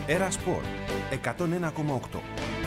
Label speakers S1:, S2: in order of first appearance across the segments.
S1: Έρα Σπορ 101,8.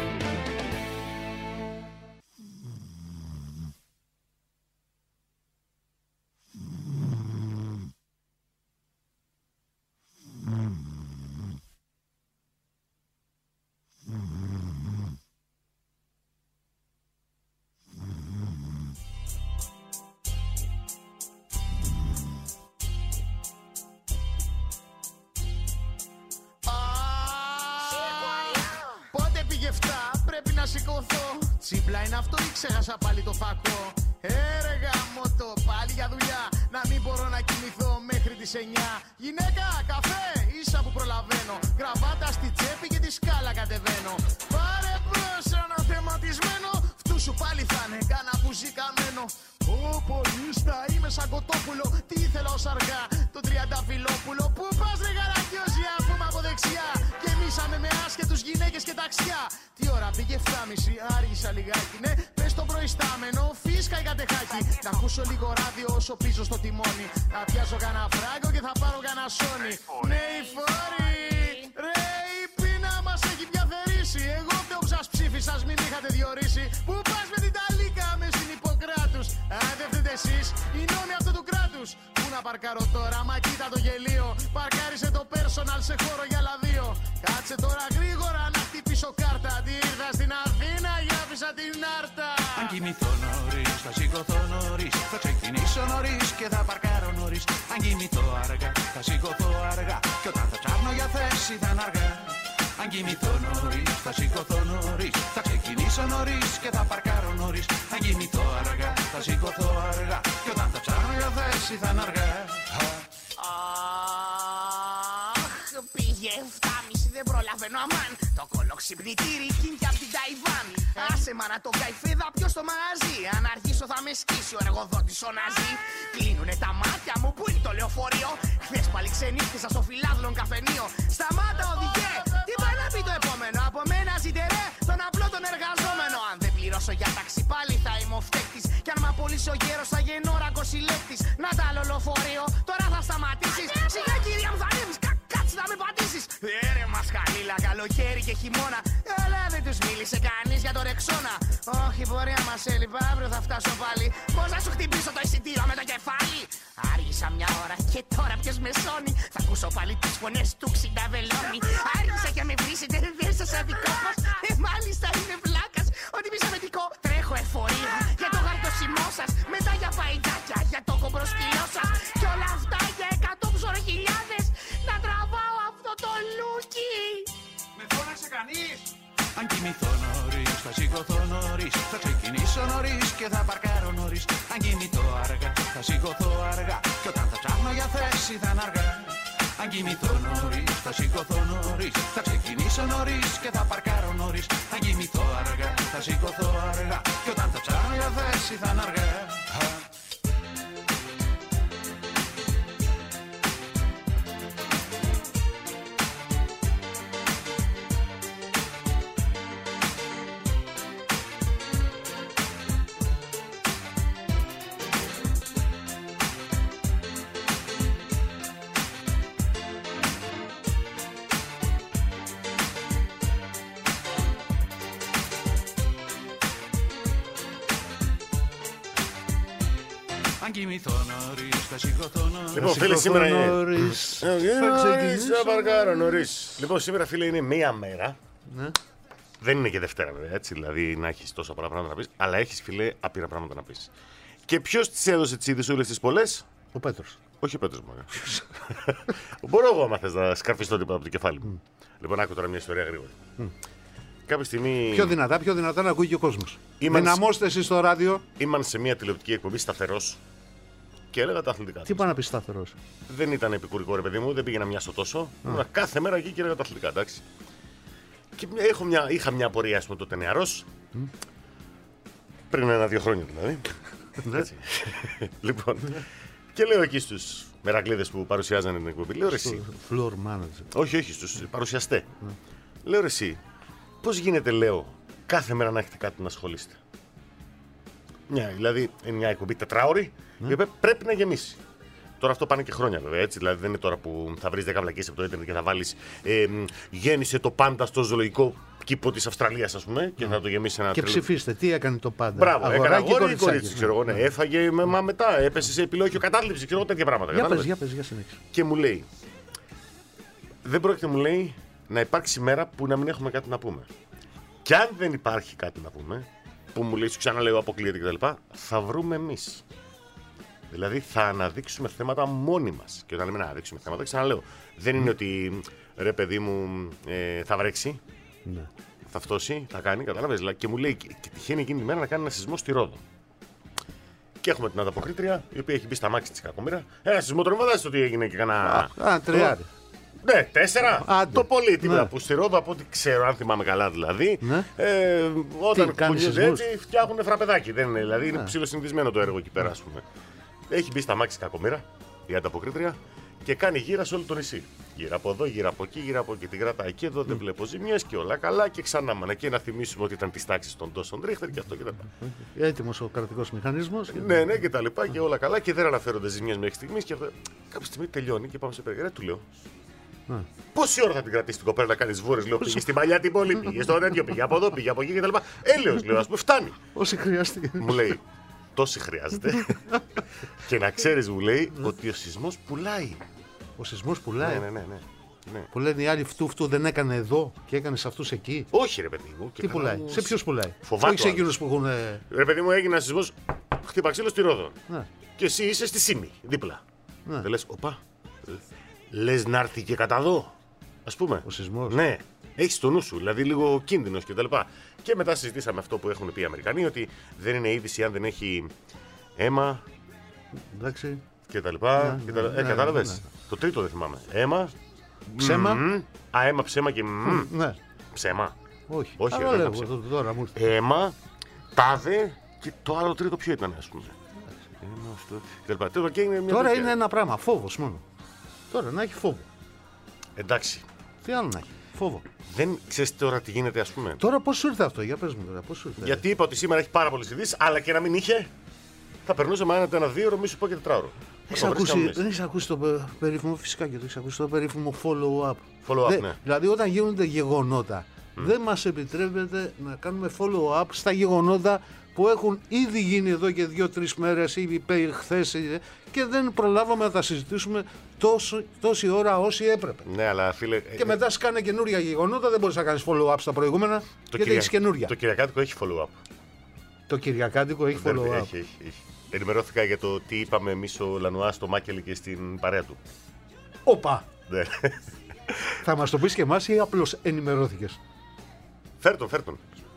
S2: Πρέπει να σηκωθώ. Τσίπλα είναι αυτό ή ξέχασα πάλι το φακό? Έρεγα μότο πάλι για δουλειά. Να μην μπορώ να κοιμηθώ μέχρι τις 9. Γυναίκα, καφέ, ίσα που προλαβαίνω. Γραβάτα στη τσέπη και τη σκάλα κατεβαίνω. Πάρε μπρος αναθεματισμένο. Φτού σου πάλι θα είναι κάνα μπουζί καμένο. Ω πολίστα, είμαι σαν κοτόπουλο. Τι ήθελα ως αργά, το τριανταφυλόπουλο. Πού πας ρε γαρακιόζια, πούμε από δεξιά. Γεμίσαμε με άσχετους γυναίκες και ταξιά. Τι ώρα πήγε 7.30, άργησα λιγάκι. Ναι, πες το προϊστάμενο, φίσκα η κατεχάκι. Να ακούσω λίγο ράδιο όσο πίσω στο τιμόνι. Να πιάσω κανένα φράγκο και θα πάρω κανένα σόνι. Ναι, η φόρη, ρε η πείνα μας έχει πια θερήσει. Εγώ φταίω που σας ψήφισα, μην είχατε διορίσει. Πού πας με την ταλίκα με στην Ιπποκράτους? Αν δεν φταίτε εσείς, οι νόμοι αυτού του κράτους. Πού να παρκάρω τώρα, μα κοίτα το γελίο. Παρκάρισε το personal σε χώρο για άλλα δύο. Κάτσε τώρα γρήγορα να χτυπήσω κάρτα. Τι ήρθα στην Αθήνα, για άφησα την Άρτα.
S3: Αν κοιμηθώ νωρίς, θα σηκωθώ νωρίς. Θα ξεκινήσω νωρίς και θα παρκάρω νωρίς. Αν κοιμηθώ αργά, θα σηκωθώ αργά. Και όταν θα ψάχνω για θέση θα είναι αργά. Αν κοιμηθώ νωρίς, θα σηκωθώ νωρίς. Θα ξεκινήσω νωρίς και θα παρκάρω νωρίς. Αν κοιμηθώ αργά, θα σηκωθώ αργά. Και όταν θα ψάχνω για θέση θα είναι αργά.
S2: Πήγε 7.30, δεν προλαβαίνω αμάν. Το κολοξυπνητήρι κίνηκε απ' την Ταϊβάν. Άσε μα να το καηφίδα ποιο στο μαγαζί. Αν αργήσω θα με σκίσει ο εργοδότης ο Ναζί. Κλείνουνε τα μάτια μου, πού είναι το λεωφορείο? Χθες πάλι ξενύχτησα στο φιλάδλον καφενείο. Σταμάτα οδηγέ, τι πάει να πει το επόμενο? Από μένα ζείτε ρε, τον απλό τον εργαζόμενο. Αν δεν πληρώσω για ταξί πάλι θα είμαι ο φταίκτης. Κι αν μ' απολύσει ο γέρος θα γεννώ ρακοσυλλέκτης. Να τα άλλο λεωφορείο, τώρα θα σταματήσεις. Σιγά κυρία μου θα ανέβεις, κάτσε να με πατήσεις. Ρε μασχαλίλα, καλοκαίρι και χειμώνα. Αλλά δεν τους μίλησε κανείς για το Ρεξόνα. Όχι πορεία μας έλειπα, αύριο θα φτάσω πάλι. Πώς να σου χτυπήσω το εισιτήριο με το κεφάλι? Άργησα μια ώρα και τώρα ποιος με σώνει? Θα ακούσω πάλι τις φωνές του ξυνταβελώνει. Άργησα και με βρίσετε, δεν σας αδικό μας. Μάλιστα είναι βλάκας, ότι μη σαβετικό. Τρέχω εφορία για το γαρτοσιμό σας. Μετά για παϊτάκια, για το κομπροσκυλό σας. Κι όλα αυτά για 100 ψωροχιλιάδες. Να τραβάω αυτό το λούκι.
S3: Με φώναξε κανείς? Αν κοιμηθώ νωρίς, θα σηκωθώ νωρίς. Θα ξεκινήσω νωρίς και θα παρκάρω νωρίς. Αν κοιμηθώ αργά, θα σηκωθώ αργά. Και όταν θα ψάχνω για θέση θα είναι αργά. Αν κοιμηθώ νωρίς, θα σηκωθώ νωρίς. Θα ξεκινήσω νωρίς και θα παρκάρω νωρίς. Αν κοιμηθώ αργά, θα σηκωθώ αργά. Και όταν θα ψάχνω για θέση θα είναι αργά.
S4: Λοιπόν, φίλε, σήμερα είναι. Θα παρκάρω νωρίς. Λοιπόν, σήμερα, φίλε, είναι μία μέρα.
S5: Ναι.
S4: Δεν είναι και Δευτέρα, βέβαια, έτσι. Δηλαδή να έχεις τόσα πολλά πράγματα να πεις. Αλλά έχεις, φίλε, άπειρα πράγματα να πεις. Και ποιος τις έδωσε τις είδησούλες τις πολλές?
S5: Ο Πέτρος.
S4: Όχι ο Πέτρος μου. Μπορώ εγώ, άμα θες, να σκαρφιστώ τίποτα από το κεφάλι μου. Λοιπόν, άκου τώρα μια ιστορία γρήγορα. Κάποια στιγμή.
S5: Πιο δυνατά να ακούει και ο κόσμος. Δυναμώστε εσείς στο ράδιο.
S4: Ήμουν σε μια τηλεοπτική εκπομπή σταθερός και έλεγα τα αθλητικά.
S5: Τι πάει να πει σταθερός?
S4: Δεν ήταν επικουρικό, ρε παιδί μου, δεν πήγαινα μια στο τόσο. Ήμουν κάθε μέρα εκεί και έλεγα τα αθλητικά, εντάξει. Και είχα μια απορία, ας πούμε, τότε νεαρός. Πριν 1-2 χρόνια δηλαδή. Έτσι. Λοιπόν. Και λέω εκεί στους μερακλείδες που παρουσιάζανε την εκπομπή, λέω ρε εσύ.
S5: Floor manager.
S4: Όχι, στους παρουσιαστές. Λέω ρε εσύ, πώς γίνεται, λέω, κάθε μέρα να έχετε κάτι να ασχολείστε? Δηλαδή είναι μια εκπομπή τετράωρη, η οποία πρέπει να γεμίσει. Τώρα αυτό πάνε και χρόνια βέβαια. Έτσι, δηλαδή δεν είναι τώρα που θα βρει 10 βλακίες από το ίντερνετ και θα βάλει γέννησε το πάντα στο ζωολογικό κήπο τη Αυστραλίας, ας πούμε, και θα το γεμίσει ένα.
S5: Και ψηφίστε, τι έκανε το πάντα.
S4: Μπράβο, έκανε αγόρι ή κορίτσι, ξέρω εγώ. Ναι. Έφαγε, μα μετά έπεσε σε επιλόγιο κατάθλιψη, ξέρω εγώ, τέτοια πράγματα.
S5: Για πες, συνέχισε.
S4: Και μου λέει, δεν πρόκειται, μου λέει, να υπάρξει μέρα που να μην έχουμε κάτι να πούμε. Και αν δεν υπάρχει κάτι να πούμε, που μου λέει, σου ξαναλέω, αποκλείεται κτλ., θα βρούμε εμείς. Δηλαδή θα αναδείξουμε θέματα μόνοι μας. Και όταν λέμε να αναδείξουμε θέματα, ξαναλέω, δεν είναι ότι ρε παιδί μου θα βρέξει, θα φτώσει, θα κάνει, κατάλαβες. Και μου λέει, και τυχαίνει εκείνη τη μέρα να κάνει ένα σεισμό στη Ρόδο. Και έχουμε την ανταποκρίτρια, η οποία έχει μπει στα μάξι της Κακομοίρα. Ένα σεισμό τώρα, φαντάζεσαι ότι έγινε και κανένα.
S5: Τριάρι.
S4: Ναι, 4. Το πολύ τίποτα που στη Ρόδο, από ό,τι ξέρω, αν θυμάμαι καλά δηλαδή. Όταν κουνιούνται έτσι, φτιάχνουν φραπεδάκι. Δεν είναι, δηλαδή είναι ψιλοσυνηθισμένο το έργο εκεί πέρα, ας πούμε. Έχει μπει στα μάξι της Κακομοίρα, η ανταποκρίτρια, και κάνει γύρα σε όλο το νησί. Γύρα από εδώ, γύρα από εκεί, γύρα από εκεί. Την κρατάει και εδώ δεν βλέπω ζημιές και όλα καλά. Και ξανά μάνα. Και να θυμίσουμε ότι ήταν τη τάξη των τόσων Ρίχτερ και αυτό και τα λοιπά.
S5: Έτοιμος ο κρατικός μηχανισμός.
S4: Ναι, και τα λοιπά και όλα καλά. Και δεν αναφέρονται ζημιές μέχρι στιγμής. Και κάποια στιγμή τελειώνει και πάμε σε περιγραφή. Του λέω. Πόση ώρα θα την κρατήσει την κοπέλα να κάνει βόρειες? Λέω, πήγε στην παλιά την πόλη, πήγε στο τέτοιο, πήγε από εδώ, πήγε από εκεί κτλ. Έλεος, λέω, ας πούμε, φτάνει.
S5: Όσοι χρειαστεί.
S4: Μου λέει, τόσοι χρειάζεται. Και να ξέρεις, μου λέει, ότι ο σεισμός πουλάει.
S5: Ο σεισμός πουλάει.
S4: Ναι.
S5: Που λένε οι άλλοι φτού δεν έκανε εδώ και έκανε σε αυτούς εκεί.
S4: Όχι, ρε παιδί μου.
S5: Τι πουλάει, σε ποιους πουλάει?
S4: Φοβάται.
S5: Όχι σε εκείνους που έχουν.
S4: Ρε παιδί μου, έγινε ένα σεισμός, χτύπα ξύλο στη Ρόδο.
S5: Ναι.
S4: Και εσύ είσαι στη Σύμη, δίπλα.
S5: Ναι.
S4: Δεν λες, οπα. Λες να έρθει και κατά εδώ, ας πούμε.
S5: Ο σεισμός.
S4: Ναι, έχεις το νου σου, δηλαδή λίγο κίνδυνος κτλ. Και μετά συζητήσαμε αυτό που έχουν πει οι Αμερικανοί, ότι δεν είναι είδηση αν δεν έχει αίμα.
S5: Εντάξει.
S4: Και τα λοιπά. Κατάλαβες. Ναι. Το τρίτο δεν θυμάμαι. Αίμα.
S5: Ψέμα.
S4: Αίμα, ψέμα και.
S5: Ναι.
S4: Ψέμα.
S5: Όχι.
S4: Όχι,
S5: τώρα μου ήρθε.
S4: Αίμα, τάδε και το άλλο τρίτο ποιο ήταν, ας πούμε.
S5: Τώρα είναι ένα πράγμα. Φόβος μόνο. Τώρα να έχει φόβο.
S4: Εντάξει.
S5: Τι άλλο να έχει? Φόβο.
S4: Δεν ξέρεις τώρα τι γίνεται, ας πούμε.
S5: Τώρα πώς σου ήρθε αυτό, για πες μου τώρα, πώς σου ήρθε?
S4: Γιατί είπα ότι σήμερα έχει πάρα πολλές ειδήσεις, αλλά και να μην είχε, θα περνούσαμε ένα 2ωρο, μη σου πω και 4ωρο.
S5: Δεν έχεις ακούσει το περίφημο, φυσικά και το έχεις ακούσει, το περίφημο follow-up.
S4: Ναι.
S5: Δηλαδή όταν γίνονται γεγονότα, δεν μας επιτρέπεται να κάνουμε follow-up στα γεγονότα που έχουν ήδη γίνει εδώ και 2-3 μέρες ή χθες και δεν προλάβαμε να τα συζητήσουμε τόση ώρα όσοι έπρεπε.
S4: Ναι, αλλά φίλε.
S5: Και μετά σκάνε καινούρια γεγονότα, δεν μπορείς να κάνεις follow-up στα προηγούμενα γιατί έχεις καινούρια.
S4: Το Κυριακάτικο έχει follow-up.
S5: Το Κυριακάτικο έχει follow-up.
S4: Έχει. Ενημερώθηκα για το τι είπαμε εμείς ο Λανουά στο Μάκελη και στην παρέα του.
S5: Όπα!
S4: Ναι.
S5: Θα μας το πεις και εμάς ή απλώς ενημερώθηκες?
S4: Φέρ τον.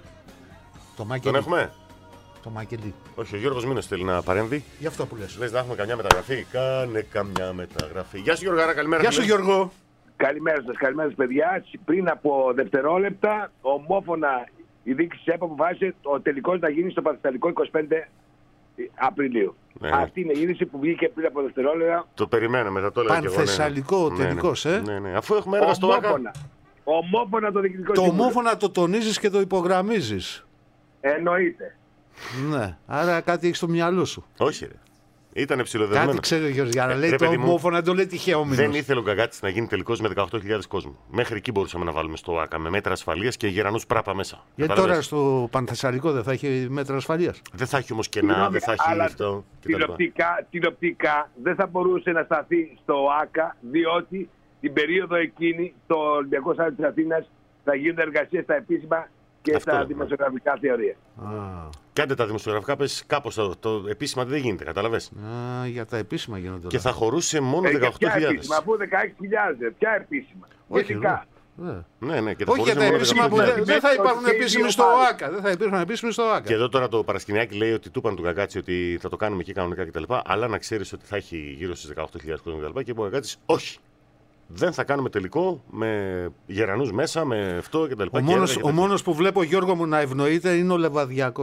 S4: Τον έχουμε?
S5: Το Μάκελη.
S4: Όχι, ο Γιώργος Μήνος θέλει να παρέμβει.
S5: Γι' αυτό που λες.
S4: Λες να έχουμε καμιά μεταγραφή? Κάνε καμιά μεταγραφή. Γεια σου Γιώργο, καλημέρα.
S5: Γεια σου Γιώργο.
S6: Καλημέρα σας παιδιά. Πριν από δευτερόλεπτα, ομόφωνα η διοίκηση της ΕΠΟ αποφάσισε ο τελικός να γίνει στο Πανθεσσαλικό 25 Απριλίου.
S4: Ναι.
S6: Αυτή είναι η είδηση που βγήκε πριν από δευτερόλεπτα.
S4: Το περιμέναμε, θα το έλεγα και εγώ.
S5: Πανθεσσαλικό τελικός,
S4: Ναι. Αφού έχουμε έργα στο ΆΚΑ.
S6: Ομόφωνα το διοικητικό
S5: Το
S6: συμβούλιο.
S5: ομόφωνα το τονίζεις και το υπογραμμίζεις.
S6: Εννοείται.
S5: Ναι, άρα κάτι έχεις στο μυαλό σου.
S4: Όχι, ρε. Ήταν ψηλοδεδομένο.
S5: Κάτι ξέρει ο Γιώργος, για να λέει το ομόφωνα, το λέει τυχαίο μήνος.
S4: Δεν ήθελε ο Γκαγκάτης να γίνει τελικός με 18.000 κόσμο. Μέχρι εκεί μπορούσαμε να βάλουμε στο ΆΚΑ με μέτρα ασφαλείας και γερανούς πράπα μέσα.
S5: Γιατί τώρα στο Πανθεσσαλικό δεν θα έχει μέτρα ασφαλείας?
S4: Δεν θα έχει όμως κενά, δεν θα έχει αυτό.
S6: Τηλεοπτικά δεν θα μπορούσε να σταθεί στο ΆΚΑ, διότι την περίοδο εκείνη το Ολυμπιακό Στάδιο της Αθήνας θα γίνουν εργασίες στα επίσημα και στα δημοσιογραφικά θεωρία.
S4: Κάντε τα δημοσιογραφικά, πες κάπως το επίσημα δεν γίνεται, καταλαβες.
S5: Για τα επίσημα γίνονται.
S4: Και θα χωρούσε μόνο 18.000.
S6: Ποια επίσημα, αφού 16.000, ποια επίσημα? Σχετικά.
S4: Ναι, και
S5: όχι για τα επίσημα που δεν θα υπάρχουν επίσημοι στο ΆΚΑ. Δεν θα υπήρχαν επίσημοι στο ΆΚΑ.
S4: Και εδώ τώρα το Παρασκηνιάκι λέει ότι του είπαν του Γκαγκάτση ότι θα το κάνουμε εκεί κανονικά κτλ. Αλλά να ξέρεις ότι θα έχει γύρω στις 18.000 κόσμο κτλ. Και είπε ο Γκαγκάτσης, όχι. Δεν θα κάνουμε τελικό με γερανούς μέσα, με αυτό κτλ.
S5: Ο μόνος που βλέπω, Γιώργο μου, να ευνοείται είναι ο Λεβαδιακός.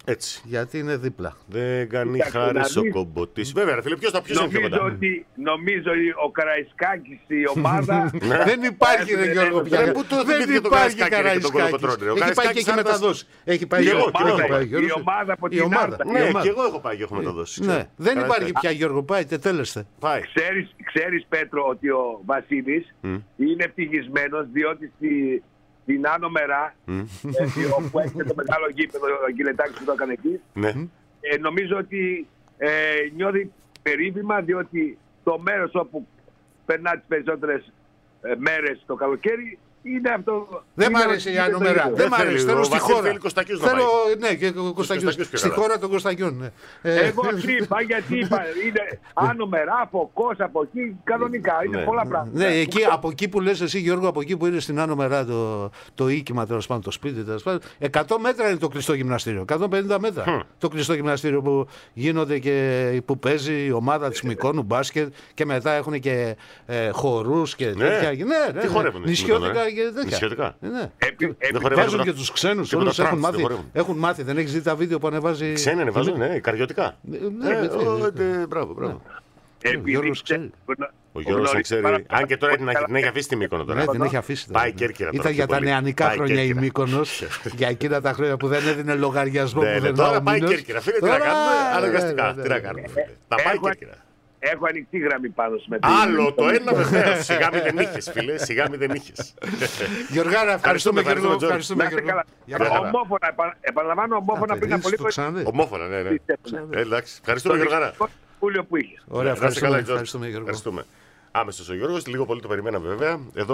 S4: Έτσι.
S5: Γιατί είναι δίπλα.
S4: Δεν κάνει
S6: Κοιτάξτε,
S4: χάρη
S6: να
S4: ο
S6: δεις.
S4: κομποτής. Βέβαια, ρε φίλε, ποιος είναι πιο κοντά.
S6: Νομίζω ότι ο Καραϊσκάκης η ομάδα.
S5: Δεν υπάρχει, ρε Γιώργο, πια.
S4: Ρε, πού το
S5: Δεν
S4: θυμήθηκε το
S5: υπάρχει
S4: Καραϊσκάκη και τον Κολοκοτρώνη. Ο
S5: Έχει πάει και
S4: Καραϊσκάκης
S5: έχει
S4: Άρτας.
S5: μεταδώσει. Έχει πάει
S4: Και
S5: και
S4: εγώ,
S5: εγώ.
S4: και εγώ.
S6: Η ομάδα από την Άρτα.
S4: Ναι, και εγώ έχω πάει και έχω μεταδώσει.
S5: Ναι,
S4: ξέρω.
S5: δεν υπάρχει
S4: Καραϊσκάκη.
S5: πια Γιώργο, πάει, τετέλεστε.
S4: Πάει.
S6: Ξέρεις Πέτρο ότι ο Βασίλης είναι ευτυχισμένος διότι στην Άνω Μερά όπου έχετε το μεγάλο γήπεδο ο Γκυλετάκης που το έκανε εκεί
S4: Ναι.
S6: νομίζω ότι νιώθει περίφημα διότι το μέρος όπου περνά τις περισσότερες μέρες το καλοκαίρι είναι αυτό.
S5: Δεν μ' αρέσει η Άνω Μερά. Δεν μ' αρέσει. Θέλω στη χώρα.
S4: Θέλει Κωστακιούς να
S5: Θέλω,
S4: πάει.
S5: ναι, και Κωστακιούς.
S4: Κωστακιούς
S5: Στη
S4: καλά.
S5: χώρα των Κωστακιών. Ναι.
S6: Εγώ αυτή είπα γιατί είπα είναι Άνω Μερά, από Κος, από εκεί κανονικά είναι
S4: Ναι.
S6: πολλά πράγματα.
S5: Ναι, εκεί, από εκεί που λες εσύ Γιώργο, από εκεί που είναι στην Άνω Μερά το οίκημα, τέλος πάντων, το σπίτι, τέλος πάντων, 100 μέτρα είναι το κλειστό γυμναστήριο, 150 μέτρα το κλειστό γυμναστήριο που γίνονται και που παίζει η ομάδα της Μυκόνου μπάσκετ και μετά έχουν και χορούς και τέτοια. Ναι,
S4: Τι χορεύουν στη
S5: νησιώτικα
S4: Μύκονο,
S5: και τέτοια.
S4: Νησιώτικα.
S5: Ναι.
S4: Δεν χορεύουν
S5: Βάζουν
S4: τίποτα-
S5: και τους ξένους,
S4: τίποτα
S5: όλους έχουν
S4: τρανς, δεν
S5: μάθει.
S4: χορεύουν.
S5: Έχουν μάθει, δεν έχεις δει τα βίντεο που ανεβάζει.
S4: Ξένοι ανεβάζουν, ναι, καριωτικά. Μπράβο, μπράβο.
S5: Γιώργος ξέρει.
S4: Ο Γιώργος να ξέρει. Αν και τώρα την έχει αφήσει τη Μύκονο τώρα.
S5: Ναι, την έχει αφήσει.
S4: Πάει Κέρκυρα τώρα.
S5: Ήταν για
S4: πιο
S5: τα
S4: πολύ.
S5: νεανικά
S4: Πάει
S5: χρόνια η
S4: Κέρκυρα.
S5: Μύκονος, για εκείνα τα χρόνια που δεν έδινε λογαριασμό
S4: Ναι,
S5: που
S4: ναι,
S5: δεν
S4: τώρα
S5: έδινε ο
S4: πάει
S5: μήνος.
S4: Κέρκυρα. Φίλε, τι να
S5: Τώρα,
S4: κάνουμε,
S5: ναι,
S4: αναγκαστικά.
S5: ναι,
S4: Τι
S5: ναι.
S4: να κάνουμε, φίλε. Θα πάει Κέρκυρα.
S6: Έχω ανοιχτή γραμμή πάνω με
S4: Άλλο το ένα βεβαίως. Σιγά μη δεν είχες, φίλε. Σιγά μη δεν είχες.
S5: Γιωργάρα, ευχαριστούμε Γιώργο.
S4: Τζόρι.
S5: Ευχαριστούμε
S6: Να είστε
S5: Γιώργο.
S6: καλά.
S5: Για πάντα.
S6: Ομόφωνα, επαναλαμβάνω ομόφωνα πριν από λίγο.
S4: Ομόφωνα, ναι, ναι. Εντάξει. Ευχαριστούμε, Γιώργαρα.
S6: Πούλιο που είχε.
S5: Ωραία,
S4: Να είστε καλά, Τζόρι.
S5: ευχαριστούμε Γιώργο.
S4: Ευχαριστούμε. Άμεσος ο Γιώργος, λίγο πολύ το περιμέναμε βέβαια. Εδώ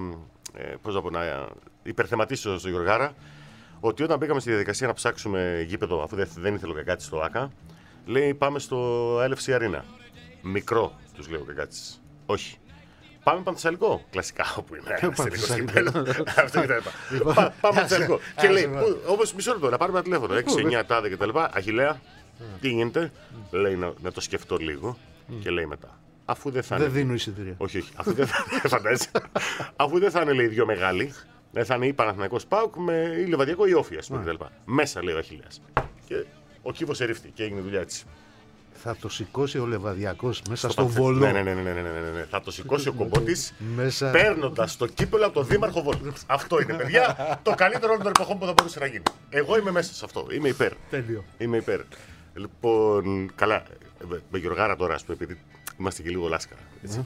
S4: να υπερθεματίσω στο Γιωργάρα ότι όταν μπήκαμε στη διαδικασία να ψάξουμε γήπεδο, αφού δεν ήθελε ο Κακάτης στο ΆΚΑ, λέει πάμε στο LFC Arena. Μικρό, τους λέει ο Κακάτης. Όχι. Πάμε Πανθεσσαλικό. Κλασικά, όπου είναι. Αυτό ήταν. Πάμε Πανθεσσαλικό. Και λέει, όπως μισό λεπτό, να πάρουμε ένα τηλέφωνο. 6-9 τάδε κτλ. Αχιλλέα, τι γίνεται. Λέει να το σκεφτώ λίγο και λέει μετά. Αφού δεν θα είναι.
S5: Δεν δίνω εισιτήρια.
S4: Όχι. Αφού δεν αφού δεν θα είναι, λέει, δύο μεγάλοι. Δεν θα είναι ή Παναθηναϊκός ΠΑΟΚ με ή Λεβαδιακό ή Όφη, ας πούμε, κτλ. Μέσα, λέει ο Αχιλλέας. Και ο κύβος ερήφθη και έγινε δουλειά έτσι.
S5: Θα το σηκώσει ο Λεβαδιακός μέσα στο Βόλο.
S4: Ναι. Θα το σηκώσει ο Κομπότης
S5: Μέσα.
S4: παίρνοντας το κύπελο από τον Δήμαρχο Βόλου. Αυτό είναι, παιδιά, το καλύτερο όλων των εποχών που θα μπορούσε να γίνει. Εγώ είμαι μέσα σε αυτό. Είμαι υπέρ.
S5: Τέλειο.
S4: Είμαι υπέρ. Λοιπόν, καλά. Με Γιωργάρα τώρα, ας πούμε, επειδή είμαστε και λίγο λάσκαρα. Έτσι.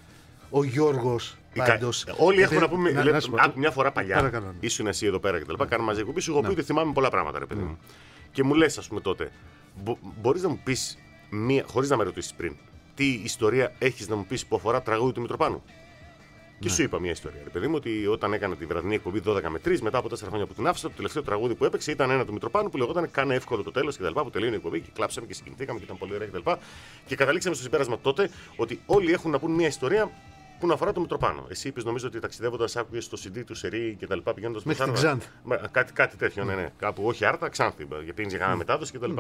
S5: Ο Γιώργος πάντως.
S4: Όλοι έχουμε να πούμε.
S5: να σου πω.
S4: Άκου μια φορά παλιά.
S5: Παρακαλώ, ναι.
S4: Ήσουν εσύ εδώ πέρα και τα λοιπά. Κάνουμε μαζί εκπομπή. Σου έχω πει ότι θυμάμαι πολλά πράγματα, ρε παιδί μου. Και μου λες, ας πούμε τότε, μπορείς να μου πεις μία, χωρίς να με ρωτήσεις πριν, τι ιστορία έχεις να μου πεις που αφορά τραγούδι του Μητροπάνου. Και σου είπα μια ιστορία, ρε παιδί μου, ότι όταν έκανα τη βραδινή εκπομπή 12 με 3, μετά από 4 χρόνια που την άφησα, το τελευταίο τραγούδι που έπαιξε ήταν ένα του Μητροπάνου που λεγόταν Κάνε εύκολο το τέλος κτλ. Που τελείωνε η εκπομπή και κλάψαμε και συγκινηθήκαμε και ήταν πολύ ωραία κτλ. Και καταλήξαμε στο συμπέρασμα τότε ότι όλοι έχουν να πούν μια ιστορία που να αφορά το Μητροπάνο. Εσύ είπες, νομίζω ότι ταξιδεύοντας άκουγες στο CD του Σερί κτλ. Πηγαίνοντας
S5: Μέχρι την Ξάνθη.
S4: Κάτι τέτοιο, ναι. Κάπου όχι Άρτα, Ξάνθη. Και πήγαινε για κανένα μετάδοση κτλ.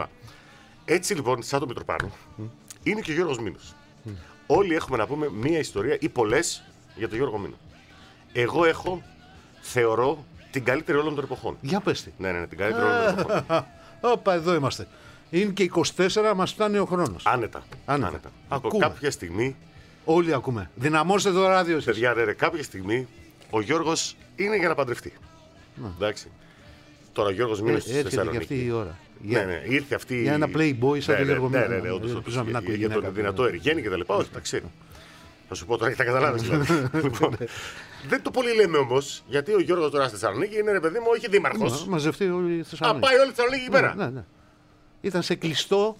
S4: Έτσι λοιπόν, σαν το Μητροπάνο, είναι και ο Γιώργος Μήνος. Όλοι έχουμε να πούμε μία ιστορία ή πολλές για τον Γιώργο Μήνο. Εγώ έχω, θεωρώ, την καλύτερη όλων των εποχών.
S5: Για πες τι.
S4: Ναι, την καλύτερη όλων των εποχών.
S5: Όπα, εδώ είμαστε. Είναι και 24, μας φτάνει ο χρόνος.
S4: Άνετα.
S5: Άνετα.
S4: Από
S5: Ακούμε.
S4: κάποια στιγμή,
S5: Όλοι ακούμε. Δυναμώστε το ράδιο σας.
S4: παιδιά, κάποια στιγμή ο Γιώργος είναι για να παντρευτεί. Εντάξει. Τώρα ο Γιώργος Μήνος στη
S5: Έρχεται και αυτή
S4: Θεσσαλονίκη.
S5: η ώρα.
S4: Ναι, ήρθε αυτή.
S5: Για ένα playboy σαν τον Γιώργο Μήνο.
S4: Ναι, όντως.
S5: Ελπίζω να μην ακούει
S4: Για
S5: γυναίκα.
S4: τον δυνατό Εργένη και τα λοιπά. Όχι, τα ξέρει. Θα σου πω τώρα, τα καταλάβεις. Λοιπόν, δεν το πολύ λέμε όμως, γιατί ο Γιώργος τώρα στη Θεσσαλονίκη είναι, ρε παιδί μου, όχι δήμαρχος.
S5: Μαζευτεί όλη η
S4: Α,
S5: Θεσσαλονίκη.
S4: πάει όλη η Θεσσαλονίκη εκεί πέρα.
S5: Ναι. Ήταν σε κλειστό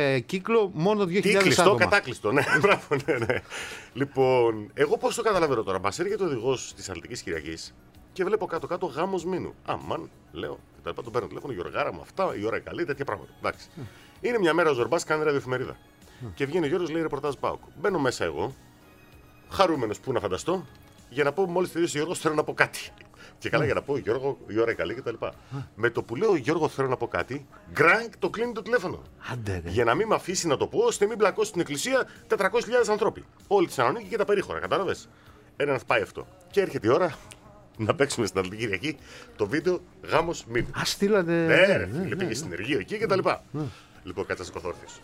S5: κύκλο μόνο 2.000
S4: Τι κλειστό,
S5: άτομα.
S4: κατάκλειστο. Ναι, μπράβο, ναι. Λοιπόν, εγώ πώς το καταλαβαίνω τώρα. Μας έρχεται ο οδηγός της Αθλητικής Κυριακής και βλέπω κάτω-κάτω γάμος Μήνου. Αμάν, λέω. Και τα λοιπά, τον παίρνω τηλέφωνο, Γιωργάρα μου, αυτά, η ώρα είναι καλή, τέτοια πράγματα. Εντάξει. Είναι μια μέρα ο Ζορμπάς, κάνει ραδιοεφημερίδα. Και βγαίνει ο Γιώργος, λέει ρεπορτάζ ΠΑΟΚ. Μπαίνω μέσα εγώ, χαρούμενος που να φανταστώ, για να πω μόλις τελείωσε ο Γιώργος, θέλω να πω κάτι. Και καλά για να πω, Γιώργο, η ώρα είναι καλή κτλ. Με το που λέω, Γιώργο, θέλω να πω κάτι, γκρανκ το κλείνει το τηλέφωνο.
S5: Άντε, ρε.
S4: Για να μην με αφήσει να το πω, ώστε μην μπλακώσει στην εκκλησία 400.000 ανθρώποι. Όλη τη Θεσσαλονίκη και τα περίχωρα, κατάλαβες. Ένα πάει αυτό. Και έρχεται η ώρα να παίξουμε στην Αθλητική Κυριακή το βίντεο Γάμος Μήνυ.
S5: Α, στείλατε.
S4: Ναι, ρε φίλε, πήγε συνεργείο εκεί και τα λοιπά. Λοιπόν, κάτσα σκοθόρθιος.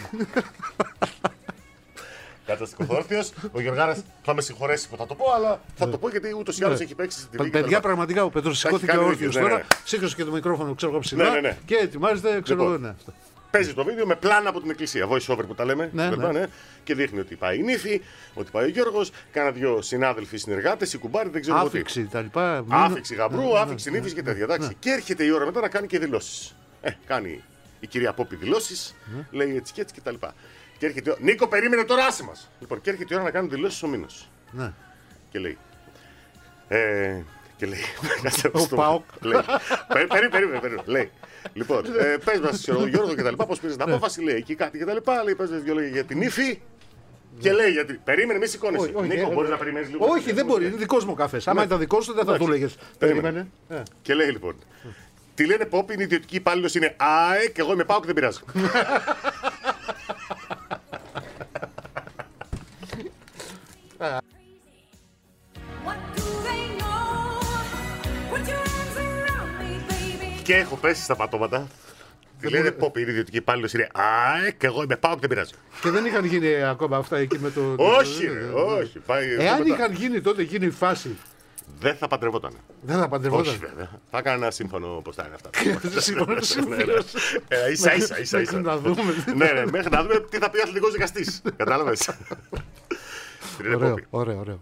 S4: Κάτσα σκοθόρθιος. Ο Γιωργάρας θα με συγχωρέσει που θα το πω, αλλά θα το πω γιατί ούτως ή άλλως έχει παίξει στην TV.
S5: Παιδιά, πραγματικά ο Πέτρος σηκώθηκε όρθιος τώρα. Σήκωσε και το μικρόφωνο, ξέρω εγώ ψηλά. Και ετοιμάζεται, ξέρω εγώ.
S4: Παίζει το βίντεο με πλάνα από την εκκλησία. Voice over που τα λέμε.
S5: Ναι.
S4: Και δείχνει ότι πάει η νύφη, ότι πάει ο Γιώργος, κάνα δυο συνάδελφοι συνεργάτες, η κουμπάρη, δεν ξέρω τι.
S5: Άφηξη τα λοιπά.
S4: Άφηξη γαμπρού, άφηξη νύφης και τέτοια. Εντάξει. Και έρχεται η ώρα μετά να κάνει και δηλώσεις. Κάνει η κυρία Πόπη δηλώσεις, λέει έτσι και έτσι κτλ. Και έρχεται. Νίκο, περίμενε τώρα, άσε μας. Λοιπόν, και έρχεται η ώρα να κάνει δηλώσεις ο Μήνος. Και λέει. Και λέει.
S5: Ο ΠΑΟΚ.
S4: Περίμενε. Λέει. Λοιπόν, πες μας, Γιώργο και τα λοιπά, πώς πήρες την απόφαση, λέει εκεί κάτι και τα λοιπά. Λέει, πες δύο λόγια για την ύφη. Και λέει γιατί. Περίμενε, μη σηκώνεσαι. Νίκο, μπορείς να περιμένεις λίγο.
S5: Όχι, δεν μπορεί, είναι δικός μου ο καφές. Άμα ήταν δικός σου, δεν θα του λέγες. Περίμενε.
S4: Και λέει λοιπόν. Τι λένε Πόπη, είναι ιδιωτική υπάλληλος, είναι ΑΕ και εγώ είμαι ΠΑΟΚ, δεν πειράζει. Και έχω πέσει στα πατώματα. Τι λένε Πόπη, είναι ιδιωτική υπάλληλος, είναι ΑΕ και εγώ είμαι ΠΑΟΚ, δεν πειράζει.
S5: Και δεν είχαν γίνει ακόμα αυτά εκεί με το.
S4: Όχι, όχι.
S5: Εάν είχαν γίνει τότε γίνει η φάση.
S4: Δεν θα παντρευόταν.
S5: Δεν θα παντρευόταν.
S4: Όχι, βέβαια. Θα έκανα ένα σύμφωνο πώς θα είναι αυτά.
S5: Σύμφωνο.
S4: Ίσα-ίσα.
S5: Να δούμε.
S4: Ναι, μέχρι να δούμε τι θα πει ο αθλητικός δικαστής. Κατάλαβες.
S5: Ωραίο.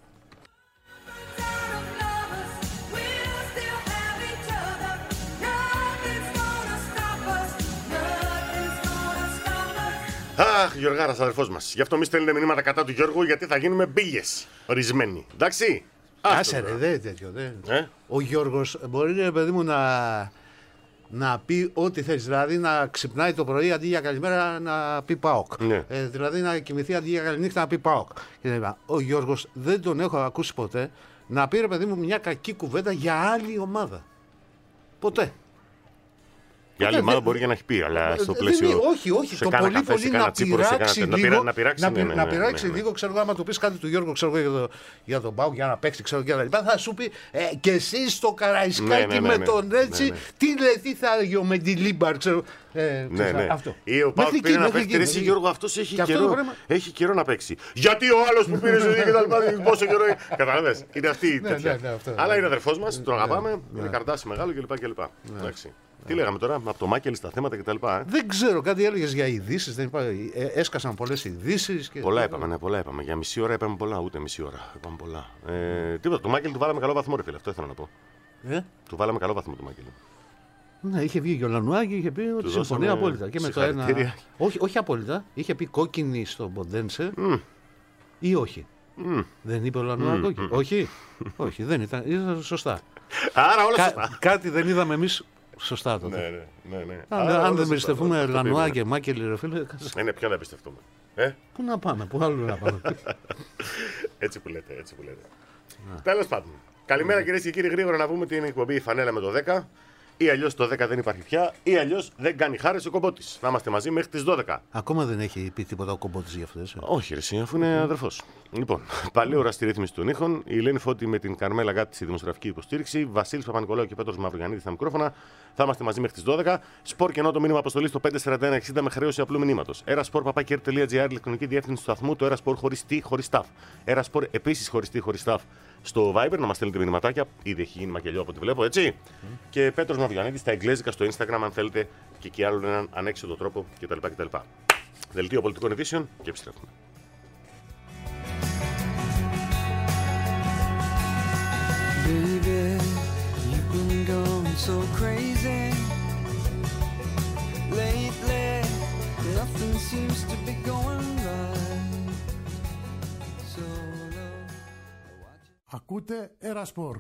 S4: Αχ, Γιωργάρας, αδερφός μας. Γι' αυτό μη στέλνετε μηνύματα κατά του Γιώργου, γιατί θα γίνουμε μπίλιες. Ορισμένοι. Εντάξει.
S5: Άσε ρε, δεν τέτοιο. Ο Γιώργος μπορεί, ρε παιδί μου, να πει ό,τι θες. Δηλαδή να ξυπνάει το πρωί αντί για καλημέρα να πει ΠΑΟΚ. Δηλαδή να κοιμηθεί αντί για καληνύχτα να πει ΠΑΟΚ. Ο Γιώργος δεν τον έχω ακούσει ποτέ να πει, ρε παιδί μου, μια κακή κουβέντα για άλλη ομάδα. Ποτέ.
S4: Για άλλη ομάδα μπορεί να έχει πει, αλλά στο πλαίσιο.
S5: Όχι. Το πολύ να πειράξει λίγο. Ξέρω, άμα του πει κάτι του Γιώργου, ξέρω για τον Πάου, για να παίξει, ξέρω και τα λοιπά, θα σου πει και εσύ στο Καραϊσκάκι με τον έτσι. Τι θα έλεγε με τη Λίμπαρ, ξέρω. Αυτό.
S4: Ή ο Πάου πήρε να παίξει. Εσύ Γιώργο, αυτό έχει καιρό να παίξει. Γιατί ο άλλο που πήρε ζωή και τα λοιπά, πόσο καιρό. Καταλαβαίνετε. Είναι αυτή η τέτοια. Αλλά είναι αδερφό μα, τον αγαπάμε, είναι καρτάσι μεγάλο κλπ. Τι λέγαμε τώρα, από το Μάκελ στα θέματα κτλ.
S5: Δεν ξέρω, κάτι έλεγες για ειδήσεις. Έσκασαν πολλές ειδήσεις.
S4: Πολλά είπαμε. Για μισή ώρα είπαμε πολλά, ούτε μισή ώρα. Είπαμε πολλά. Τίποτα, το Μάκελ του βάλαμε καλό βαθμό, ρε φίλε. Αυτό ήθελα να πω. Του βάλαμε καλό βαθμό του Μάκελ.
S5: Ναι, είχε βγει και ο Λανουάκη, είχε πει ότι συμφωνεί απόλυτα. Και με το ένα. Όχι απόλυτα. Είχε πει κόκκινη στον Ποντένσε ή όχι. Δεν είπε ο Λανουάκη. Όχι, δεν ήταν σωστά.
S4: Άρα όλα σωστά.
S5: Κάτι δεν είδαμε εμείς. Σωστά τότε.
S4: Ναι.
S5: Αν δεν εμπιστευτούμε Λανουά και Μάκελ, ρε φίλε.
S4: Είναι ποιο να εμπιστευτούμε.
S5: Πού να πάμε, πού άλλο να πάμε.
S4: Έτσι που λέτε. Τέλος πάντων. Καλημέρα κυρίες και κύριοι, γρήγορα να πούμε την εκπομπή Φανέλα με το 10. Ή αλλιώς το 10 δεν υπάρχει πια, ή αλλιώς δεν κάνει χάρες ο Κομπότης. Να είμαστε μαζί μέχρι τις 12.
S5: Ακόμα δεν έχει πει τίποτα ο Κομπότης για αυτές.
S4: Όχι, ρε, αφού είναι αδερφός. Λοιπόν, παλαιή ώρα στη ρύθμιση των ήχων. Η Ελένη Φώτη με την Καρμέλα Γάτη στη δημοσιογραφική υποστήριξη. Βασίλης Παπα-Νικολάου και Πέτρος Μαυρογιαννίδη στα μικρόφωνα. Θα είμαστε μαζί μέχρι τις 12. Σπορ και ενώ το μήνυμα αποστολή στο 54160 με χρέωση απλού μηνύματος. Erasport.gr, ηλεκτρονική διεύθυνση του σταθμού. Το Erasport χωρίς τι, χωρίς staff. Erasport επίσης χωρίς τι, χωρίς staff. Στο Viber να μας στέλνετε μηνυματάκια. Ήδη έχει γίνει μακελιό από ό,τι βλέπω, έτσι. Και Πέτρος Μαυρογιαννίδη στα εγγλέζικα στο Instagram, αν θέλετε, και εκεί άλλον έναν ανέξοδο τρόπο κτλ. Δελτίο πολιτικών ειδήσεων και επιστρέφουμε.
S7: Baby, you've been going so crazy lately. Nothing seems to be going right. So
S8: ακούτε Ερασπορ.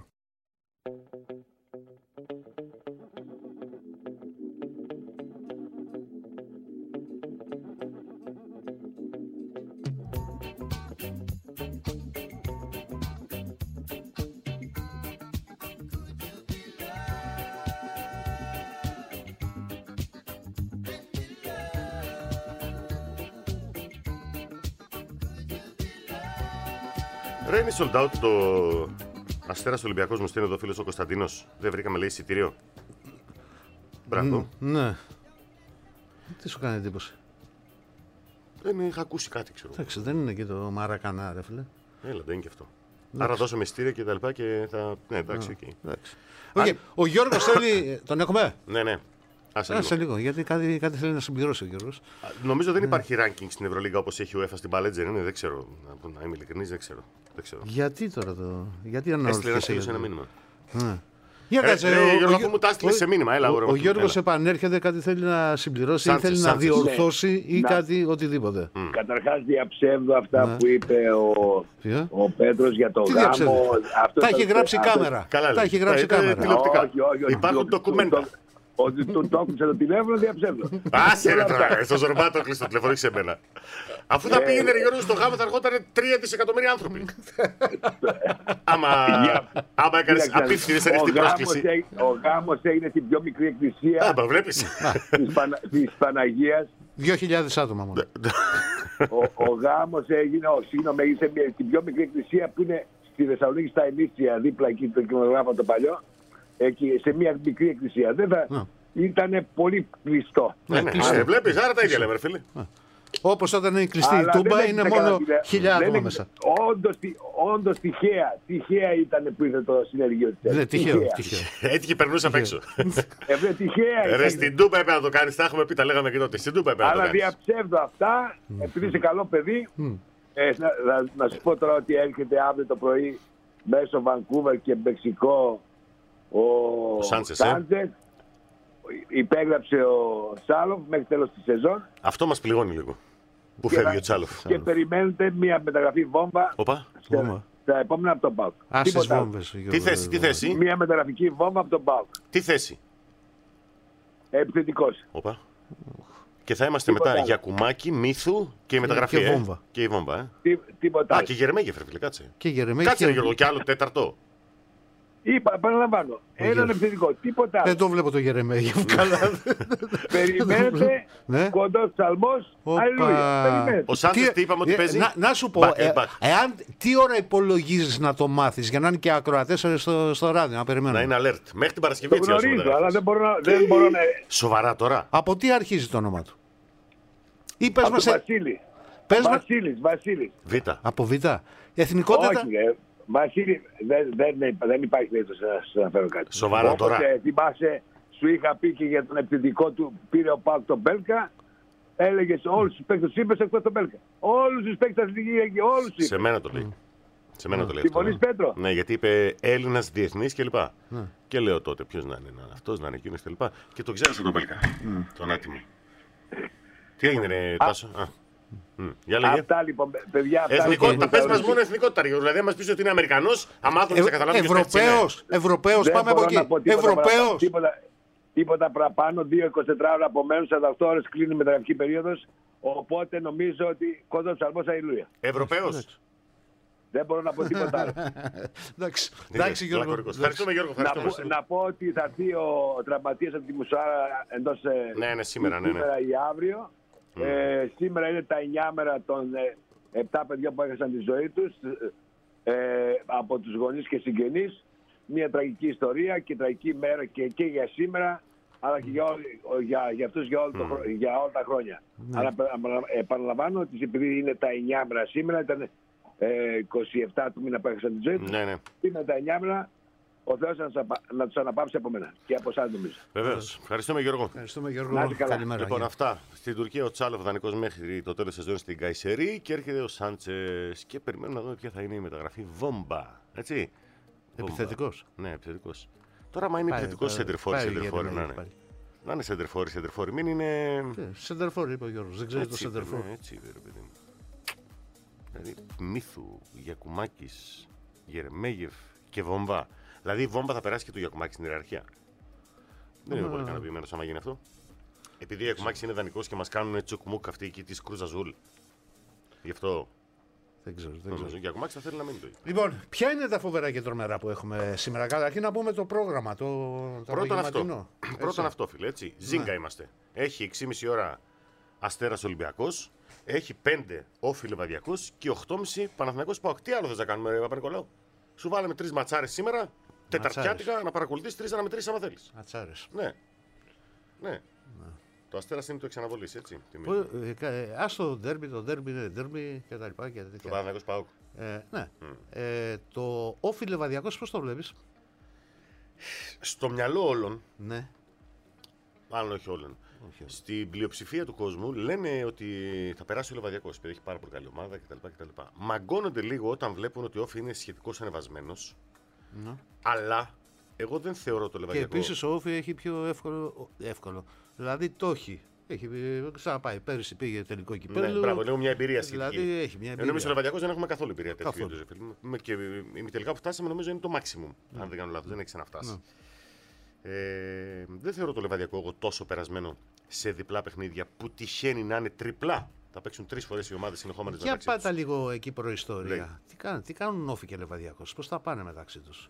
S4: Ρε, είναι sold out το Αστέρας Ολυμπιακός μου στέλνει εδώ φίλος ο Κωνσταντίνος. Δεν βρήκαμε, λέει, εισιτήριο. Μπράβο.
S5: Ναι. Τι σου κάνει εντύπωση?
S4: Δεν είχα ακούσει κάτι, ξέρω.
S5: Εντάξει, δεν είναι και το Μαρακανά, ρε φίλε.
S4: Έλα, δεν είναι και αυτό. Άρα δώσαμε εισιτήρια και τα λοιπά και θα. Ναι, εντάξει, οκ.
S5: Okay. Ο Γιώργος θέλει. Τον έχουμε?
S4: Ναι.
S5: Άσε λίγο, γιατί κάτι θέλει να συμπληρώσει ο Γιώργος.
S4: Νομίζω δεν υπάρχει ranking στην Ευρωλίγκα όπως έχει ο UEFA στην Παλέτζερ. Δεν ξέρω. Να είμαι ειλικρινής, δεν ξέρω.
S5: Γιατί τώρα το. Γιατί
S4: έστειλε ένα μήνυμα.
S5: Για κάτσε.
S4: Γιώργο, αφού μου τα έστειλε σε μήνυμα.
S5: Ο Γιώργος επανέρχεται, κάτι θέλει να συμπληρώσει ή θέλει να διορθώσει ή κάτι οτιδήποτε.
S6: Καταρχάς διαψεύδω αυτά που είπε ο Πέτρος για το γάμο.
S5: Τα έχει γράψει κάμερα.
S4: Τα έχει γράψει κάμερα. Υπάρχουν ντοκουμέντα.
S6: Ότι το άκουσα το τηλέφωνο, διαψεύδω.
S4: Άσε ρε τώρα, στο Ζορμπά το κλείσει το τηλέφωνο, σε μένα. Αφού θα πήγαινε Γιώργο στο γάμο θα ερχόταν 3 δισεκατομμύρια άνθρωποι. Άμα έκανες απίφθηνες ανοιχτή πρόσκληση.
S6: Ο γάμος έγινε στην πιο μικρή εκκλησία της Παναγίας.
S5: 2.000 άτομα μόνο.
S6: Ο γάμος έγινε, έγινε στην πιο μικρή εκκλησία που είναι στη Θεσσαλονίκη στα Ηλίσια, δίπλα εκεί το κινηματογράφο το παλιό. Εκεί, σε μια μικρή εκκλησία. Ήταν πολύ κλειστό.
S4: Βλέπεις, άρα τα ίδια λέμε, φίλε.
S5: Όπως όταν είναι κλειστή η Τούμπα, είναι μόνο 1.000 άτομα μέσα.
S6: Όντως τυχαία ήταν που ήρθε το συνεργείο της.
S5: Ναι, τυχαίο.
S4: Έτσι και περνούσε απ' έξω.
S6: Τυχαία.
S4: Ρε, στην Τούμπα έπρεπε να το κάνεις, τα έχουμε πει, τα λέγαμε και τότε. Στην Τούμπα έπρεπε να το κάνεις.
S6: Αλλά διαψεύδω αυτά, επειδή είσαι καλό παιδί. Να σου πω τώρα ότι έρχεται αύριο το πρωί μέσω Βανκούβερ και Μεξικό ο Σάντσες. Υπέγραψε ο Τσάλοφ μέχρι τέλος της σεζόν.
S4: Αυτό μας πληγώνει λίγο. Που φεύγει ο Τσάλοφ.
S6: Και περιμένετε μια μεταγραφή βόμβα στα επόμενα από τον ΠΑΟΚ.
S5: Άσες βόμβες.
S4: Τι θέση?
S6: Μια μεταγραφική βόμβα από τον ΠΑΟΚ.
S4: Τι θέση?
S6: Επιθετικός.
S4: Και θα είμαστε μετά για Κουμάκη, Μύθου και η μεταγραφή.
S5: Και βόμβα.
S4: Και η βόμβα.
S6: Τίποτα.
S4: Και Γερεμέγεφ, φίλε, κάτσε.
S5: Κάτσε,
S4: Γιώργο, κι άλλο τέταρτο.
S6: Είπα, επαναλαμβάνω. Έναν επιθετικό. Τίποτα.
S5: Δεν το βλέπω το Γερεμέγεφ. Καλά.
S6: Περιμένετε. Κοντός ψαλμός. Αλληλούια.
S4: Ο Σάντσες τι είπαμε ότι παίζει?
S5: Να σου πω, τι ώρα υπολογίζεις να το μάθεις για να είναι και ακροατές στο ράδιο, να περιμένουμε.
S4: Να είναι alert. Μέχρι την Παρασκευή.
S6: Το γνωρίζω, αλλά δεν μπορώ να.
S4: Σοβαρά τώρα.
S5: Από τι αρχίζει το όνομα του?
S6: Από Βασίλη. Βασίλης.
S4: Β.
S5: Από Β. Εθνικότητα.
S6: Όχι, Βασίλη, δεν υπάρχει περίπτωση να σας αναφέρω κάτι.
S4: Σοβαρά τώρα.
S6: Θυμάσαι, σου είχα πει και για τον επιθετικό του, πήρε ο ΠΑΟΚ τον Μπέλκα, έλεγες όλους τους παίκτες, είπες εκτός τον Μπέλκα. Όλους τους παίκτες της Λιγίας και όλους τους.
S4: Σε μένα το λέει.
S6: Συμφωνείς, Πέτρο?
S4: Ναι, γιατί είπε Έλληνας διεθνής κλπ. Και λέω τότε ποιος να είναι αυτός, να είναι εκείνος κλπ. Και το ξέχασα τον Μπέλκα. Τον άτιμο. Τι έγινε, ρε Τάσο? Για λέγε.
S6: Αυτά λοιπόν, παιδιά.
S4: Εθνικότητα, πες μας μόνο εθνικότητα. Δηλαδή, αν μας πεις ότι είναι Αμερικανός, άμα άθελες να καταλάβεις.
S5: Ευρωπαίος, πάμε από εκεί. Ευρωπαίος.
S6: Τίποτα παραπάνω, 2-24 ώρα από μένουν, 48 ώρες κλείνει η μεταγραφική περίοδος. Οπότε νομίζω ότι κόντος ψαλμός αλληλούια.
S4: Ευρωπαίος.
S6: Δεν μπορώ να πω τίποτα άλλο.
S5: Εντάξει, Γιώργο.
S4: Ευχαριστούμε, Γιώργο.
S6: Να πω ότι θα έρθει ο τραυματίας από τη Μουσάρα εντός
S4: σήμερα
S6: ή αύριο. Σήμερα είναι τα 9 μέρα των 7 παιδιών που έχασαν τη ζωή τους από τους γονείς και συγγενείς. Μια τραγική ιστορία και τραγική μέρα και για σήμερα, αλλά και για αυτούς για όλα τα χρόνια. Αλλά επαναλαμβάνω ότι επειδή είναι τα 9 μέρα σήμερα, ήταν 27 του μήνα που έχασαν τη ζωή τους. Είναι τα 9 μέρα. Ο Θεός να τους αναπαύσει από μένα και από εσάς νομίζω.
S4: Βεβαίως. Ευχαριστούμε, Γιώργο.
S5: Καλημέρα.
S4: Λοιπόν, αυτά. Στην Τουρκία ο Τσάλοφ δανεικός μέχρι το τέλος της σεζόν στην Καϊσερή και έρχεται ο Σάντσες και περιμένουμε να δούμε ποια θα είναι η μεταγραφή βόμμπα. Έτσι.
S5: Επιθετικός.
S4: Ναι, επιθετικός. Τώρα, άμα είναι επιθετικός σεντερφόρ να είναι. Να είναι σεντερφόρ. Μην είναι.
S5: Σεντερφόρ, είπε ο Γιώργος. Δεν ξέρει το σεντερφόρ.
S4: Έτσι, παιδί μου. Δηλαδή, Μύθου, Γιακουμάκης, Γερεμέγεφ και βόμβα. Δηλαδή η βόμβα θα περάσει και του Γιακουμάκη στην ιεραρχία. Δεν είμαι πολύ ικανοποιημένος άμα γίνει αυτό. Επειδή ο Γιακουμάκης είναι δανεικός και μας κάνουν τσουκμούκ αυτή εκεί της Κρούζα Ζουλ. Γι' αυτό.
S5: Δεν ξέρω.
S4: Ο Γιακουμάκης θα θέλει να μείνει το ίδιο.
S5: Λοιπόν, ποια είναι τα φοβερά και τρομερά που έχουμε σήμερα? Καταρχήν να πούμε το πρόγραμμα.
S4: Πρώτον αυτό, φίλε. Έτσι. Ζίγκα είμαστε. Έχει 6,5 ώρα Αστέρας Ολυμπιακός. Έχει 5 Όφι Λεβαδιακός και 8,5 Παναθηναϊκός ΠΑΟΚ. Τι άλλο θες να κάνουμε, Παπα-Νικολάου? Σου βάλαμε 3 ματσάρες σήμερα, τεταρτιάτικα, να παρακολουθείς 3 αναμετρήσεις άμα θέλεις.
S5: Ματσάρες.
S4: Ναι. Το Αστέρας είναι το εξαναβολής, έτσι.
S5: Ας το ντέρμπι είναι ντέρμπι και τα λοιπά. Και
S4: το Παναθηναϊκός ΠΑΟΚ.
S5: Ναι. Το Όφι Λεβαδιακός πώς το βλέπεις?
S4: Στο μυαλό όλων,
S5: Ναι.
S4: μάλλον όχι όλων, στην πλειοψηφία του κόσμου λένε ότι θα περάσει ο Λεβαδιακός, επειδή έχει πάρα πολύ καλή ομάδα κτλ. Μαγκώνονται λίγο όταν βλέπουν ότι ο Όφι είναι σχετικώς ανεβασμένος.
S5: Ναι.
S4: Αλλά εγώ δεν θεωρώ το
S5: Και
S4: Λεβαδιακό.
S5: επίσης ο Όφι έχει πιο εύκολο. Δηλαδή το έχει. Έχει ξαναπάει. Πέρυσι πήγε τελικό κυπέλλο.
S4: Ναι, μπράβο, λέω μια εμπειρία σχετική.
S5: Δηλαδή έχει μια εμπειρία.
S4: Ενώ εμείς στο Λεβαδιακός δεν έχουμε καθόλου εμπειρία τέτοιου
S5: Καθόλου.
S4: είδους. Και η τελικά που φτάσαμε νομίζω είναι το maximum. Αν δεν κάνω λάθος, δεν έχει ξαναφτάσει. Δεν θεωρώ το Λεβαδιακό εγώ τόσο περασμένο σε διπλά παιχνίδια που τυχαίνει να είναι τριπλά. Θα παίξουν 3 φορές οι ομάδες συνεχόμενες
S5: Για
S4: μεταξύ
S5: πάτα
S4: τους.
S5: λίγο εκεί προϊστορία. Τι κάνουν Όφι και Λεβαδιακός, πώς θα πάνε μεταξύ τους.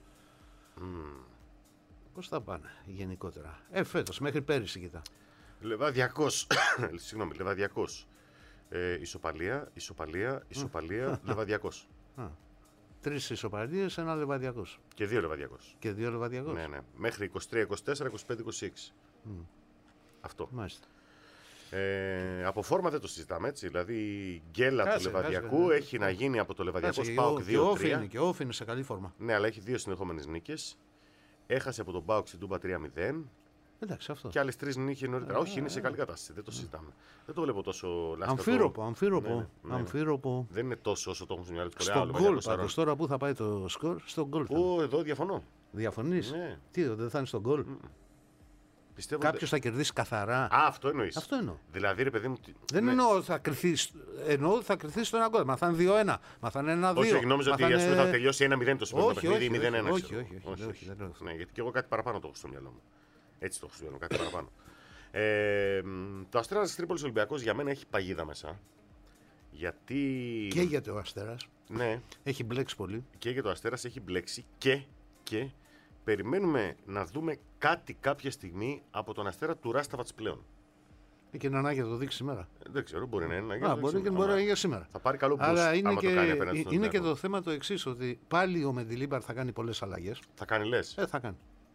S5: Πώς θα πάνε γενικότερα. Φέτος, μέχρι πέρυσι κοιτά.
S4: Λεβαδιακός. Συγγνώμη, Λεβαδιακός. Ισοπαλία, Λεβαδιακός.
S5: 3 ισοπαλίες, 1 Λεβαδιακός.
S4: Και 2 Λεβαδιακός.
S5: Και 2 Λεβαδιακός.
S4: Ναι. Μέχρι 23-24, 25-26. Αυτό.
S5: Μάλιστα.
S4: Από φόρμα δεν το συζητάμε, έτσι. Δηλαδή η γκέλα
S5: Κάτσε,
S4: του Λεβαδιακού
S5: κάτσε.
S4: έχει να γίνει από το Λεβαδιακό
S5: Κάτσε,
S4: ΠΑΟΚ 2-3.
S5: Και ο Όφι είναι σε καλή φόρμα.
S4: Ναι, αλλά έχει 2 συνεχόμενες νίκες. Έχασε από τον ΠΑΟΚ στην Τούμπα 3-0.
S5: Εντάξει, αυτό.
S4: Και άλλες 3 νίκες νωρίτερα. Όχι, είναι σε καλή κατάσταση. Δεν το συζητάμε. Δεν το βλέπω τόσο λάστιχο.
S5: Αμφίροπο.
S4: Δεν είναι τόσο όσο το έχουν στο μυαλό του.
S5: Στον γκολ πάντως. Τώρα που θα πάει το σκορ, στον γκολ.
S4: Εδώ διαφωνώ.
S5: Διαφωνείς?
S4: Ναι.
S5: Τι, δεν θα είναι στον γκολ?
S4: Πιστεύω
S5: Κάποιος θα κερδίσει καθαρά.
S4: αυτό εννοείς.
S5: Αυτό εννοώ.
S4: Δηλαδή, ρε παιδί μου.
S5: Δεν εννοώ ότι θα κρυθεί. Εννοώ ότι θα κρυθεί στον γκολ. Μα θα είναι 2-1. Μα θα είναι 1-2.
S4: Όχι, νόμιζα ότι ας πούμε θα τελειώσει 1-0 το σημερινό παιχνίδι ή 0-1.
S5: Όχι.
S4: Ναι, γιατί και εγώ κάτι παραπάνω το έχω στο μυαλό μου. Έτσι το έχω στο μυαλό μου, κάτι παραπάνω. Το Αστέρας Τρίπολης Ολυμπιακός για μένα έχει παγίδα μέσα. Γιατί.
S5: Και γιατί ο Αστέρας
S4: Ναι,
S5: έχει μπλέξει πολύ.
S4: και για το Αστέρας έχει μπλέξει και περιμένουμε να δούμε κάτι κάποια στιγμή από τον Αστέρα του Ράσταβατς πλέον.
S5: Και να ανάγκη θα το δείξει σήμερα.
S4: Δεν ξέρω, μπορεί να είναι. να
S5: Μπορεί και μπορεί να είναι για σήμερα.
S4: Θα πάρει καλό boost
S5: Αλλά είναι,
S4: άμα το κάνει απέναντι στον
S5: είναι και
S4: Ολυμπιακό.
S5: το θέμα το εξής, ότι πάλι ο Μεντιλίμπαρ θα κάνει πολλές αλλαγές.
S4: Θα κάνει λες.
S5: Θα κάνει.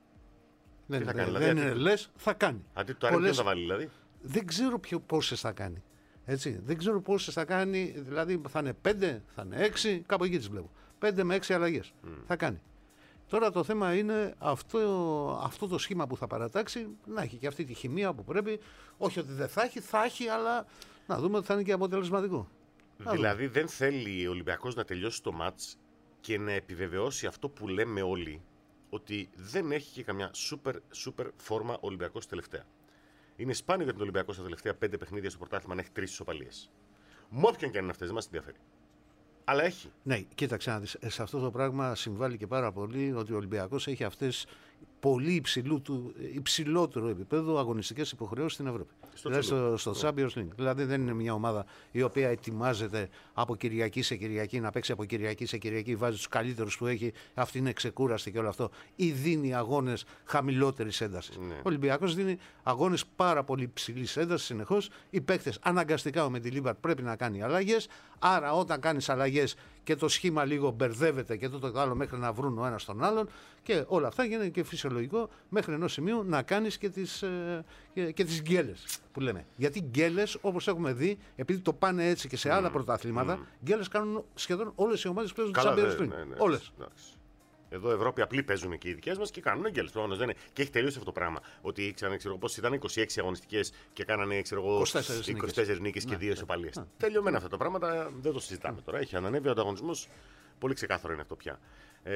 S5: Δεν
S4: θα κάνει,
S5: δεν
S4: δηλαδή,
S5: είναι λες, θα κάνει.
S4: Αντί του Αρέμ θα βάλει δηλαδή.
S5: Δεν ξέρω πόσες θα κάνει. Έτσι. Δεν ξέρω πόσες θα κάνει. Δηλαδή θα είναι 5, θα είναι 6, κάπου εκεί τις βλέπω. 5 με 6 αλλαγές θα κάνει. Τώρα το θέμα είναι αυτό το σχήμα που θα παρατάξει να έχει και αυτή τη χημεία που πρέπει. Όχι ότι δεν θα έχει, αλλά να δούμε ότι θα είναι και αποτελεσματικό.
S4: Δηλαδή δεν θέλει ο Ολυμπιακός να τελειώσει το μάτς και να επιβεβαιώσει αυτό που λέμε όλοι, ότι δεν έχει και καμιά super φόρμα ο Ολυμπιακός τελευταία. Είναι σπάνιο για τον Ολυμπιακό στα τελευταία 5 παιχνίδια στο πρωτάθλημα να έχει 3 ισοπαλίες. Με όποιον και αν είναι αυτές, δεν μας ενδιαφέρει. Αλλά έχει.
S5: Ναι, κοίταξε να δεις, σε αυτό το πράγμα συμβάλλει και πάρα πολύ ότι ο Ολυμπιακός έχει αυτές πολύ υψηλότερο επίπεδο αγωνιστικές υποχρεώσεις στην Ευρώπη. Στο Champions League. Δηλαδή δεν είναι μια ομάδα η οποία ετοιμάζεται από Κυριακή σε Κυριακή να παίξει από Κυριακή σε Κυριακή, βάζει τους καλύτερους που έχει, αυτή είναι ξεκούραστη και όλο αυτό, ή δίνει αγώνες χαμηλότερης έντασης.
S4: Ναι.
S5: Ο Ολυμπιακός δίνει αγώνες πάρα πολύ υψηλής έντασης συνεχώς. Οι παίκτες αναγκαστικά ο Μεντιλίμπαρ πρέπει να κάνει αλλαγές. Άρα όταν κάνεις αλλαγές και το σχήμα λίγο μπερδεύεται και το άλλο μέχρι να βρουν ο ένας τον άλλον και όλα αυτά γίνεται και φυσιολογικό μέχρι ενός σημείου να κάνεις και τις γκέλες που λέμε. Γιατί γκέλες, όπως έχουμε δει, επειδή το πάνε έτσι και σε άλλα πρωταθλήματα, γκέλες κάνουν σχεδόν όλες οι ομάδες που παίζουν τη Champions League.
S4: Ναι,
S5: Όλες.
S4: Εδώ Ευρώπη απλοί παίζουν και οι δικές μας και κάνουν έγκελες. Και έχει τελειώσει αυτό το πράγμα. Ότι ξέρω πώς ήταν 26 αγωνιστικές και κάνανε 24 νίκες και 2 ισοπαλίες. Τελειωμένα αυτά τα πράγματα, δεν το συζητάμε τώρα. Έχει ανανέβει ο ανταγωνισμός. Πολύ ξεκάθαρο είναι αυτό πια.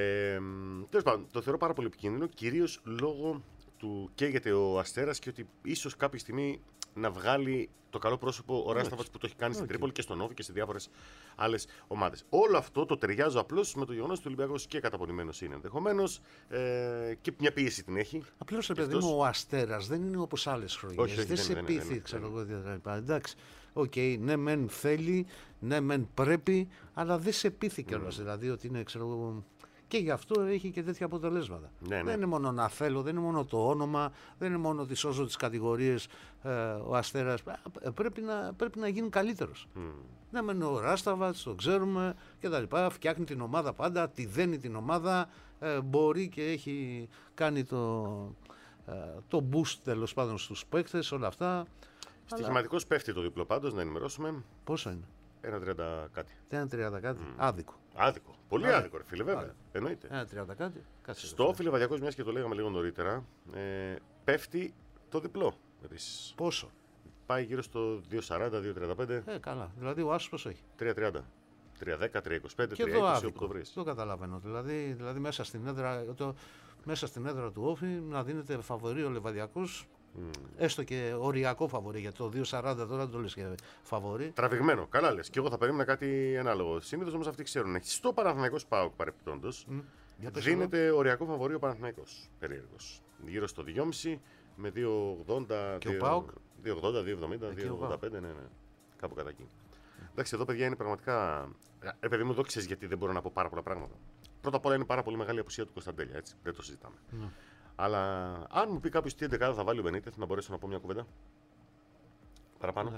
S4: Τέλος πάντων, το θεωρώ πάρα πολύ επικίνδυνο, κυρίως λόγω του καίγεται ο Αστέρας και ότι ίσως κάποια στιγμή να βγάλει το καλό πρόσωπο ο Ράσταβατς που το έχει κάνει στην Τρίπολη και στον Όφη και σε διάφορες άλλες ομάδες. Όλο αυτό το ταιριάζω απλώς με το γεγονός ότι ο Ολυμπιακός και καταπονημένος είναι ενδεχομένως και μια πίεση την έχει.
S5: Απλώς ρε παιδί μου, ο Αστέρας δεν είναι όπως άλλες χρονιές. Δεν σε πείθει, ξέρω εγώ τι. Εντάξει, ναι, μεν θέλει, ναι, μεν πρέπει, αλλά δεν σε πείθει κιόλας. Δηλαδή ότι είναι, ξέρω εγώ, Και γι' αυτό έχει και τέτοια αποτελέσματα.
S4: Ναι.
S5: Δεν είναι μόνο να θέλω, δεν είναι μόνο το όνομα, δεν είναι μόνο ότι σώζω τις κατηγορίες ο Αστέρας. Πρέπει να γίνει καλύτερος. Ναι, μεν ο Ράσταβατς, το ξέρουμε κτλ. Φτιάχνει την ομάδα πάντα, τη δένει την ομάδα, μπορεί και έχει κάνει το boost τέλος πάντων στους παίκτες, όλα αυτά.
S4: Στοιχηματικός πέφτει το διπλό πάντως, να ενημερώσουμε.
S5: Πόσο είναι?
S4: 1,30 κάτι.
S5: 1,30 κάτι. Άδικο.
S4: Άδικο. Πολύ άδικο, ρε φίλε, βέβαια. Εννοείται.
S5: 1,30 κάτι.
S4: Στο Φιλεβαδιακός, μιας και το λέγαμε λίγο νωρίτερα, πέφτει το διπλό. Επίσης.
S5: Πόσο?
S4: Πάει γύρω στο 2,40-2,35.
S5: Καλά. Δηλαδή ο Άσος πόσο έχει?
S4: 3,30. 3,10, 3,25,
S5: Και
S4: 3,20 όπου το βρεις.
S5: Το καταλαβαίνω. Δηλαδή μέσα στην έδρα του Όφη να δίνεται φαβορί ο Λεβαδιακός. Έστω και οριακό φαβορί, γιατί το 2,40 τώρα δεν το λες και φαβορί.
S4: Τραβηγμένο. Καλά λες. Και εγώ θα περίμενα κάτι ανάλογο. Συνήθως όμως αυτοί ξέρουν. Στο Παναθηναϊκός ΠΑΟΚ παρεπιπτόντως δίνεται οριακό φαβορί ο Παναθηναϊκός. Περίεργος. Γύρω στο 2,5 με 2,80.
S5: Και ο ΠΑΟΚ?
S4: 2,80, 2,70, 2,85. Ναι. Κάπου κατά εκεί. Εντάξει, εδώ παιδιά είναι πραγματικά. Παιδί μου, εδώ ξέρεις γιατί δεν μπορώ να πω πάρα πολλά πράγματα. Πρώτα απ' όλα είναι πάρα πολύ μεγάλη απουσία του Κωνσταντέλια, έτσι. Δεν το συζητάμε. Αλλά αν μου πει κάποιος τι 11 θα βάλει ο Μπενίτεθ, να μπορέσω να πω μια κουβέντα. Παραπάνω.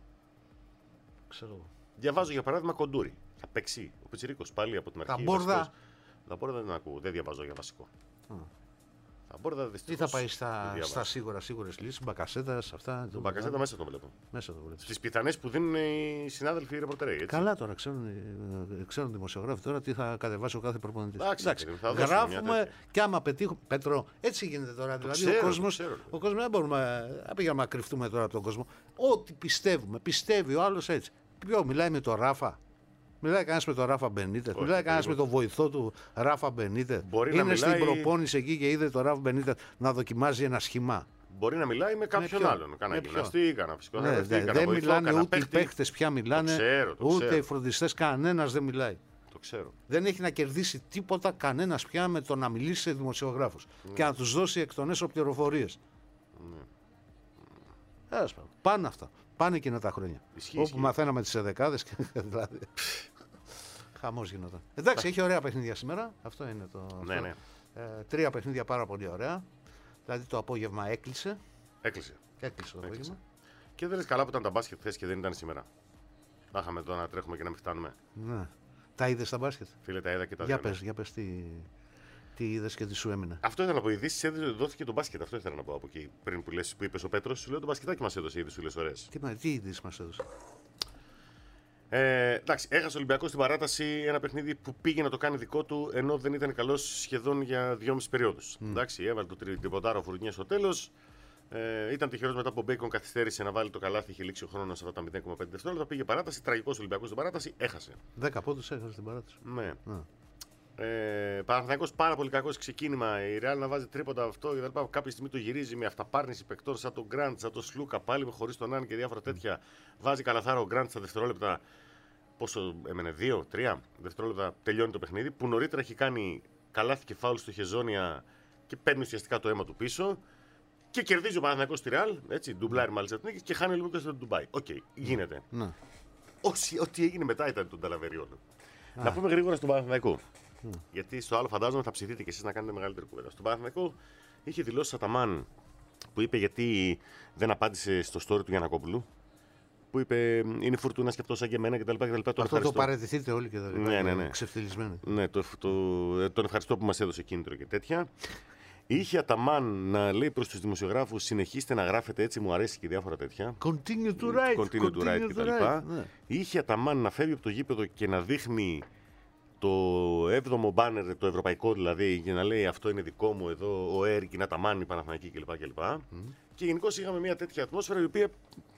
S5: Ξέρω.
S4: Διαβάζω για παράδειγμα Κοντούρη. Θα παίξει ο Πιτσιρίκος πάλι από την αρχή. Τα Μπόρδα δεν ακούω, δεν διαβάζω για βασικό. Τα Μπόρδα δυστυχώς.
S5: Τι θα πάει στα σίγουρες λύσεις, Μπακασέτας, αυτά.
S4: Τον Μπακασέτα μέσα τον βλέπω.
S5: Μέσα το βλέπω.
S4: Στις πιθανές που δίνουν οι συνάδελφοι οι ρεπορτερέοι.
S5: Καλά τώρα, ξέρουν δημοσιογράφοι τώρα τι θα κατεβάσει ο κάθε προπονητής.
S4: Εντάξει,
S5: γράφουμε και άμα πετύχουμε. Πέτρο, έτσι γίνεται τώρα. Δηλαδή ο κόσμος δεν μπορούμε να πήγαμε να κρυφτούμε τώρα από τον κόσμο. Ό,τι πιστεύει ο άλλος έτσι. Ποιο μιλάει με τον Ράφα? Μιλάει κανένας με τον Ράφα Μπενίτεθ? Μιλάει κανένας με τον βοηθό του Ράφα Μπενίτεθ? Είναι στην προπόνηση εκεί και είδε τον Ράφα Μπενίτεθ να δοκιμάζει ένα σχήμα.
S4: Μπορεί να μιλάει με κάποιον άλλον. Κανένα γυμναστή, κανένα φυσικό.
S5: Δεν μιλάνε ούτε οι παίχτες πια μιλάνε, ούτε οι φροντιστές. Κανένας δεν μιλάει.
S4: Το ξέρω.
S5: Δεν έχει να κερδίσει τίποτα κανένας πια με το να μιλήσει σε δημοσιογράφους και να τους δώσει εκ των έσω πληροφορίες. Πάνε αυτά. Πάνε εκείνα τα χρόνια. Όπου μαθαίναμε τις εδεκάδες και δηλαδή. Χαμός γινόταν. Εντάξει, έχει ωραία παιχνίδια σήμερα. Αυτό είναι το.
S4: Ναι.
S5: 3 παιχνίδια πάρα πολύ ωραία. Δηλαδή το απόγευμα έκλεισε.
S4: Έκλεισε
S5: το απόγευμα.
S4: Και δεν λες καλά που ήταν τα μπάσκετ χθες και δεν ήταν σήμερα. Θα είχαμε εδώ να τρέχουμε και να μην φτάνουμε.
S5: Ναι. Τα είδες στα μπάσκετ?
S4: Φίλε, τα είδα και τα
S5: δύο. Για πες τι είδες και τι σου έμεινε.
S4: Αυτό ήθελα να πω. Ειδήσεις δόθηκε το μπάσκετ. Αυτό ήθελα να πω από εκεί πριν που είπες ο Πέτρος. Σου λέω το μπασκετάκι μας έδωσε είδες, σου λες ωραίες.
S5: Τι ειδήσεις μας έδωσε?
S4: Εντάξει, έχασε ο Ολυμπιακός στην παράταση ένα παιχνίδι που πήγε να το κάνει δικό του ενώ δεν ήταν καλός σχεδόν για 2,5 περιόδους. Εντάξει, έβαλε το τριποντάρο Φουρνιέ στο τέλος. Ήταν τυχερός μετά από Μπέικον, καθυστέρησε να βάλει το καλάθι, είχε λήξει ο χρόνος αυτά τα 0,5 δευτερόλεπτα. Πήγε παράταση, τραγικός Ολυμπιακός στην παράταση, έχασε.
S5: 10 πόντους έχασε στην παράταση.
S4: Ναι. Παναθηναϊκός πάρα πολύ κακός ξεκίνημα. Η Real να βάζει τρίποντα αυτό και τα λοιπά. Κάποια στιγμή το γυρίζει με αυταπάρνηση παικτών σαν τον Γκραντ, σαν τον Σλούκα, πάλι με χωρίς τον Άν και διάφορα τέτοια. Βάζει καλαθάρο ο Γκραντ στα δευτερόλεπτα. Πόσο έμενε, 2-3 δευτερόλεπτα τελειώνει το παιχνίδι. Που νωρίτερα έχει κάνει καλάθι και φάουλ στο Χεζόνια και παίρνει ουσιαστικά το αίμα του πίσω. Και κερδίζει ο Παναθηναϊκός στη Real. Έτσι, ντουμπλάρει μάλιστα την νίκη και χάνει λίγο και στο Ντουμπάι. Οκ, γίνεται.
S5: Ναι.
S4: Ό,τι έγινε μετά ήταν τον Ταλαβεριών. Να πούμε γρήγορα στον Παναθηναϊκό. Γιατί στο άλλο φαντάζομαι θα ψηθείτε και εσείς να κάνετε μεγαλύτερη κουβέντα. Στον Παναθηναϊκό είχε δηλώσει Σαταμάν που είπε γιατί δεν απάντησε στο story του Γιαννακόπουλου. Που είπε είναι φουρτούνα και αυτό σαν και εμένα κτλ.
S5: Αυτό το παραιτηθείτε όλοι και δεν
S4: ναι.
S5: Ξεφτυλισμένοι.
S4: Ναι, τον ευχαριστώ που μας έδωσε κίνητρο και τέτοια. Είχε Αταμάν να λέει προς τους δημοσιογράφους συνεχίστε να γράφετε έτσι, μου αρέσει και διάφορα τέτοια.
S5: Continue to write
S4: κτλ. Ναι. Είχε Αταμάν να φεύγει από το γήπεδο και να δείχνει το 7ο μπάνερ, το ευρωπαϊκό δηλαδή, για να λέει αυτό είναι δικό μου εδώ, ο Έρικ, Αταμάν, η Παναθηναϊκή κλπ. Και γενικώς είχαμε μια τέτοια ατμόσφαιρα η οποία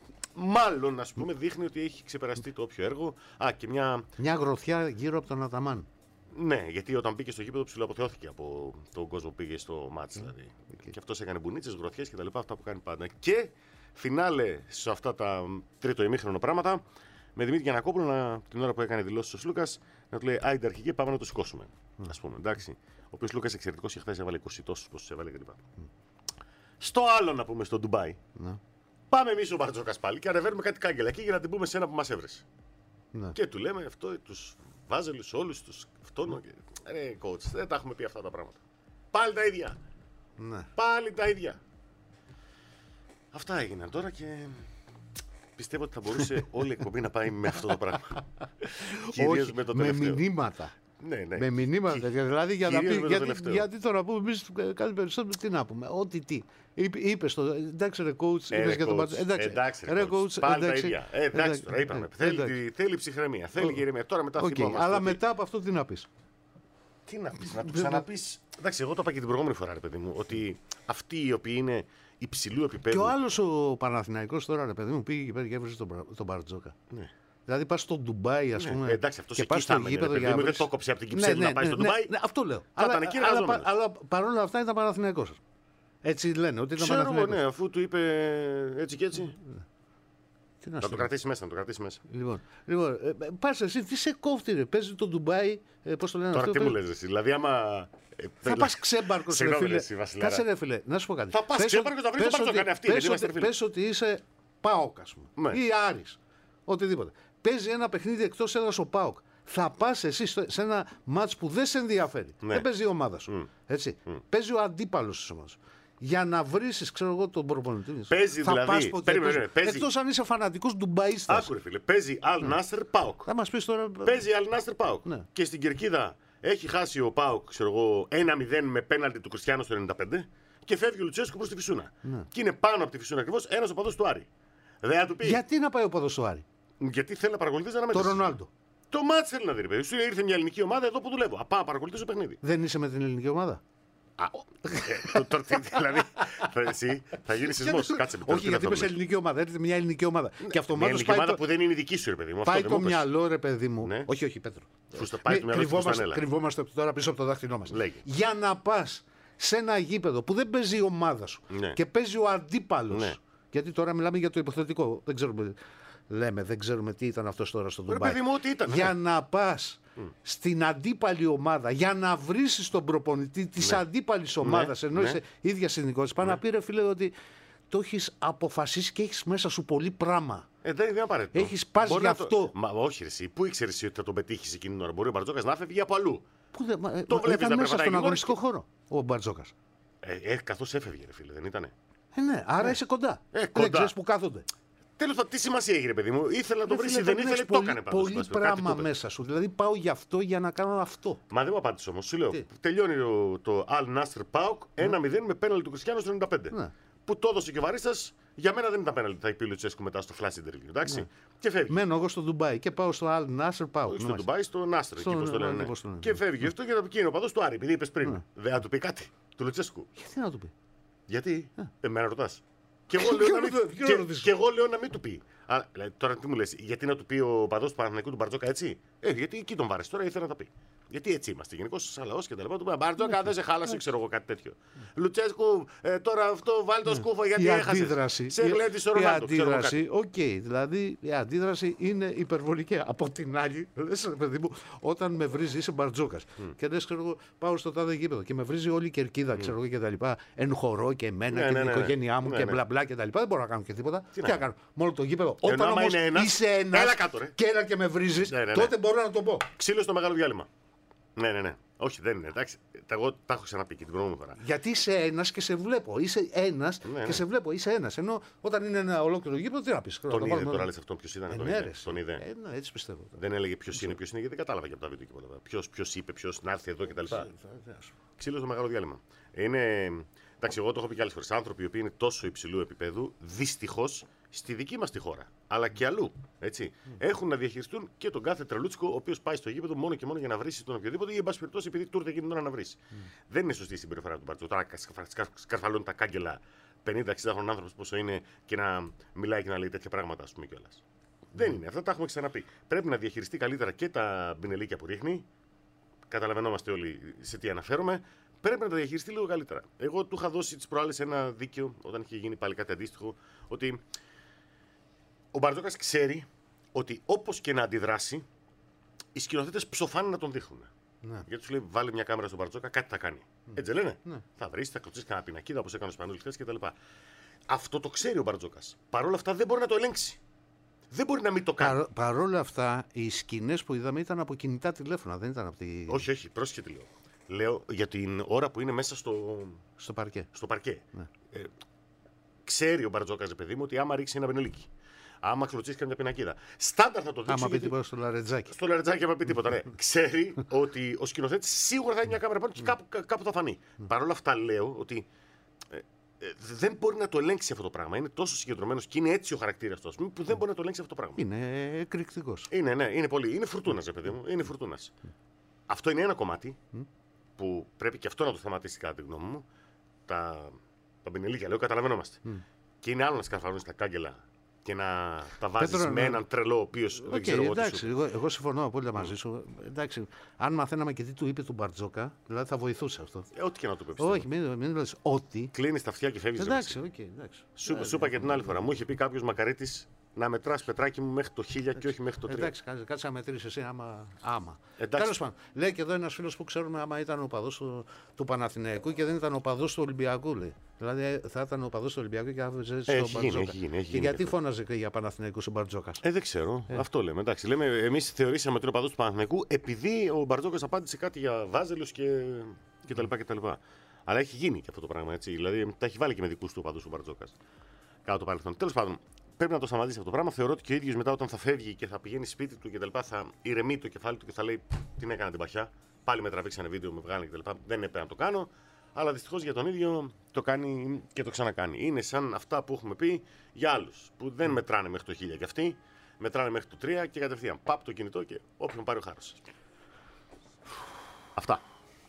S4: μάλλον ας πούμε δείχνει ότι έχει ξεπεραστεί το όποιο έργο. Και
S5: μια γροθιά γύρω από τον Αταμάν.
S4: Ναι, γιατί όταν πήγε στο γήπεδο ψηλοαποθεώθηκε από τον κόσμο που πήγε στο μάτς. Δηλαδή. Και αυτός έκανε μπουνίτσες, γροθιές κτλ. Αυτά που κάνει πάντα. Και φινάλε σε αυτά τα τρίτο ημίχρονο πράγματα με Δημήτρη Γιαννακόπουλο την ώρα που έκανε δηλώσεις ο Σλούκας να του λέει άιντε αρχηγέ, πάμε να το σηκώσουμε. Ας πούμε, εντάξει. Ο οποίος Λούκας εξαιρετικός και χθες έβαλε 20 τόσους πόσους έβαλε κλπ. Στο άλλο να πούμε στο Ντουμπάι. Πάμε εμείς ο Μπαρτζόκας πάλι και ανεβαίνουμε κάτι κάγκελα εκεί για να την πούμε σε ένα που μας έβρεσε. Και του λέμε αυτό, τους Βάζελου, όλου του. Αυτόν. Ρε, coach, δεν τα έχουμε πει αυτά τα πράγματα. Πάλι τα ίδια.
S5: Ναι.
S4: Πάλι τα ίδια. Αυτά έγιναν τώρα και πιστεύω ότι θα μπορούσε όλη η εκπομπή να πάει με αυτό το πράγμα. Κυρίως με το τελευταίο.
S5: Με μηνύματα.
S4: Ναι.
S5: Με μηνύματα. Δηλαδή για να
S4: Κυρίως
S5: πει.
S4: με το τελευταίο.
S5: Γιατί τώρα πούμε εμείς κάτι περισσότερο, τι να πούμε. Ό,τι τι. Είπε το. Εντάξει, ρε coach. Είπες για τον Μπαρτζόκα.
S4: Εντάξει, ρε coach. Πάλι τα ίδια. Εντάξει, τώρα είπαμε. Θέλει ψυχραιμία. Θέλει ηρεμία. Τώρα μετά θυμόμαστε.
S5: Αλλά μετά από αυτό τι να πει.
S4: Τι να πει, να του ξαναπεί. Εντάξει, εγώ το είπα και την προηγούμενη φορά, ρε παιδί μου, ότι αυτοί οι οποίοι είναι υψηλού επίπεδου.
S5: Και ο άλλο ο Παναθηναϊκός τώρα, ρε παιδί μου, πήγε εκεί πέρα και έβριζε τον Μπαρτζόκα.
S4: Ναι.
S5: Δηλαδή πα στο Ντουμπάι, α πούμε.
S4: Εντάξει, αυτό
S5: και
S4: εκεί θα μένει. Δεν το κόψε από την Κυψέλη να πάει στο Ντουμπάι.
S5: Ναι, αυτό λέω.
S4: Αλλά
S5: παρόλα αυτά ήταν Παναθηναϊκός. Έτσι λένε, ότι ήταν Παναθηναϊκός.
S4: Ναι, αφού του είπε έτσι και έτσι.
S5: Να
S4: το κρατήσει μέσα,
S5: Λοιπόν, πας εσύ, τι σε κόφτει, ρε. Παίζει το Ντουμπάι, πώς το λένε
S4: τώρα
S5: αυτό.
S4: Τι μου λες εσύ, δηλαδή άμα.
S5: Θα πας ξέμπαρκος, ρε φίλε. Κάτσε, ρε φίλε, να σου πω κάτι.
S4: Θα πας ξέμπαρκος, θα βρεις το Μπαρτζόκα, είναι αυτή.
S5: Πες ότι είσαι ΠΑΟΚ, ας πούμε. Ή Άρης. Οτιδήποτε. Παίζει ένα παιχνίδι εκτός έδρας ο ΠΑΟΚ. Θα πας εσύ σε ένα μάτς που δεν σε ενδιαφέρει. Δεν παίζει η ομάδα σου. Έτσι. Παίζει ο αντίπαλος της ομάδας. Για να βρίσεις, ξέρω εγώ, τον προπονητή.
S4: Παίζει
S5: θα
S4: δηλαδή.
S5: Πας ποτέ. Εκτός αν είσαι φανατικός Ντουμπαΐστας.
S4: Άκουρε φίλε. Παίζει Αλ Νάσερ ΠΑΟΚ.
S5: Θα μας πεις τώρα.
S4: Παίζει Αλ Νάσερ ΠΑΟΚ.
S5: Ναι.
S4: Και στην Κερκίδα έχει χάσει ο ΠΑΟΚ, ξέρω εγώ, 1-0 με πέναλτι του Κριστιάνου στο 95 και φεύγει ο Λουτσέσκου προς τη Φυσούνα. Ναι. Και είναι πάνω από τη Φυσούνα ακριβώς ένας οπαδός του Άρη. Δεν θα του πει.
S5: Γιατί να πάει ο οπαδός του Άρη.
S4: Γιατί θέλει να παρακολουθήσει ένα μέτρο.
S5: Το Ρονάλντο.
S4: Το μάτς θέλει να δει. Παιδί. Σου ήρθε μια ελληνική ομάδα εδώ που δουλεύω. Πάω παρακολουθήσω παιχνίδι.
S5: Δεν είσαι με την ελληνική ομάδα.
S4: Δηλαδή, εσύ θα γίνει σεισμός. Κάτσε με.
S5: Όχι, γιατί είπες ελληνική ομάδα. Έρχεται μια ελληνική ομάδα. Και
S4: αυτομάτως
S5: μια
S4: ελληνική ομάδα που δεν είναι δική σου, ρε παιδί μου.
S5: Πάει το μυαλό, ρε παιδί μου. Όχι, Πέτρο. Κρυβόμαστε τώρα πίσω από το δάχτυλό μας. Για να πας σε ένα γήπεδο που δεν παίζει η ομάδα σου και παίζει ο αντίπαλος. Γιατί τώρα μιλάμε για το υποθετικό. Δεν ξέρουμε τι ήταν αυτό τώρα στο Ντουμπάι. Για να πας στην αντίπαλη ομάδα, για να βρίσεις τον προπονητή της αντίπαλης ομάδας, ενώ είσαι ίδια συνδικότητα, πάνω να πει, ρε φίλε, ότι το έχεις αποφασίσει και έχεις μέσα σου πολύ πράγμα.
S4: Δεν είναι απαραίτητο.
S5: Έχεις πάσει γι' αυτό.
S4: Μα όχι, εσύ. Πού ήξερες εσύ ότι θα τον πετύχεις εκείνη την ώρα? Μπορεί ο Μπαρτζόκας να φεύγει από αλλού.
S5: Το βλέπεις ήταν μέσα στον αγωνιστικό χώρο ο Μπαρτζόκας.
S4: Καθώς έφευγε, ρε φίλε, δεν ήτανε.
S5: Ναι, άρα είσαι κοντά. Δεν ξέρεις που κάθονται.
S4: Τέλος πάντων, τι σημασία έχει, ρε παιδί μου. Ήθελα να το βρει, δεν ήθελε, το έκανε πάντως.
S5: Πολύ πράγμα μέσα σου. Δηλαδή πάω γι' αυτό για να κάνω αυτό.
S4: Μα δεν μου απάντησε όμως. Σου λέω, τελειώνει το Al Nassr Pauk 1-0 με πέναλτι του Κριστιάνου στο 95. Ναι. Που το έδωσε και ο Βαρίστας. Για μένα δεν ήταν πέναλτι, θα είπε ο Λουτσέσκου μετά στο flash interview. Εντάξει. Ναι. Και φεύγει.
S5: Μένω εγώ στο Ντουμπάι και πάω στο Al Nassr Pauk.
S4: Στο Ντουμπάι, στο Νάστρ, εκεί όπως το λένε. Και φεύγει αυτό και είναι ο παδός του Άρη, επειδή είπες πριν. Δεν θα του πει κάτι του Λουτσέσκου.
S5: Γιατί να του πει.
S4: Γιατί, εμένα ρωτάς. Και εγώ λέω να μην του πει. Τώρα τι μου λες, γιατί να του πει ο παδός του Παναθηναϊκού του Μπαρτζόκα έτσι. Γιατί εκεί τον βάρεσε, τώρα ήθελα να τα πει. Γιατί έτσι είμαστε. Γενικώς σαν λαός και τα λοιπά. Του πει Μπαρτζόκα δεν σε χάλασε, ξέρω εγώ κάτι τέτοιο. Λουτσέσκου, τώρα αυτό βάλει το σκούφο γιατί έχασε. Σε γλέντησε ο Ρονάλντο.
S5: Η αντίδραση, οκ. Δηλαδή η αντίδραση είναι υπερβολική. Από την άλλη, λες, παιδί μου, όταν με βρίζει είσαι Μπαρτζόκας και λες, ξέρω εγώ, πάω στο τάδε γήπεδο και με βρίζει όλη η κερκίδα, ξέρω εγώ και τα λοιπά. Ενχωρώ και εμένα και την οικογένειά μου και μπλα μπλα και τα λοιπά. Δεν μπορώ να κάνω και τίποτα. Τι να κάνω. Μόνο το γήπεδο. Όταν όμως είσαι ένας και ένα και με βρίζεις, τότε μπορώ να το πω.
S4: Ξύλο στο μεγάλο διάλειμμα. Ναι. Όχι, δεν είναι. Εντάξει. Εγώ τα έχω ξαναπεί και την προηγούμενη φορά.
S5: Γιατί είσαι ένας και σε βλέπω. Είσαι ένας και σε βλέπω. Είσαι ένας. Ενώ όταν είναι ένα ολόκληρο γήπεδο, τι να πεις.
S4: Τον είδε τώρα, λες αυτόν ποιος ήταν. Τον είδε.
S5: Έτσι πιστεύω.
S4: Δεν έλεγε ποιος είναι, γιατί δεν κατάλαβα και από τα βίντεο και πολλά. Ποιος είπε, ποιος να έρθει εδώ κτλ. Ξύλο στο μεγάλο διάλειμμα. Εντάξει, εγώ το έχω πει και άλλες φορές. Άνθρωποι οι οποίοι είναι τόσο υψηλού επίπεδου, δυστυχώς στη δική μας τη χώρα, αλλά και αλλού, έτσι, έχουν να διαχειριστούν και τον κάθε τρελούτσικο ο οποίος πάει στο γήπεδο μόνο και μόνο για να βρει τον οποιοδήποτε ή, εν πάση περιπτώσει, επειδή του ήρθε εκείνη την ώρα να βρει. Δεν είναι σωστή η συμπεριφορά του Μπαρτζόκα. Τώρα σκαρφαλώνει τα κάγκελα 50-60 χρόνων άνθρωπος πόσο είναι και να μιλάει και να λέει τέτοια πράγματα, ας πούμε κιόλας. Δεν είναι. Αυτά τα έχουμε ξαναπεί. Πρέπει να διαχειριστεί καλύτερα και τα μπινελίκια που ρίχνει. Καταλαβαίνόμαστε όλοι σε τι αναφέρομαι. Πρέπει να τα διαχειριστεί λίγο καλύτερα. Εγώ του είχα δώσει τις προάλλες ένα δίκαιο, όταν είχε γίνει πάλι κάτι αντίστοιχο, ότι ο Μπαρτζόκας ξέρει ότι όπως και να αντιδράσει, οι σκηνοθέτες ψοφάνε να τον δείχνουν. Ναι. Γιατί του λέει: βάλε μια κάμερα στον Μπαρτζόκα, κάτι θα κάνει. Έτσι λένε. Ναι. Θα βρει, θα κλωτσίσει κανένα πινακίδα όπως έκανε ο Σπανούλης χθες κτλ. Αυτό το ξέρει ο Μπαρτζόκας. Παρ' όλα αυτά δεν μπορεί να το ελέγξει. δεν μπορεί να μην το κάνει.
S5: Παρόλα αυτά, οι σκηνές που είδαμε ήταν από κινητά τηλέφωνα, δεν ήταν από τη...
S4: Όχι, πρόσεχε τι λέω. Λέω για την ώρα που είναι μέσα
S5: στο παρκέ.
S4: Στο παρκέ.
S5: Ναι.
S4: Ξέρει ο Μπαρτζόκας, παιδί μου, ότι άμα ρίξει ένα πενελίκι, άμα κλωτσίσει καμιά πινακίδα, στάνταρ θα το δείξει.
S5: Άμα πει τίποτα στο λαρετζάκι.
S4: Στο λαρετζάκι, άμα πει τίποτα, ναι. Ξέρει ότι ο σκηνοθέτης σίγουρα θα έχει μια κάμερα πάνω και κάπου θα φανεί. Παρ' όλα αυτά λέω ότι δεν μπορεί να το ελέγξει αυτό το πράγμα. Είναι τόσο συγκεντρωμένος και είναι έτσι ο χαρακτήρας του, που δεν μπορεί να το ελέγξει αυτό το πράγμα.
S5: Είναι εκρηκτικός.
S4: Είναι πολύ. Είναι φουρτούνας, παιδί μου. Είναι φουρτούνας. Αυτό είναι ένα κομμάτι που πρέπει και αυτό να το σταματήσει, κατά τη γνώμη μου. Τα πινελίκια, λέω, καταλαβαίνόμαστε. Και είναι άλλο να σκαρφαλώνει τα κάγκελα και να τα βάζει με έναν τρελό, ο οποίο δεν ξέρω εγώ τι
S5: εντάξει, εγώ συμφωνώ απόλυτα μαζί σου. Εντάξει, αν μαθαίναμε και τι του είπε του Μπαρτζόκα, δηλαδή θα βοηθούσε αυτό.
S4: Ό,τι και να του πει.
S5: Όχι, μην λες ότι.
S4: Κλείνει τα αυτιά και φεύγει.
S5: Εντάξει, εντάξει.
S4: Σου είπα και την άλλη φορά. Μου είχε πει κάποιο μακαρίτης να μετράς, Πετράκι μου, μέχρι το 1000 και όχι μέχρι το 3.
S5: Εντάξει, κάτσε να μετρήσει εσύ άμα. Τέλος πάντων, λέει και εδώ ένας φίλος που ξέρουμε άμα ήταν οπαδός του Παναθηναϊκού και δεν ήταν οπαδός του Ολυμπιακού. Λέει. Δηλαδή θα ήταν οπαδός του Ολυμπιακού και άφησε στον Μπαρτζόκα. Και γιατί φώναζε για Παναθηναϊκού ο Μπαρτζόκας.
S4: Δεν ξέρω. Αυτό λέμε. Εντάξει, λέμε εμείς θεωρήσαμε ότι είναι οπαδός του Παναθηναϊκού επειδή ο Μπαρτζόκας απάντησε κάτι για Βάζελους και τα λοιπά. Αλλά έχει γίνει και αυτό το πράγμα. Έτσι. Δηλαδή τα έχει βάλει και με δικούς του οπαδούς ο Μπαρτζόκας. Κάτω το παρελθόν. Τέλος πάντων. Πρέπει να το σταματήσει αυτό το πράγμα. Θεωρώ ότι και ο ίδιος μετά, όταν θα φεύγει και θα πηγαίνει σπίτι του κτλ., θα ηρεμεί το κεφάλι του και θα λέει: την έκανα την παχιά. Πάλι με τραβήξανε βίντεο, με βγάλανε κτλ. Δεν έπρεπε να το κάνω. Αλλά δυστυχώς για τον ίδιο το κάνει και το ξανακάνει. Είναι σαν αυτά που έχουμε πει για άλλους που δεν μετράνε μέχρι το 1000 κι αυτοί. Μετράνε μέχρι το 3 και κατευθείαν παπ το κινητό και όποιον πάρει ο χάρος. Αυτά.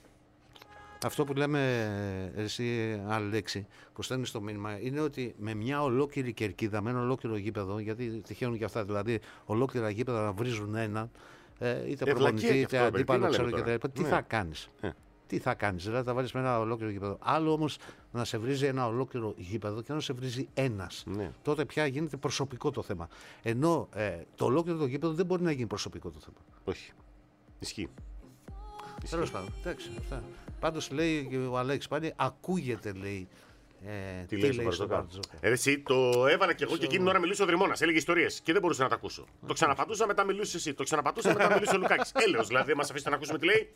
S5: Αυτό που λέμε εσύ, άλλη λέξη, που στέλνει το μήνυμα, είναι ότι με μια ολόκληρη κερκίδα, με ένα ολόκληρο γήπεδο, γιατί τυχαίνουν και αυτά, δηλαδή ολόκληρα γήπεδα να βρίζουν έναν, είτε προπονητή είτε αντίπαλο, ξέρω και τα λοιπά. Τι θα κάνεις. Τι θα κάνεις, δηλαδή θα βάλεις με ένα ολόκληρο γήπεδο. Άλλο όμως να σε βρίζει ένα ολόκληρο γήπεδο και να σε βρίζει ένας. Ναι. Τότε πια γίνεται προσωπικό το θέμα. Ενώ το ολόκληρο το γήπεδο δεν μπορεί να γίνει προσωπικό το θέμα.
S4: Όχι. Ισχύει.
S5: Τέλος πάντων. Αυτά. Πάντως λέει και ο Αλέξης πάλι, ακούγεται λέει.
S4: Τι λέει στον Μπαρτζόκα. Εσύ το έβαλα και εγώ και εκείνη την ώρα μιλούσε ο Δρυμώνας. Έλεγε ιστορίες και δεν μπορούσα να τα ακούσω. Το ξαναπατούσα, μετά μιλούσε εσύ. Το ξαναπατούσα, μετά μιλούσε ο Λουκάκης. Έλεος, δηλαδή δεν μας αφήσετε να ακούσουμε τι λέει.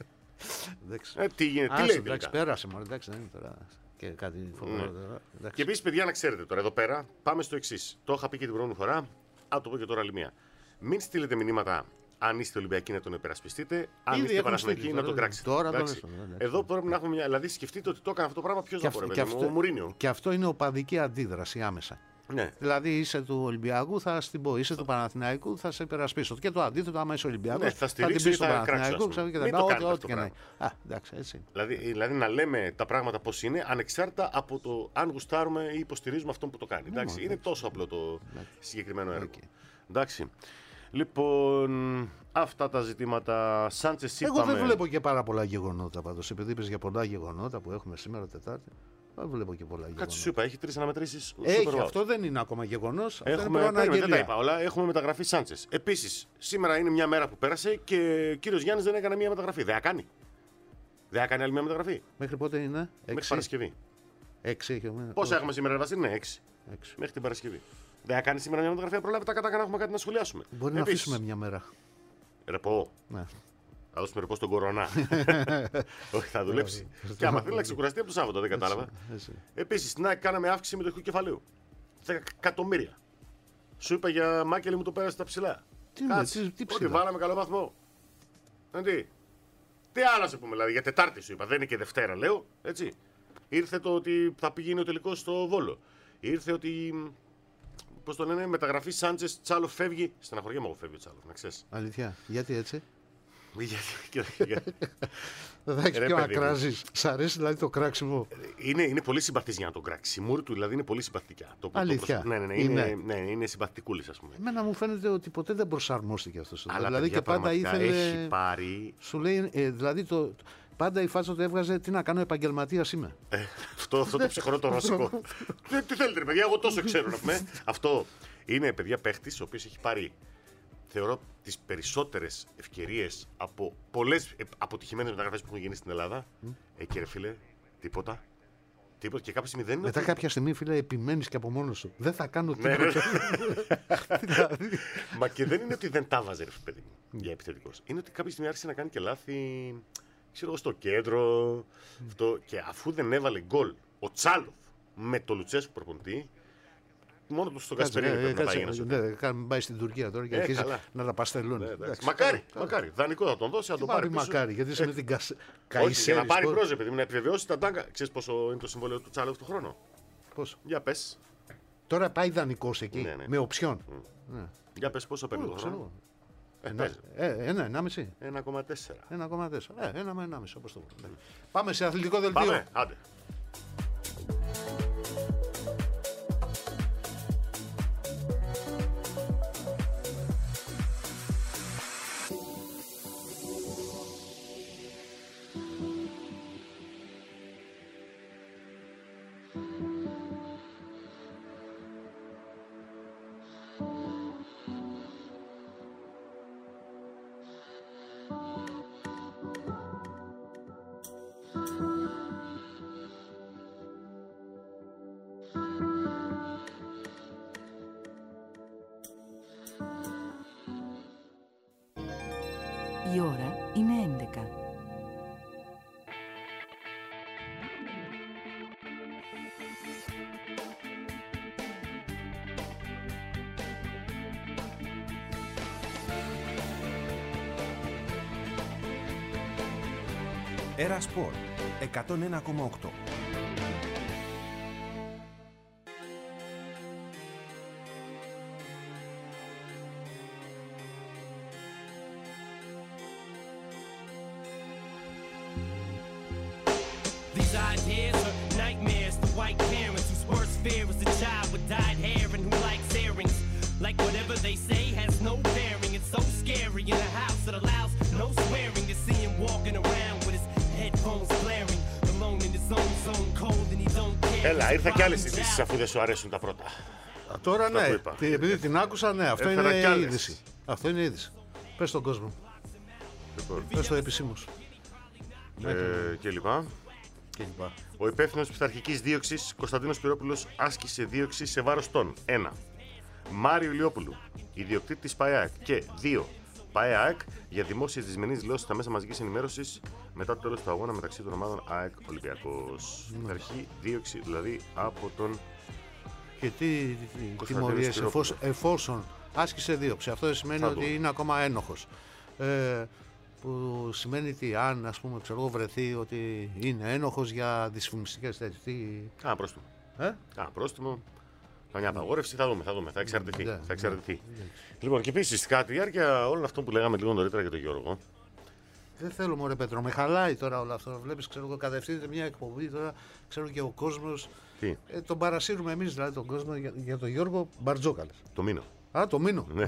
S4: Τι γίνεται, τι λέει.
S5: Εντάξει, πέρασε μόνο, εντάξει, δεν είναι τώρα και κάτι φοβερό.
S4: Και επίσης, παιδιά, να ξέρετε τώρα εδώ πέρα, πάμε στο εξής. Το είχα πει και την προηγούμενη φορά, θα το πω και τώρα άλλη μία. Μην στείλετε μηνύματα. Αν είστε Ολυμπιακοί να τον υπερασπιστείτε, αν είστε Παναθηναϊκοί να τον κράξετε. Εδώ πρέπει να έχουμε μια. Δηλαδή, σκεφτείτε ότι το έκανε αυτό το πράγμα, ποιος θα μπορεί, ο Μουρίνιο.
S5: Και αυτό είναι οπαδική αντίδραση άμεσα.
S4: Ναι.
S5: Δηλαδή, είσαι του Ολυμπιακού, θα στην πω. Είσαι του Παναθηναϊκού, θα σε υπερασπίσω. Και το αντίθετο, άμα είσαι Ολυμπιακός,
S4: θα
S5: την πει στον Παναθηναϊκό, ξέρω και τα λοιπά. Ό,τι και να είναι. Εντάξει, έτσι.
S4: Δηλαδή, να λέμε τα πράγματα πώς είναι, ανεξάρτητα από το αν γουστάρουμε ή υποστηρίζουμε αυτόν που το κάνει. Είναι τόσο απλό το συγκεκριμένο έργο. Εντάξει. Λοιπόν, αυτά τα ζητήματα. Σάντσες είπαμε.
S5: Εγώ δεν βλέπω και πάρα πολλά γεγονότα πάντως. Επειδή είπες για πολλά γεγονότα που έχουμε σήμερα Τετάρτη, δεν βλέπω και πολλά γεγονότα.
S4: Κάτσε, σου είπα, έχει 3 αναμετρήσεις.
S5: Έχει, αυτό δεν είναι ακόμα γεγονός.
S4: Δεν τα είπα όλα. Έχουμε μεταγραφή Σάντσες. Επίσης, σήμερα είναι μια μέρα που πέρασε και ο κύριος Γιάννης δεν έκανε μια μεταγραφή. Δεν έκανε. Δεν έκανε άλλη μια μεταγραφή.
S5: Μέχρι πότε είναι?
S4: Μέχρι Παρασκευή.
S5: 6 έχουμε.
S4: Πόσα έχουμε σήμερα, Βασίλη? Ναι, 6. Μέχρι την Παρασκευή. Δεν θα κάνει σήμερα μια μεταγραφή, προλάβει τα κατά να έχουμε κάτι να σχολιάσουμε.
S5: Μπορεί να αφήσουμε μια μέρα.
S4: Ρεπό.
S5: Ναι.
S4: Θα δώσουμε ρεπό στον κορονά. Όχι, θα δουλέψει. Και άμα θέλει να ξεκουραστεί από το Σάββατο, δεν κατάλαβα. Επίσης, στην ΑΕΚ κάναμε αύξηση μετοχικού κεφαλαίου. 10 εκατομμύρια. Σου είπα για Μάκελη μου το πέρασε τα ψηλά.
S5: Τι ψηλά?
S4: Ότι βάλαμε καλό βαθμό. Τι άλλο σε πούμε, δηλαδή για Τετάρτη σου είπα, δεν είναι και Δευτέρα, λέω. Έτσι. Ήρθε το ότι θα πηγαίνει ο τελικός στο Βόλο. Ήρθε ότι. Πώς το λένε, μεταγραφή Σάντσες, Τσάλο φεύγει. Στεναχωριέμαι εγώ φεύγει ο Τσάλο, να ξέρεις.
S5: Αλήθεια, γιατί έτσι?
S4: Δεν
S5: θα έχεις πιο να κράζεις. Σ' αρέσει δηλαδή το κράξιμο?
S4: Είναι πολύ συμπαθής για να το κράξει. Η μούρη του δηλαδή είναι πολύ συμπαθητικά.
S5: Αλήθεια?
S4: Ναι, είναι συμπαθητικούλης, ας πούμε.
S5: Εμένα μου φαίνεται ότι ποτέ δεν προσαρμόστηκε αυτός.
S4: Αλλά
S5: δηλαδή και πάντα ήθελε.
S4: Έχει πάρει.
S5: Σου λέει, δηλαδή πάντα η φάτσα του έβγαζε τι να κάνω, επαγγελματίας είμαι.
S4: Αυτό το ψυχρό το ρώσικο. Τι θέλετε, ρε παιδιά, εγώ τόσο ξέρω να πούμε. Αυτό είναι, παιδιά, παίχτης ο οποίος έχει πάρει, θεωρώ, τις περισσότερες ευκαιρίες από πολλές αποτυχημένες μεταγραφές που έχουν γίνει στην Ελλάδα. Και ρε φίλε, τίποτα. Τίποτα και κάποια στιγμή δεν είναι.
S5: Μετά
S4: ότι-
S5: κάποια στιγμή, φίλε, επιμένεις και από μόνος σου. Δεν θα κάνω
S4: Ναι,
S5: τίποτα. Δηλαδή,
S4: Μα και δεν είναι ότι δεν τα βάζε, ρε παιδί μου, για επιθετικός. Είναι ότι κάποια στιγμή άρχισε να κάνει και λάθη, ξέρω εγώ, στο κέντρο. Αυτό, και αφού δεν έβαλε γκολ ο Τσάλοφ με το Λουτσέσκου προπονητή, μόνο του στον Κασπερίνη πρέπει να πάει ένα σωτήρι.
S5: Μην πάει στην Τουρκία τώρα και
S4: Ε,
S5: αρχίζει
S4: καλά.
S5: να τα παστελώνει.
S4: Ναι, εντάξει.
S5: Εντάξει.
S4: Μακάρι. Δανεικό θα τον δώσει, θα τον πάρει.
S5: Πάρει
S4: πίσω.
S5: μακάρι, γιατί είσαι με την
S4: Όχι, για
S5: Καϊσέρη.
S4: να πάρει πρόσωπο, επειδή να επιβεβαιώσει τα τάγκα. Ξέρεις πόσο είναι το συμβόλαιο του Τσάλοφ του χρόνου.
S5: Πόσο?
S4: Για πες.
S5: Τώρα πάει δανεικός εκεί,
S4: Ναι, ναι.
S5: με οψιόν.
S4: Για πες πόσο παίρνει το χρόνο. Παίζει.
S5: 1,5.
S4: 1,4.
S5: 1,4. 1 με 1,5 όπως το πω. Πάμε σε αθλητικό δελτίο.
S4: Πάμε, άντε.
S8: Η ώρα είναι 11.
S1: Era Sport 101,8.
S9: These ideas are nightmares to white parents whose worst fear is a child with dyed hair and who likes earrings. Like whatever they say has no bearing. It's so scary in a house that allows no swearing to see him walking around with his headphones blaring, alone in his own zone, cold and he don't care.
S4: Έλα, ήρθα κι άλλες ειδήσεις αφού δεν σου αρέσουν τα πρώτα.
S5: Τώρα
S4: Αυτά
S5: ναι,
S4: που είπα.
S5: επειδή την άκουσα, ναι, αυτό
S4: Έφερα κι
S5: είναι
S4: άλλες.
S5: είδηση. Αυτό είναι είδηση. Πες στον κόσμο.
S4: Λοιπόν,
S5: Πες το επισήμως.
S4: και λοιπά.
S5: Και λοιπά.
S4: Ο υπεύθυνος πειθαρχικής δίωξης Κωνσταντίνος Πυρόπουλος άσκησε δίωξη σε βάρος των 1. Μάριο Ηλιόπουλου, ιδιοκτήτη της ΠΑΕΑΚ και 2. ΠΑΕΑΚ για δημόσιες δυσμενείς δηλώσεις στα μέσα μαζικής ενημέρωσης μετά το τέλος του αγώνα μεταξύ των ομάδων ΑΕΚ Ολυμπιακός. Πειθαρχική δίωξη δηλαδή από τον.
S5: Και τι
S4: Κωνσταντίνος
S5: τιμωρίες
S4: Πυρόπουλος.
S5: εφόσον άσκησε δίωξη. Αυτό δεν σημαίνει
S4: Θα
S5: ότι
S4: δούμε.
S5: είναι ακόμα ένοχος. Που σημαίνει ότι αν, ας πούμε, ξέρω εγώ, βρεθεί ότι είναι ένοχος για δυσφημιστικές τέτοιες.
S4: Α, πρόστιμο.
S5: Ε?
S4: Α, πρόστιμο. Καμιά απαγόρευση, θα δούμε. Θα εξαρτηθεί.
S5: Ναι,
S4: Θα εξαρτηθεί. Λοιπόν, και επίσης, κατά τη διάρκεια όλων αυτών που λέγαμε λίγο νωρίτερα για τον Γιώργο,
S5: Δεν θέλω, μωρέ Πέτρο, με χαλάει τώρα όλο αυτό. Βλέπεις, ξέρω εγώ, κατευθύνεται μια εκπομπή τώρα, ξέρω και ο κόσμος.
S4: τι,
S5: Τον παρασύρουμε εμείς, δηλαδή, τον κόσμο για τον Γιώργο Μπαρτζόκαλες.
S4: το μήνο.
S5: Α, το μείνω.
S4: Ναι.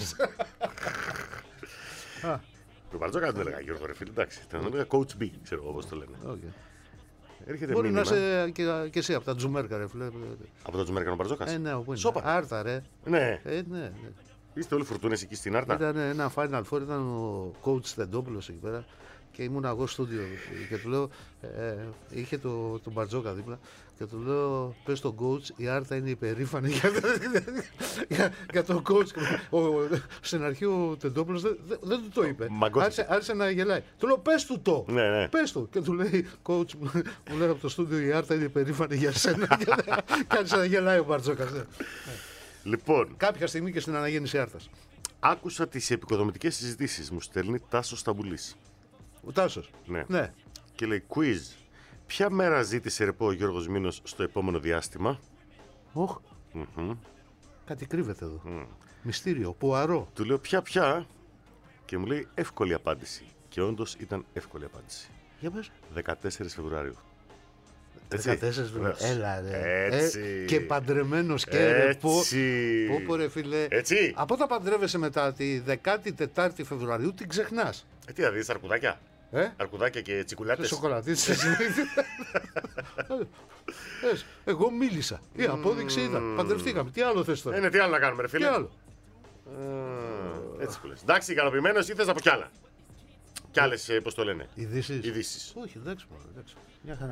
S4: Το Μπαρτζόκα δεν το έλεγα Γιώργο, ρε φίλε, εντάξει. Τον έλεγα Coach B, ξέρω εγώ πώς το λένε.
S5: Okay.
S4: Έρχεται
S5: Μπορεί να
S4: μήνυμα
S5: είσαι και εσύ από τα Τζουμέρκα, ρε φίλε.
S4: από τον Τζουμέρκανο Μπαρτζόκας.
S5: Ναι, όπου είναι.
S4: Σόπα.
S5: Άρτα, ρε.
S4: Ναι,
S5: Ναι.
S4: είστε όλοι φουρτούνες εκεί στην Άρτα.
S5: Ήταν ένα Final Four, ήταν ο coach Στεντόπουλος εκεί πέρα και ήμουν εγώ στούντιο και του λέω, είχε τον Μπαρτζόκα δίπλα και του λέω, πες στον coach, η Άρτα είναι υπερήφανη για τον coach. Στην αρχή ο Τεντόπουλος δεν του το είπε.
S4: Μαγκώθηκε.
S5: Άρχισε να γελάει. Του λέω, πες του το.
S4: Ναι.
S5: Πες του. Και του λέει, coach, μου λέει από το στούντιο, η Άρτα είναι υπερήφανη για σένα. Και άρχισε να γελάει ο Μπαρτζόκας.
S4: Λοιπόν,
S5: Κάποια στιγμή και στην αναγέννηση Άρτας.
S4: άκουσα τις επικοδομητικές συζητήσεις, μου στέλνει Τάσος Σταμπουλής.
S5: Ο Τάσος.
S4: Ναι. Και λέει, quiz. Ποια μέρα ζήτησε ρεπό ο Γιώργος Μήνος στο επόμενο διάστημα?
S5: Οχ, κάτι κρύβεται εδώ. Μυστήριο, Πουαρό.
S4: Του λέω ποια και μου λέει εύκολη απάντηση. Και όντως ήταν εύκολη απάντηση.
S5: Για πες.
S4: 14 Φεβρουαρίου.
S5: 14
S4: Βεβαίως.
S5: Έλα ρε.
S4: Έτσι.
S5: Και παντρεμένος και ρε.
S4: Έτσι.
S5: Πω ρε φίλε.
S4: Έτσι.
S5: Από όταν παντρεύεσαι μετά τη 14η Φεβρουαρίου την ξεχνάς.
S4: Τι θα δεις, αρκουδάκια.
S5: Ε?
S4: Αρκουδάκια και τσικουλάτες.
S5: Σοκολατίτσες. Εγώ μίλησα. Η απόδειξη ήταν. Παντρευτήκαμε. Τι άλλο θες τώρα?
S4: Ναι, τι άλλο να κάνουμε, ρε
S5: Τι
S4: φίλε.
S5: άλλο?
S4: Έτσι που λες. Εντάξει, ικανοποιημένος ή θες να πω κι άλλα? Κι άλλες, πώς το λένε.
S5: Ειδήσεις.
S4: Ειδήσεις.
S5: Όχι, εντάξει, μωρέ, εντάξει. Μια χαρά.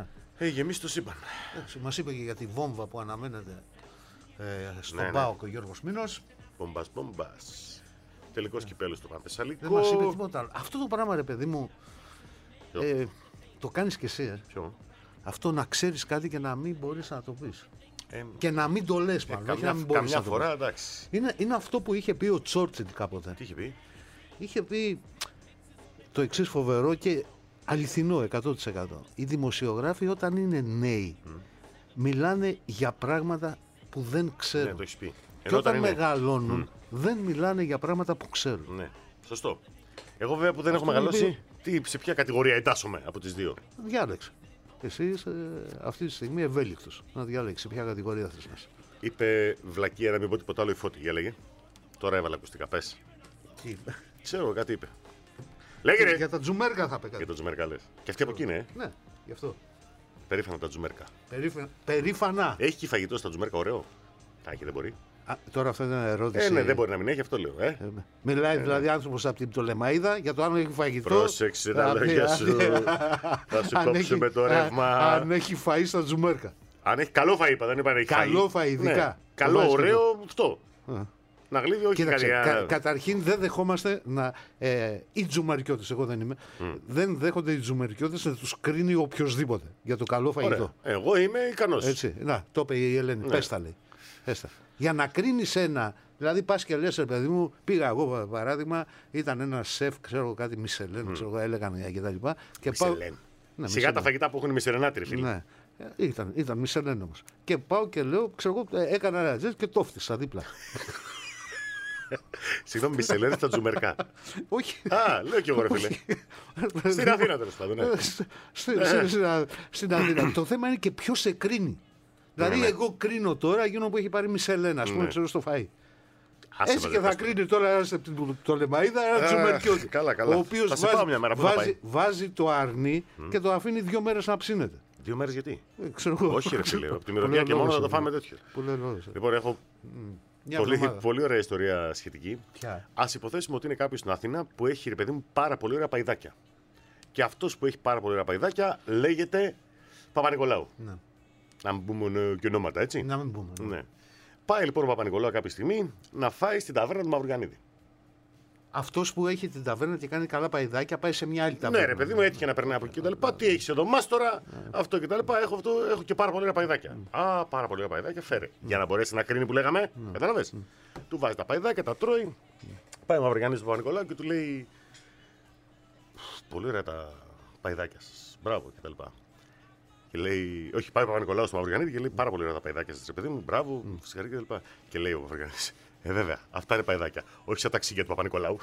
S4: Γεμίσει το σύμπαν.
S5: Μας είπε και για τη βόμβα που αναμένεται στον
S4: Ναι.
S5: ΠΑΟΚ ο Γιώργος Μήνος.
S4: Μπομπάς. Τελικός κυπέλλου στο Πανθεσσαλικό.
S5: Δεν μας είπε τίποτα άλλο. Αυτό το πράγμα, ρε παιδί μου, το κάνεις και εσύ.
S4: Ποιο?
S5: Αυτό να ξέρεις κάτι και να μην μπορείς να το πεις. Και να μην το λες μάλλον. όχι να μην μπορείς
S4: Καμιά
S5: να το
S4: φορά,
S5: πεις.
S4: εντάξει.
S5: Είναι αυτό που είχε πει ο Τσόρτσιλ κάποτε.
S4: Τι είχε πει?
S5: Είχε πει το εξής φοβερό και αληθινό 100%. Οι δημοσιογράφοι όταν είναι νέοι μιλάνε για πράγματα που δεν ξέρουν.
S4: Ναι, το έχεις πει.
S5: Και όταν μεγαλώνουν δεν μιλάνε για πράγματα που ξέρουν.
S4: Ναι, σωστό. Εγώ βέβαια που δεν έχω μεγαλώσει, σε ποια κατηγορία εντάσσομαι από τις δύο?
S5: Διάλεξε. Εσύ είσαι αυτή τη στιγμή ευέλικτος να διάλεξεις ποια κατηγορία θες να είσαι.
S4: Είπε βλακία να μην πω τίποτα άλλο η Φώτη, για λέγε. Τώρα έβαλα ακουστικά, πες.
S5: Τι είπε?
S4: Ξέρω, κάτι είπε. Λέγε ρε!
S5: Για τα τζουμέρκα θα πει κάτι.
S4: Για τα τζουμέρκα λες. Και αυτή από εκεί είναι,
S5: Ναι, γι' αυτό.
S4: Περήφανα τα τζουμέρκα.
S5: Περήφανα.
S4: Έχει και φαγητό στα τζουμέρκα, ωραίο. Άκι, δεν μπορεί.
S5: Τώρα αυτό είναι ερώτηση.
S4: Ναι, δεν μπορεί να μην έχει, αυτό λέω.
S5: Μιλάει δηλαδή άνθρωπος από την Πτολεμαΐδα για το αν έχει φαγητό.
S4: Πρόσεξε τα λόγια σου. Θα σου κόψουμε το ρεύμα.
S5: Αν έχει φαΐ στα τζουμέρκα.
S4: Αν έχει καλό φαΐ, είπα, δεν είπα να έχει φαΐ.
S5: Καλό φαΐ, ειδικά.
S4: Ναι. Καλό, ωραίο, αυτό. Να γλύβει, όχι
S5: Κοίταξε, καταρχήν δεν δεχόμαστε να. Οι τζουμαρκιώτες, εγώ δεν είμαι. Δεν δέχονται οι τζουμαρκιώτες να τους κρίνει οποιοδήποτε για το καλό φαγητό.
S4: Εγώ είμαι ικανός.
S5: Έτσι. Να, το είπε η Ελένη. Πες τα λέει. Για να κρίνεις ένα. Δηλαδή πας και λες, παιδί μου, πήγα εγώ παράδειγμα, ήταν ένα σεφ, ξέρω κάτι, Μισελέν, ξέρω, έλεγαν και τα λοιπά.
S4: Μισελέν. Σιγά τα φαγητά που έχουν οι Μισελενάτροι, φίλοι.
S5: Ναι. Ήταν Μισελέν όμως. Και πάω και λέω, ξέρω εγώ, έκανα ένα τζετ και το φτύσα δίπλα.
S4: Συγγνώμη, Μισελέν στα τζουμερκά.
S5: Όχι.
S4: Α, λέω κι εγώ, ρε φίλε. Στην Αθήνα, τέλος πάντων.
S5: Στην Αθήνα. Το θέμα είναι και ποιος σε κρίνει. Δηλαδή, εγώ κρίνω τώρα εκείνο που έχει πάρει Μισελένα, α πούμε, ξέρω στο φαΐ. Έτσι και θα κρίνει τώρα ένα από την Πτολεμαΐδα, ένα τζουμερκιώτη. Ο οποίος βάζει το αρνί και το αφήνει 2 μέρες να ψήνεται.
S4: 2 μέρες γιατί?
S5: Ξέρω εγώ.
S4: Όχι, ρε φίλε. Από τη μυρωδιά και μόνο θα το φάμε τέτοιο. Λοιπόν, έχω πολύ ωραία ιστορία σχετική. Ας υποθέσουμε ότι είναι κάποιος στην Αθήνα που έχει, ρε παιδί μου, πάρα πολύ ωραία παϊδάκια. Και αυτός που έχει πάρα πολύ ωραία παϊδάκια λέγεται Παπα-Νικολάου. Να μην πούμε και ονόματα, έτσι.
S5: Να μην πούμε.
S4: Ναι. Πάει λοιπόν ο Παπα-Νικολάου κάποια στιγμή να φάει στην ταβέρνα του Μαυρογιαννίδη.
S5: Αυτός που έχει την ταβέρνα και κάνει καλά παϊδάκια πάει σε μια άλλη ταβέρνα.
S4: Ναι, ρε παιδί μου, έτυχε να περνάει από εκεί κτλ. Τι έχει εδώ, μάστορα, αυτό κτλ. Έχω και πάρα πολύ ωραία παϊδάκια. Α, πάρα πολύ ωραία παϊδάκια, φέρε. Για να μπορέσει να κρίνει που λέγαμε. Κατάλαβες. Του βάζει τα παϊδάκια, τα τρώει. Πάει ο Μαυρογιαννίδης του Παπα-Νικολάου και του λέει. Πολύ ωραία τα παϊδάκια σας. Μπράβο κτλ. Και λέει, όχι, πάει ο Παπα-Νικολάου στο Μαυρογιαννίδη και λέει πάρα πολύ ωραία τα παϊδάκια σας, παιδί μου, μπράβο, συγχαρητήρια κτλ. Και λέει ο Μαυρογιαννίδης, βέβαια, αυτά είναι παϊδάκια, όχι σαν ταξίγια του Παπα-Νικολάου.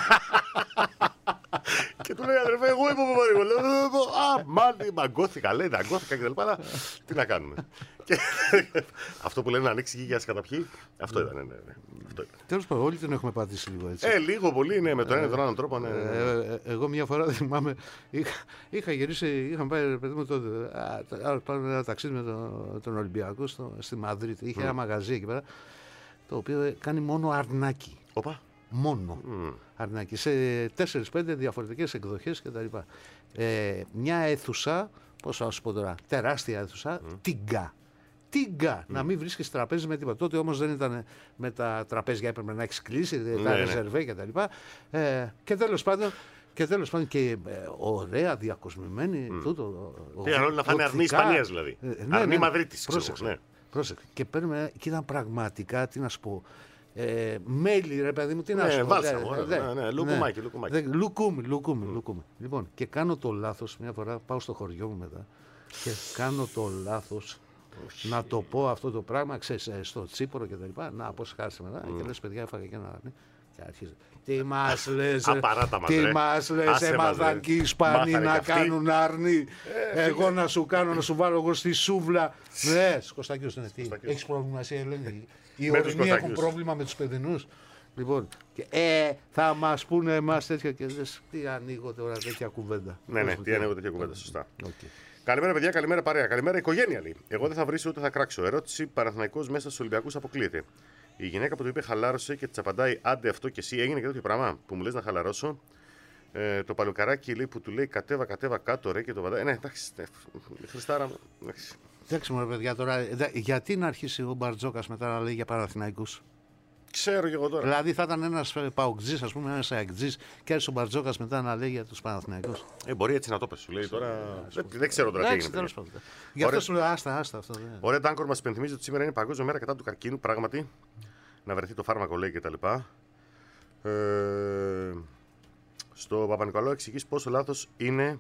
S4: Και του λέει, αδερφέ, εγώ είμαι ο Παπα-Νικολάου. Α, μάλλον μαγκώθηκα, λέει, δαγκώθηκα κτλ. Τι να κάνουμε. Αυτό που λένε να ανοίξει γη για να σε καταπιεί, αυτό ήταν. Ναι.
S5: Τέλος πάντων, όλοι την έχουμε πατήσει λίγο έτσι.
S4: Λίγο πολύ, ναι, με τον ένα ή τον άλλον τρόπο. Ναι.
S5: Εγώ μια φορά θυμάμαι, είχα γυρίσει, είχαμε πάει παιδί μου τότε, πάμε ένα ταξίδι με τον Ολυμπιακό στη Μαδρίτη. Είχε ένα μαγαζί εκεί πέρα, το οποίο κάνει μόνο αρνάκι.
S4: Όπα.
S5: Μόνο αρνάκι, σε 4-5 διαφορετικές εκδοχές κτλ. Μια αίθουσα, πώς θα σου πω τώρα, τεράστια αίθουσα, τίγκα. Να μην βρίσκεις τραπέζι με τίποτα. Τότε όμως δεν ήταν με τα τραπέζια, έπρεπε να έχεις κλείσει, τα ρεζερβέ κτλ. Και τέλος πάντων. Και ωραία διακοσμημένη.
S4: Πήγαν όλοι να φάνε αρνί Ισπανίας δηλαδή. Αρνί Μαδρίτης.
S5: Πρόσεξε. Και παίρνουμε, και ήταν πραγματικά, τι να σου πω, μέλι, ρε παιδί μου, τι να σου πω. Λουκούμι. Λοιπόν, και κάνω το λάθος, μια φορά πάω στο χωριό μου μετά και κάνω το λάθος να το πω αυτό το πράγμα, ξέρεις, στο Τσίπρο και τα λοιπά, να πώς χάσει μετά και λες, παιδιά, έφαγα και ένα αρνί. Και αρχίζει. Τι μας λες, έμαθαν και οι Ισπανοί να κάνουν αρνί. Εγώ να σου κάνω, να σου βάλω εγώ στη σούβλα. Ναι, Κωστάκιος, έχεις πρόβλημα εσύ, Ελένη? Οι ορεινοί έχουν πρόβλημα με τους παιδινούς. Λοιπόν, θα μας πούνε εμάς τέτοια και λες, τι ανοίγω τώρα τέτοια κουβέντα.
S4: Ναι, τι ανοίγω τέτοια κουβέντα, σωστά. Καλημέρα, παιδιά, καλημέρα παρέα. Καλημέρα, οικογένεια λέει. Εγώ δεν θα βρίσω ούτε θα κράξω. Ερώτηση: Παναθηναϊκός μέσα στους Ολυμπιακούς αποκλείεται. Η γυναίκα που του είπε χαλάρωσε και της απαντάει, άντε αυτό και εσύ, έγινε και τέτοιο πράγμα που μου λες να χαλαρώσω. Το παλαιοκαράκι λέει που του λέει κατέβα κάτω ρε και το βαντάει. Ναι, εντάξει, Χριστάρα μου.
S5: Εντάξει μου ρε παιδιά τώρα, γιατί να αρχίσει ο Μπαρτζόκας μετά να λέει για Παναθηναϊκούς.
S4: Ξέρω και εγώ τώρα.
S5: Δηλαδή θα ήταν ένας παοκτζής, ας πούμε, ένας αεκτζής και άρχισε ο Μπαρτζόκας μετά να λέει για τους Παναθηναϊκούς.
S4: Μπορεί έτσι να το πες, σου λέει τώρα. Δεν ξέρω τώρα τι έγινε.
S5: Γι' αυτό σου λέω άστα αυτό.
S4: Ωραία, Ντάνκορ μας υπενθυμίζει ότι σήμερα είναι Παγκόσμια Μέρα κατά του καρκίνου. Πράγματι, να βρεθεί το φάρμακο λέει κτλ. Στο Παπα-Νικολάου εξηγείς πόσο λάθος είναι.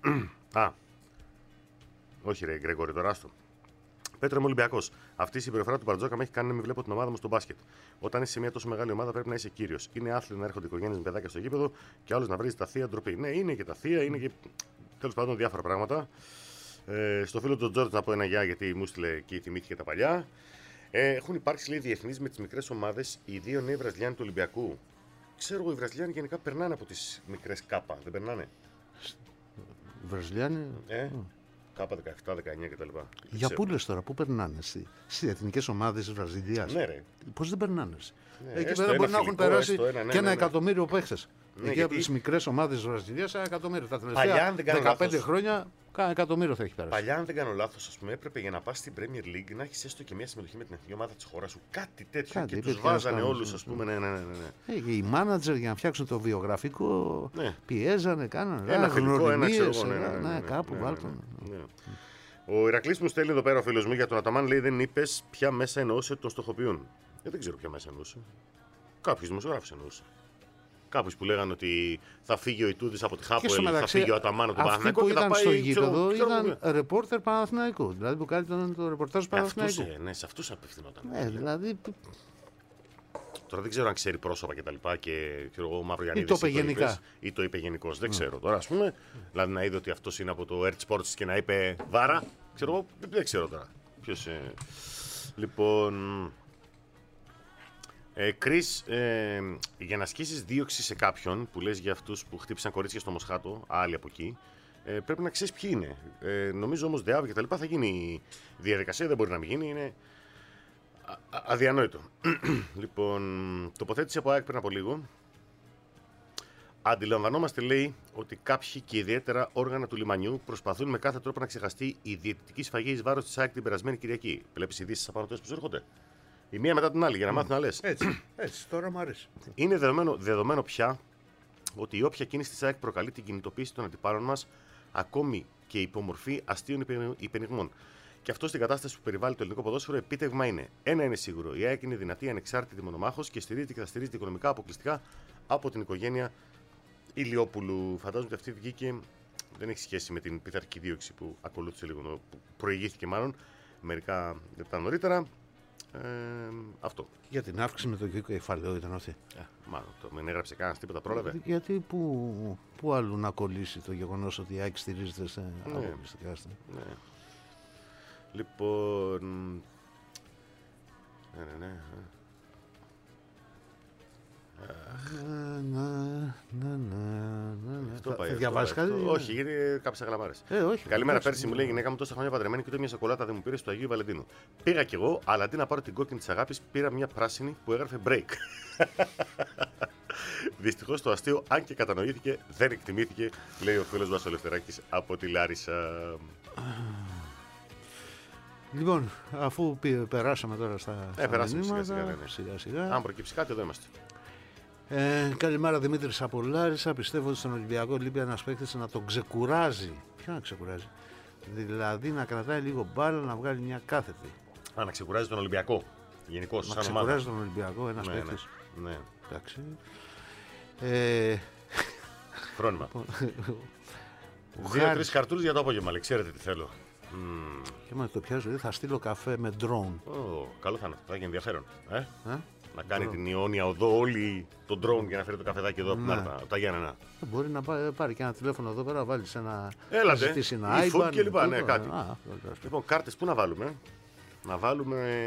S4: Όχι, ρε Γκρέγκορη, τώρα άστο. Πέτρο, είμαι Ολυμπιακός. Αυτή η συμπεριφορά του Μπαρτζόκα με έχει κάνει να μην βλέπω την ομάδα μου στο μπάσκετ. Όταν είσαι σε μια τόσο μεγάλη ομάδα πρέπει να είσαι κύριος. Είναι άθλιο να έρχονται οικογένειες με παιδάκια στο γήπεδο και άλλο να βρίζει τα θεία ντροπή. Ναι, είναι και τα θεία, είναι και τέλος πάντων διάφορα πράγματα. Στο φίλο του Τζόρτζ να πω ένα γεια γιατί μου στείλε και θυμήθηκε τα παλιά. Έχουν υπάρξει λέει διεθνείς με τις μικρές ομάδες οι δύο νέοι Βραζιλιάνοι του Ολυμπιακού. Ξέρω εγώ, οι Βραζιλιάνοι γενικά περνάνε από τις μικρές κάπα, δεν περνάνε.
S5: Βραζιλιάνοι.
S4: Κάπα 17, 19 κτλ.
S5: Για πού λες τώρα, πού περνάνε στις εθνικές ομάδες της Βραζιλίας.
S4: Ναι, ρε.
S5: Πώς δεν περνάνε.
S4: Ναι,
S5: εκεί πέρα μπορεί να έχουν περάσει και ένα εκατομμύριο παίχτες.
S4: Ναι,
S5: εκεί από τις μικρές ομάδες της Βραζιλίας, ένα εκατομμύριο. Τα
S4: τελευταία
S5: 15 χρόνια, κάνα εκατομμύριο θα έχει περάσει.
S4: Παλιά, αν δεν κάνω λάθος, ας πούμε, έπρεπε για να πας στην Premier League να έχεις έστω και μια συμμετοχή με την εθνική ομάδα της χώρας σου. Κάτι τέτοιο. Και τους βάζανε όλους, ας πούμε. Ναι.
S5: Και οι μάνατζερ για να φτιάξουν το βιογραφικό πιέζανε, κάνανε.
S4: Ένα φιλικό, ένα ξέρω.
S5: Κάπου βάλτον.
S4: Ο Ηρακλής μου στέλνει εδώ πέρα ο φίλος μου για τον Αταμάν, λέει δεν είπες ποια μέσα εννοούσε το στοχοποιούν. Δεν ξέρω ποια μέσα εννοούσε. Κάποιους δημοσιογράφους εννοούσε. Κάποιους που λέγανε ότι θα φύγει ο Ιτούδης από τη Χάπουελ, θα φύγει ο Αταμάν από τον Παναθηναϊκό και θα πάει
S5: στο γήπεδο. Ήταν ρεπόρτερ Παναθηναϊκού. Δηλαδή που κάνει το ρεπορτάζ Παναθηναϊκού.
S4: Ναι, σε αυτούς απευθυνόταν.
S5: Δηλαδή.
S4: Τώρα δεν ξέρω αν ξέρει πρόσωπα και τα λοιπά και ξέρω εγώ Μαυρογιαννίδης.
S5: Ή το είπε γενικά.
S4: Ή το είπε γενικώς. Δεν ξέρω. Τώρα ας πούμε, δηλαδή να είδε ότι αυτός είναι από το Earth Sports και να είπε Βάρα. Ξέρω εγώ, δεν ξέρω τώρα. Ποιος. Λοιπόν. Κρίς, για να ασκήσεις δίωξη σε κάποιον που λες για αυτούς που χτύπησαν κορίτσια στο Μοσχάτο, άλλοι από εκεί, πρέπει να ξέρεις ποιοι είναι. Νομίζω όμως ΔΕΑΒ και τα λοιπά θα γίνει διαδικασία, δεν μπορεί να μην γίνει. Είναι αδιανόητο. Λοιπόν, τοποθέτηση από ΑΕΚ πριν από λίγο. Αντιλαμβανόμαστε, λέει, ότι κάποιοι και ιδιαίτερα όργανα του λιμανιού προσπαθούν με κάθε τρόπο να ξεχαστεί η διαιτητική σφαγή εις βάρος της ΑΕΚ την περασμένη Κυριακή. Βλέπεις ειδήσεις από που σου έρχονται. Η μία μετά την άλλη, για να μάθει να λες.
S5: Έτσι, τώρα μου αρέσει.
S4: Είναι δεδομένο πια ότι η όποια κίνηση της ΑΕΚ προκαλεί την κινητοποίηση των αντιπάλων μας, ακόμη και υπομορφή αστείων υπενιγμών. Και αυτό στην κατάσταση που περιβάλλει το ελληνικό ποδόσφαιρο, επίτευγμα είναι. Ένα είναι σίγουρο. Η ΑΕΚ είναι δυνατή, ανεξάρτητη μονομάχος και στηρίζεται και θα στηρίζεται οικονομικά αποκλειστικά από την οικογένεια Ηλιόπουλου. Φαντάζομαι ότι αυτή βγήκε. Δεν έχει σχέση με την πειθαρχική δίωξη που ακολούθησε λίγο, που προηγήθηκε μάλλον μερικά λεπτά νωρίτερα. Αυτό.
S5: Για την αύξηση με το κεφαλαίο ήταν αυτή.
S4: Μάλλον δεν έγραψε κανένα τίποτα, πρόλαβε.
S5: Γιατί πού αλλού να κολλήσει το γεγονός ότι η ΑΕΚ στηρίζεται σε αποκλειστικά άστρα.
S4: Ναι. Λοιπόν. Ναι. Αυτό πάει.
S5: Διαβάζει κάτι.
S4: Όχι, γιατί κάποιες αγλαμάρες. Καλημέρα, πέρσι μου λέει η γυναίκα μου τόσα χρόνια παντρεμένη και ούτε μια σοκολάτα δεν μου πήρε στο Αγίου Βαλεντίνου. Πήγα κι εγώ, αλλά αντί να πάρω την κόκκινη της αγάπης, πήρα μια πράσινη που έγραφε break. Δυστυχώς το αστείο, αν και κατανοήθηκε, δεν εκτιμήθηκε, λέει ο φίλος μας ο Λευτεράκης από τη Λάρισα.
S5: Λοιπόν, αφού περάσαμε τώρα στα
S4: μηνύματα, σιγά-σιγά. Αν προκύψει κάτι, εδώ είμαστε.
S5: Καλημέρα, Δημήτρης από Λάρισα. Πιστεύω ότι στον Ολυμπιακό λείπει ένας παίκτης να τον ξεκουράζει. Ποιο να ξεκουράζει? Δηλαδή να κρατάει λίγο μπάλα, να βγάλει μια κάθετη.
S4: Να ξεκουράζει τον Ολυμπιακό. Γενικώς,
S5: να ξεκουράζει τον Ολυμπιακό ένας παίκτης.
S4: Ναι.
S5: Εντάξει.
S4: Φρόνημα. 2-3 καρτούλες για το απόγευμα, λέει. Ξέρετε τι θέλω.
S5: Και μα το πιάζω, θα στείλω καφέ με drone.
S4: Καλό θα είναι, θα έχει ενδιαφέρον. Να κάνει την Ιόνια οδό όλη τον drone για να φέρει το καφεδάκι εδώ από τα Γιάννενα.
S5: Μπορεί να πάρει και ένα τηλέφωνο εδώ πέρα, βάλει ένα.
S4: Έλατε.
S5: Ζητήσει ένα
S4: iPad και λοιπά. Ναι, κάτι. Λοιπόν, κάρτες πού να βάλουμε? Να βάλουμε.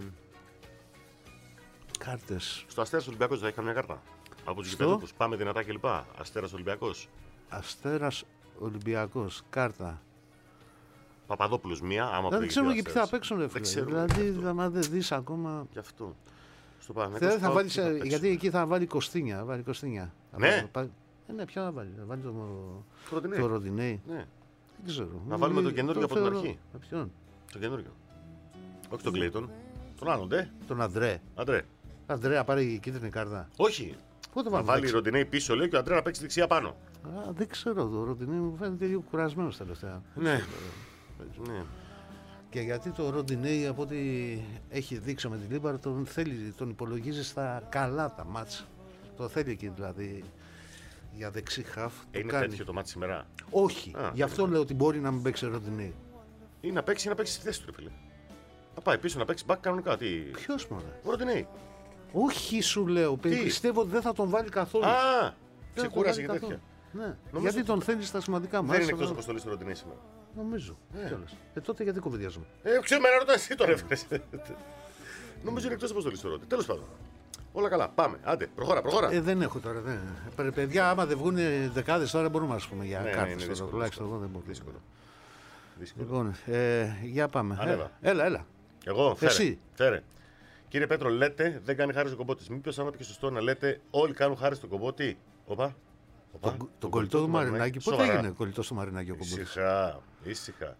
S5: Κάρτες.
S4: Στο Αστέρας Ολυμπιακός θα έχει καμιά κάρτα. Από τους γηπέδους. Πάμε δυνατά και λοιπά. Αστέρας Ολυμπιακός.
S5: Αστέρας Ολυμπιακός. Κάρτα.
S4: Παπαδόπουλος μία, άμα
S5: δεν ξέρω και ποιοι θα παίξουν. Δηλαδή, άμα δεν δεις ακόμα.
S4: Γι' αυτό.
S5: Θα βάλεις, γιατί εκεί θα βάλει Κωστίνια.
S4: Ναι.
S5: Ναι, ποιο να βάλει. Να βάλει
S4: Ροντινέι.
S5: το Ροντινέι.
S4: Ναι.
S5: Δεν ξέρω.
S4: Να βάλουμε το καινούργιο από την αρχή.
S5: Ποιον?
S4: Το καινούργιο. Όχι τον Κλέιτον. Τον άλλον, ντε.
S5: Τον Αντρέ.
S4: Αντρέ.
S5: Αντρέ να πάρει κίτρινη κάρτα.
S4: Όχι.
S5: Πότε
S4: Να βάλει Ροντινέι πίσω, λέει, και ο Αντρέ να παίξει δεξιά πάνω.
S5: Α, δεν ξέρω. Το Ροντινέι μου φαίνεται λίγο κουρασμένο τελευταία.
S4: Ναι. Ναι.
S5: Και γιατί το Ροντινέι, από ό,τι έχει δείξει με τη Λίμπαρ, τον υπολογίζει στα καλά τα μάτς. Το θέλει εκεί δηλαδή για δεξί χαφ.
S4: Είναι τέτοιο το μάτι σήμερα?
S5: Όχι. Γι' αυτό λέω ότι μπορεί να μην παίξει Ροντινέι.
S4: Ή να παίξει στη θέση του, φίλε. Να πάει πίσω να παίξει μπακ κανονικά.
S5: Ποιος μωρέ?
S4: Ο Ροντινέι.
S5: Όχι, σου λέω. Πιστεύω ότι δεν θα τον βάλει καθόλου.
S4: Α! Ξεκούρασε και τέτοια.
S5: Ναι. Γιατί τον θέλει στα σημαντικά μάτς.
S4: Δεν είναι εκτός αποστολής του Ροντινέι σήμερα.
S5: Νομίζω. Τότε γιατί κοβιδιάζουμε?
S4: Ξέρω, με ρωτάς εσύ τώρα, έφερες. Νομίζω είναι εκτός αποστολής του Ρόντι. Τέλος πάντων. Όλα καλά. Πάμε. Άντε, προχώρα.
S5: Δεν έχω τώρα. Παιδιά, άμα δεν βγουν δεκάδες τώρα μπορούμε να πούμε για κάρτες. Τουλάχιστον εγώ δεν μπορώ.
S4: Δύσκολο.
S5: Λοιπόν, για πάμε.
S4: Ανέβα.
S5: Έλα.
S4: Εγώ,
S5: Εσύ.
S4: Φέρε. Κύριε Πέτρο, λέτε δεν κάνει χάρη στον Κομπότη. Μήπως άμα πει σωστό να λέτε όλοι κάνουν χάρη στον Κομπότη? Όπα.
S5: Το κολλητό του Μαρινάκη. Πότε έγινε κολλητό του Μαρινάκη ο Κομπότης?
S4: Ήσυχα.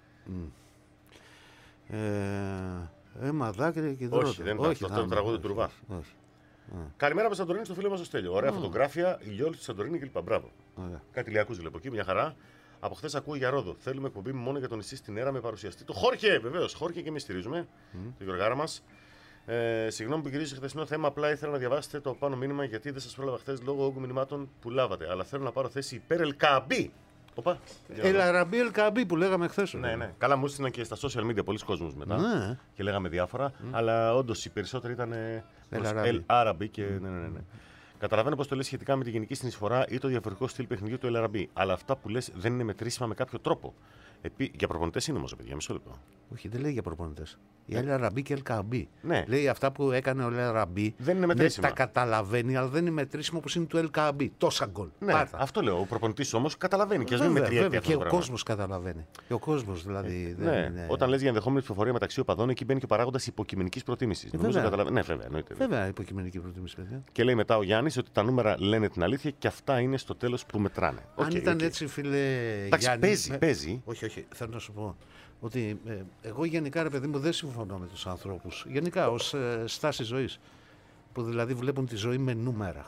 S5: Δάκρυ και δρότα.
S4: Όχι, δεν είναι αυτό το τραγούδι του Ρουβά. Καλημέρα από Σαντορίνη στο φίλο μας ο Στέλιο. Ωραία φωτογράφια, ηλιόλου στη Σαντορίνη κλπ. Μπράβο. Κάτι ηλιακούς βλέπω εκεί, μια χαρά. Από χθες ακούω για Ρόδο. Θέλουμε εκπομπή μόνο για το νησί στην Έρα με παρουσιαστή. Το Χόρχε, βεβαίως. Χόρχε και εμείς στηρίζουμε. Το Γιωργάρα μας. Συγγνώμη που γυρίζω σε χθεσινό θέμα. Απλά ήθελα να διαβάσετε το πάνω μήνυμα γιατί δεν σας πρόλαβα χθες λόγω όγκου μηνυμάτων που λάβατε. Αλλά θέλω να πάρω θέση υπέρ Ελκαμπή.
S5: Ελαραμπή Ελκαμπή που λέγαμε χθες.
S4: Ναι. Καλά, μου έστειλαν και στα social media πολλοί κόσμος μετά. Και λέγαμε διάφορα. Αλλά όντως οι περισσότεροι ήταν Ελαραμπή και. Ναι. Καταλαβαίνω πως το λες σχετικά με τη γενική συνεισφορά ή το διαφορετικό στυλ παιχνιδιού του LRB. Αλλά αυτά που λες δεν είναι μετρήσιμα με κάποιο τρόπο. Για προπονητές είναι όμως, παιδιά, μισό λεπτό.
S5: Όχι, δεν λέει για προπονητές. Η LRB και LKB.
S4: Ναι.
S5: Λέει αυτά που έκανε ο LRB.
S4: Δεν είναι μετρήσιμα.
S5: Τα καταλαβαίνει, αλλά δεν είναι μετρήσιμο όπως είναι του LKB. Τόσα γκολ.
S4: Ναι, αυτό λέω. Ο προπονητής όμως καταλαβαίνει και ας μην μετριέται.
S5: Και ο κόσμος καταλαβαίνει. Και ο κόσμος δηλαδή.
S4: Ναι. Όταν λες για ενδεχόμενη ψηφοφορία μεταξύ οπαδών, εκεί μπαίνει και ο παράγοντας υποκειμενικής προτίμησης. Νομίζω καταλαβαίνει. Ναι,
S5: βέβαια, υποκειμενική προτίμηση, παιδιά.
S4: Και λέει μετά ο Γιάννης ότι τα νούμερα λένε την αλήθεια και αυτά είναι στο τέλος που μετράνε.
S5: Αν ήταν έτσι, φίλε.
S4: Παίζει.
S5: Όχι, θέλω να σου πω ότι εγώ γενικά, ρε παιδί μου, δεν συμφωνώ με τους ανθρώπους. Γενικά, ως στάση ζωής. Που δηλαδή βλέπουν τη ζωή με νούμερα.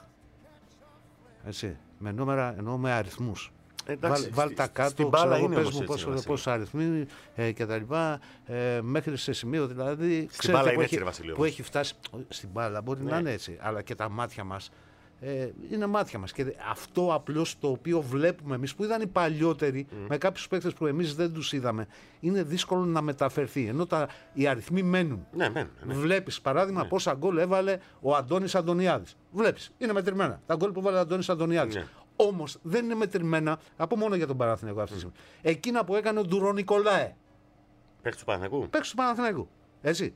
S5: Έτσι. Με νούμερα εννοώ με αριθμούς. Βάλ τα κάτω, ξέρω εγώ, πες μου πόσους αριθμοί και τα λοιπά, μέχρι σε σημείο δηλαδή, ξέρετε που έχει φτάσει. Στην μπάλα μπορεί να είναι έτσι, αλλά και τα μάτια μας. Είναι μάτια μας και αυτό απλώς το οποίο βλέπουμε εμείς που είδαν οι παλιότεροι με κάποιους παίκτες που εμείς δεν τους είδαμε, είναι δύσκολο να μεταφερθεί, ενώ οι αριθμοί μένουν.
S4: Ναι.
S5: Βλέπεις παράδειγμα πόσα γκολ έβαλε ο Αντώνης Αντωνιάδης. Βλέπεις, είναι μετρημένα τα γκολ που έβαλε ο Αντώνης Αντωνιάδης. Όμως δεν είναι μετρημένα, από μόνο για τον Παναθηναϊκό αυτή τη στιγμή, εκείνα που έκανε ο Ντουρό Νικολάε.
S4: Παίκτης του Παναθηναϊκού.
S5: Παίκτης του Παναθηναϊκού. Έτσι.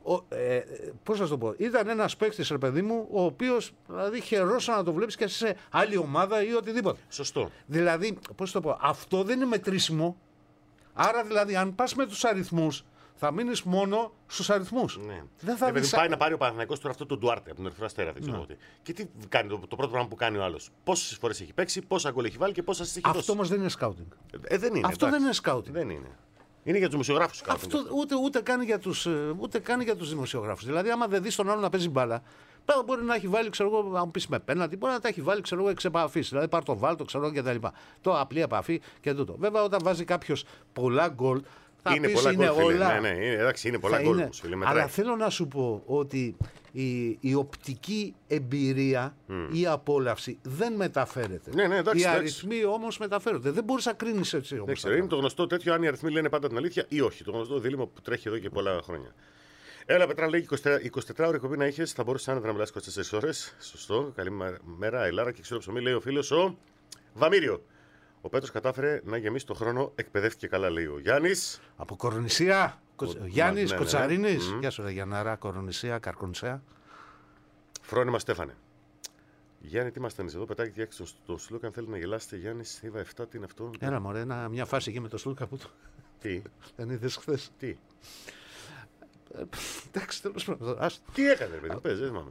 S5: Πώς θα το πω, ήταν ένας παίκτης, ρε παιδί μου, ο οποίος δηλαδή χαιρόσα να το βλέπεις και σε άλλη ομάδα ή οτιδήποτε.
S4: Σωστό.
S5: Δηλαδή, πώς το πω, αυτό δεν είναι μετρήσιμο. Άρα δηλαδή, αν πας με τους αριθμούς, θα μείνεις μόνο στους αριθμούς.
S4: Ναι.
S5: Δεν θα δεις...
S4: Πάει να πάρει ο Παναθηναϊκός τώρα αυτό τον Ντουάρτε από τον Ερυθρό Αστέρα. Δεν ξέρω τι. Και τι κάνει το πρώτο πράγμα που κάνει ο άλλος. Πόσες φορές έχει παίξει, πόσα γκολ έχει βάλει και πόσα έχει δώσει.
S5: Αυτό όμως δεν είναι σκάουτινγκ.
S4: Δεν είναι.
S5: Αυτό δεν είναι σκάουτινγκ.
S4: Δεν είναι. Είναι για τους δημοσιογράφους.
S5: Ούτε καν για τους δημοσιογράφους. Δηλαδή, άμα δεν δεις τον άλλο να παίζει μπάλα, μπορεί να έχει βάλει, ξέρω εγώ, αν πεις με πέναλτι, μπορεί να τα έχει βάλει, ξέρω εγώ, εξ επαφής. Δηλαδή, πάρ' το βάλτο, ξέρω εγώ κτλ. Το απλή επαφή και τούτο. Βέβαια, όταν βάζει κάποιος πολλά γκολ, θα
S4: είναι
S5: πεις
S4: πολλά
S5: είναι
S4: γκολ,
S5: όλα.
S4: Ναι, εντάξει, είναι πολλά γκολ.
S5: Αλλά θέλω να σου πω ότι η οπτική εμπειρία, η απόλαυση δεν μεταφέρεται.
S4: Ναι, εντάξει,
S5: οι αριθμοί όμως μεταφέρονται. Δεν μπορείς να κρίνεις έτσι όμως.
S4: Δεν ξέρω, είναι το γνωστό τέτοιο αν οι αριθμοί λένε πάντα την αλήθεια ή όχι. Το γνωστό δίλημμα που τρέχει εδώ και πολλά χρόνια. Έλα, Πετρά, λέει 24 ώρες εκπομπή να είχες, θα μπορούσε άνετα να μιλάς 24 ώρες. Σωστό. Καλημέρα, Ελάρα και ξέρω ψωμί, λέει ο φίλος ο Βαμίριο. Ο Πέτρος κατάφερε να γεμίσει το χρόνο, εκπαιδεύτηκε καλά, λέει ο Γιάννης.
S5: Από Κορονησία, Γιάννης, Κοτσαρίνης. Γεια σου, ρε Γιαννάρα, Κορονησία, Καρκονησία.
S4: Φρόνημα Στέφανε. Γιάννη, τι ήμασταν εδώ, πετάκι διάξιο στο Σλούκα. Αν θέλει να γελάσετε, Γιάννη, Θήβα 7, τι είναι αυτό.
S5: Έλα, μωρέ, μια φάση εκεί με το Σλούκα που το.
S4: Τι.
S5: Δεν είδες χθες.
S4: Τι.
S5: Εντάξει, τέλος πάντων.
S4: Τι έκανε, παιδί, πες, δεν θυμάμαι.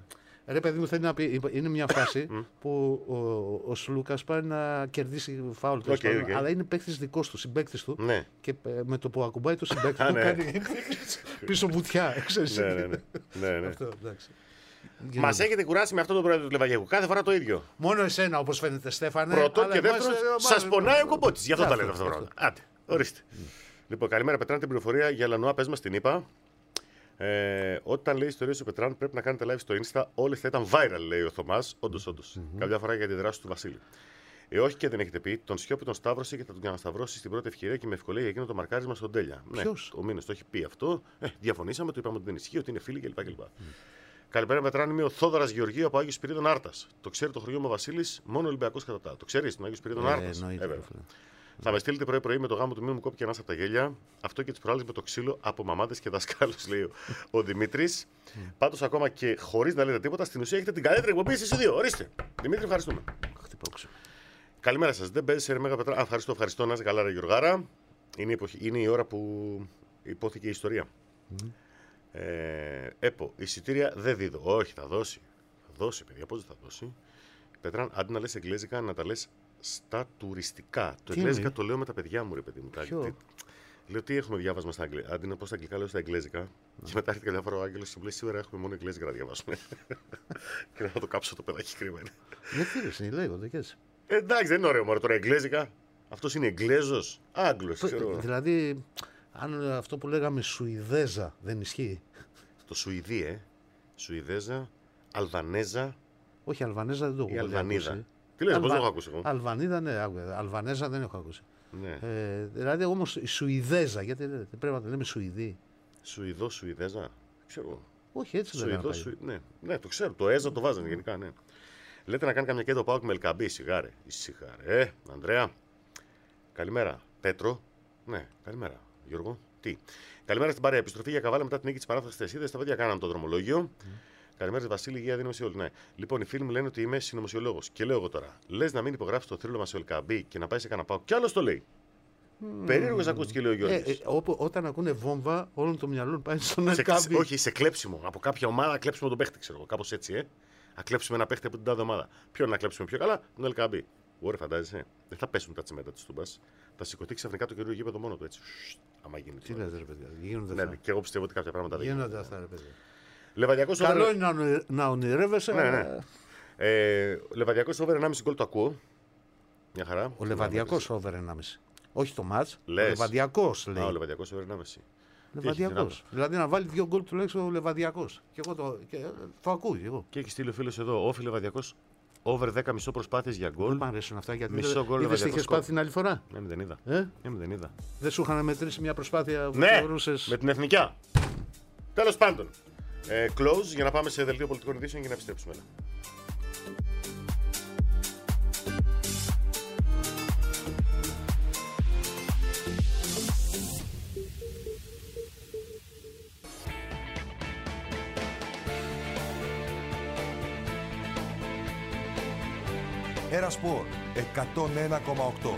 S5: Ρε παιδί μου, θέλει να πει, είναι μια φάση που ο Σλούκας πάει να κερδίσει φάουλ, αλλά είναι παίκτης δικός του, συμπαίκτης του.
S4: Ναι.
S5: Και με το που ακουμπάει το συμπαίκτη του κάνει πίσω βουτιά.
S4: Ναι.
S5: Αυτό, εντάξει.
S4: Μας έχετε κουράσει με αυτό το πρόεδρο του Λεβαδιακού. Κάθε φορά το ίδιο.
S5: Μόνο εσένα, όπως φαίνεται, Στέφανε.
S4: Πρώτο και δεύτερο, σας πονάει ο κομπότης. Γι' αυτό τα λέτε αυτά τα πράγματα. Άντε, ορίστε. Λοιπόν, καλημέρα Πετράν, την πληροφορία για Λανουά. Πες μας την είπα. Όταν λέει ιστορίες ο Πετράν, πρέπει να κάνετε live στο Insta. Όλες θα ήταν viral, λέει ο Θωμάς. Όντως. Καμιά φορά για τη δράση του Βασίλη. Όχι και δεν έχετε πει, τον Σιώπη τον σταύρωσε και θα τον ξανασταυρώσει στην πρώτη ευκαιρία και με ευκολία για εκείνο το μαρκάρισμα στον Τέλεια. Ναι, ο Μήνες το έχει πει αυτό. Διαφωνήσαμε, το είπαμε ότι δεν ισχύει, ότι είναι φίλοι κλπ. Καλημέρα, Πετράν. Είμαι ο Θόδωρας Γεωργίου από Άγιο Σπυρίδων Άρτας. Το ξέρει το χωριό μου ο Βασίλης, μόνο Ολυμπιακός κατά. Το ξέρει, τον Άγιο Σπυρίδων Άρτας. Θα με στείλετε πρωί-πρωί με το γάμο του μήνου μου κόπηκε ένας από τα γέλια. Αυτό και τις προάλλες με το ξύλο από μαμάδες και δασκάλους, λέει ο Δημήτρης. Πάντως, ακόμα και χωρίς να λέτε τίποτα, στην ουσία έχετε την καλύτερη εκπομπή εσείς οι δύο. Ορίστε. Δημήτρη, ευχαριστούμε. Καλημέρα σας. Δεν παίζει σε Μέγα Πετρά. Ευχαριστώ. Να είστε καλά, ρε Γιωργάρα. Είναι η ώρα που υπόθηκε η ιστορία. ΕΠΟ. Εισιτήρια δεν δίδω. Όχι, θα δώσει. Θα δώσει, παιδιά. Πώς δεν θα δώσει. Πετράν, αντί να λες εγγλέζικα, να τα λες στα τουριστικά. Το εγγλέζικα το λέω με τα παιδιά μου, ρε παιδί μου. Λέω τι έχουμε διάβασμα στα αγγλικά. Αντί να πω στα αγγλικά, λέω στα εγγλέζικα. Και μετά έρχεται κάποια φορά ο Άγγελος και μου λέει: σήμερα έχουμε μόνο εγγλέζικα να διαβάσουμε. Και να το κάψω το παιδάκι κρίμα.
S5: Γιατί δεν λέγονται και έτσι.
S4: Εντάξει, δεν είναι ωραίο μωρέ τώρα εγγλέζικα. Αυτός είναι Εγγλέζος, Άγγλος, ξέρω.
S5: Δηλαδή, αν αυτό που λέγαμε Σουηδέζα δεν ισχύει.
S4: Το Σουηδί, Σουηδέζα, Αλβανέζα.
S5: Όχι, Αλβανέζα δεν το έχω ακούσει.
S4: Αλβανίδα. Τι λες, πώς το έχω ακούσει εγώ.
S5: Αλβανίδα, ναι, Αλβανέζα δεν έχω ακούσει.
S4: Ναι.
S5: Δηλαδή όμως η Σουηδέζα, γιατί πρέπει να το λέμε Σουηδί.
S4: Σουηδό, Σουηδέζα, ξέρω.
S5: Όχι, έτσι δεν
S4: είναι. Ναι, το ξέρω, το Έζα το βάζανε γενικά, ναι. Λέτε να κάνει καμιά κέντρο πάω με Ελκαμπή, σιγάρε. Ανδρέα. Καλημέρα. Πέτρο. Ναι, καλημέρα. Γιώργο. Τι. Καλημέρα στην παρέα. Επιστροφή για καβάλα μετά την νίκη τη παράθεση τη Εσίδε. Τα παιδιά κάναν το δρομολόγιο. Καλημέρα, Βασίλη, υγεία δίνωση όλοι. Ναι. Λοιπόν, οι φίλοι μου λένε ότι είμαι συνωμοσιολόγος. Και λέω εγώ τώρα, λες να μην υπογράψει το θρύλο μα ο Ελκαμπή και να πάει σε κανένα πάω. Κι άλλο το λέει. Περίεργος ακούστηκε, λέει ο Γιώργος.
S5: Όταν ακούνε βόμβα, όλων το μυαλό πάει στον Ελκαμπή.
S4: Όχι, σε κλέψιμο. Από κάποια ομάδα κλέψιμο τον παίχτη, ξέρω εγώ. Κάπως έτσι, Να κλέψουμε ένα παίχτη από την τάδε ομάδα. Ποιον να κλέψουμε πιο καλά, τον Ελκαμπή. Ωραία, φαντάζεσαι. Δεν θα πέσουν τα τσιμέτα τη Τούμπα. Θα σηκωθεί ξαφνικά το καινούργιο γήπεδο μόνο του έτσι. Άμα γίνει.
S5: Τι λέτε, ρε παιδιά. Γίνονται
S4: αυτά. Και εγώ πιστεύω ότι κάποια πράγματα δεν
S5: γίνονται. Αυτά, ρε παιδιά.
S4: Λεβαδιακός
S5: καλό είναι να ονειρεύεσαι.
S4: Ναι. Λεβαδιακός over 1,5 γκολ το ακούω. Μια χαρά.
S5: Ο Λεβαδιακός over 1,5. Όχι το μάτς. Ο Λεβαδιακός λέει.
S4: Ο Λεβαδιακός over 1,5.
S5: Λεβαδιακός. Δηλαδή να βάλει 2 γκολ τουλάχιστον ο Λεβαδιακός. Και εγώ το ακούω εγώ.
S4: Και έχει στείλει ο φίλος εδώ, όφι Λεβαδιακός. Over 10 μισό προσπάθειες για γκολ.
S5: Δεν μ' αρέσουν αυτά γιατί
S4: είδες
S5: τι είχες πάθει την άλλη φορά.
S4: Ναι, δεν είδα. Δεν είδα.
S5: Δεν σου είχαν μετρήσει μια προσπάθεια που
S4: θεωρούσες. Με την εθνικιά. Τέλος πάντων. Close για να πάμε σε δελτίο πολιτικών ειδήσεων και να επιστρέψουμε.
S1: Ένα σπορ 101,8.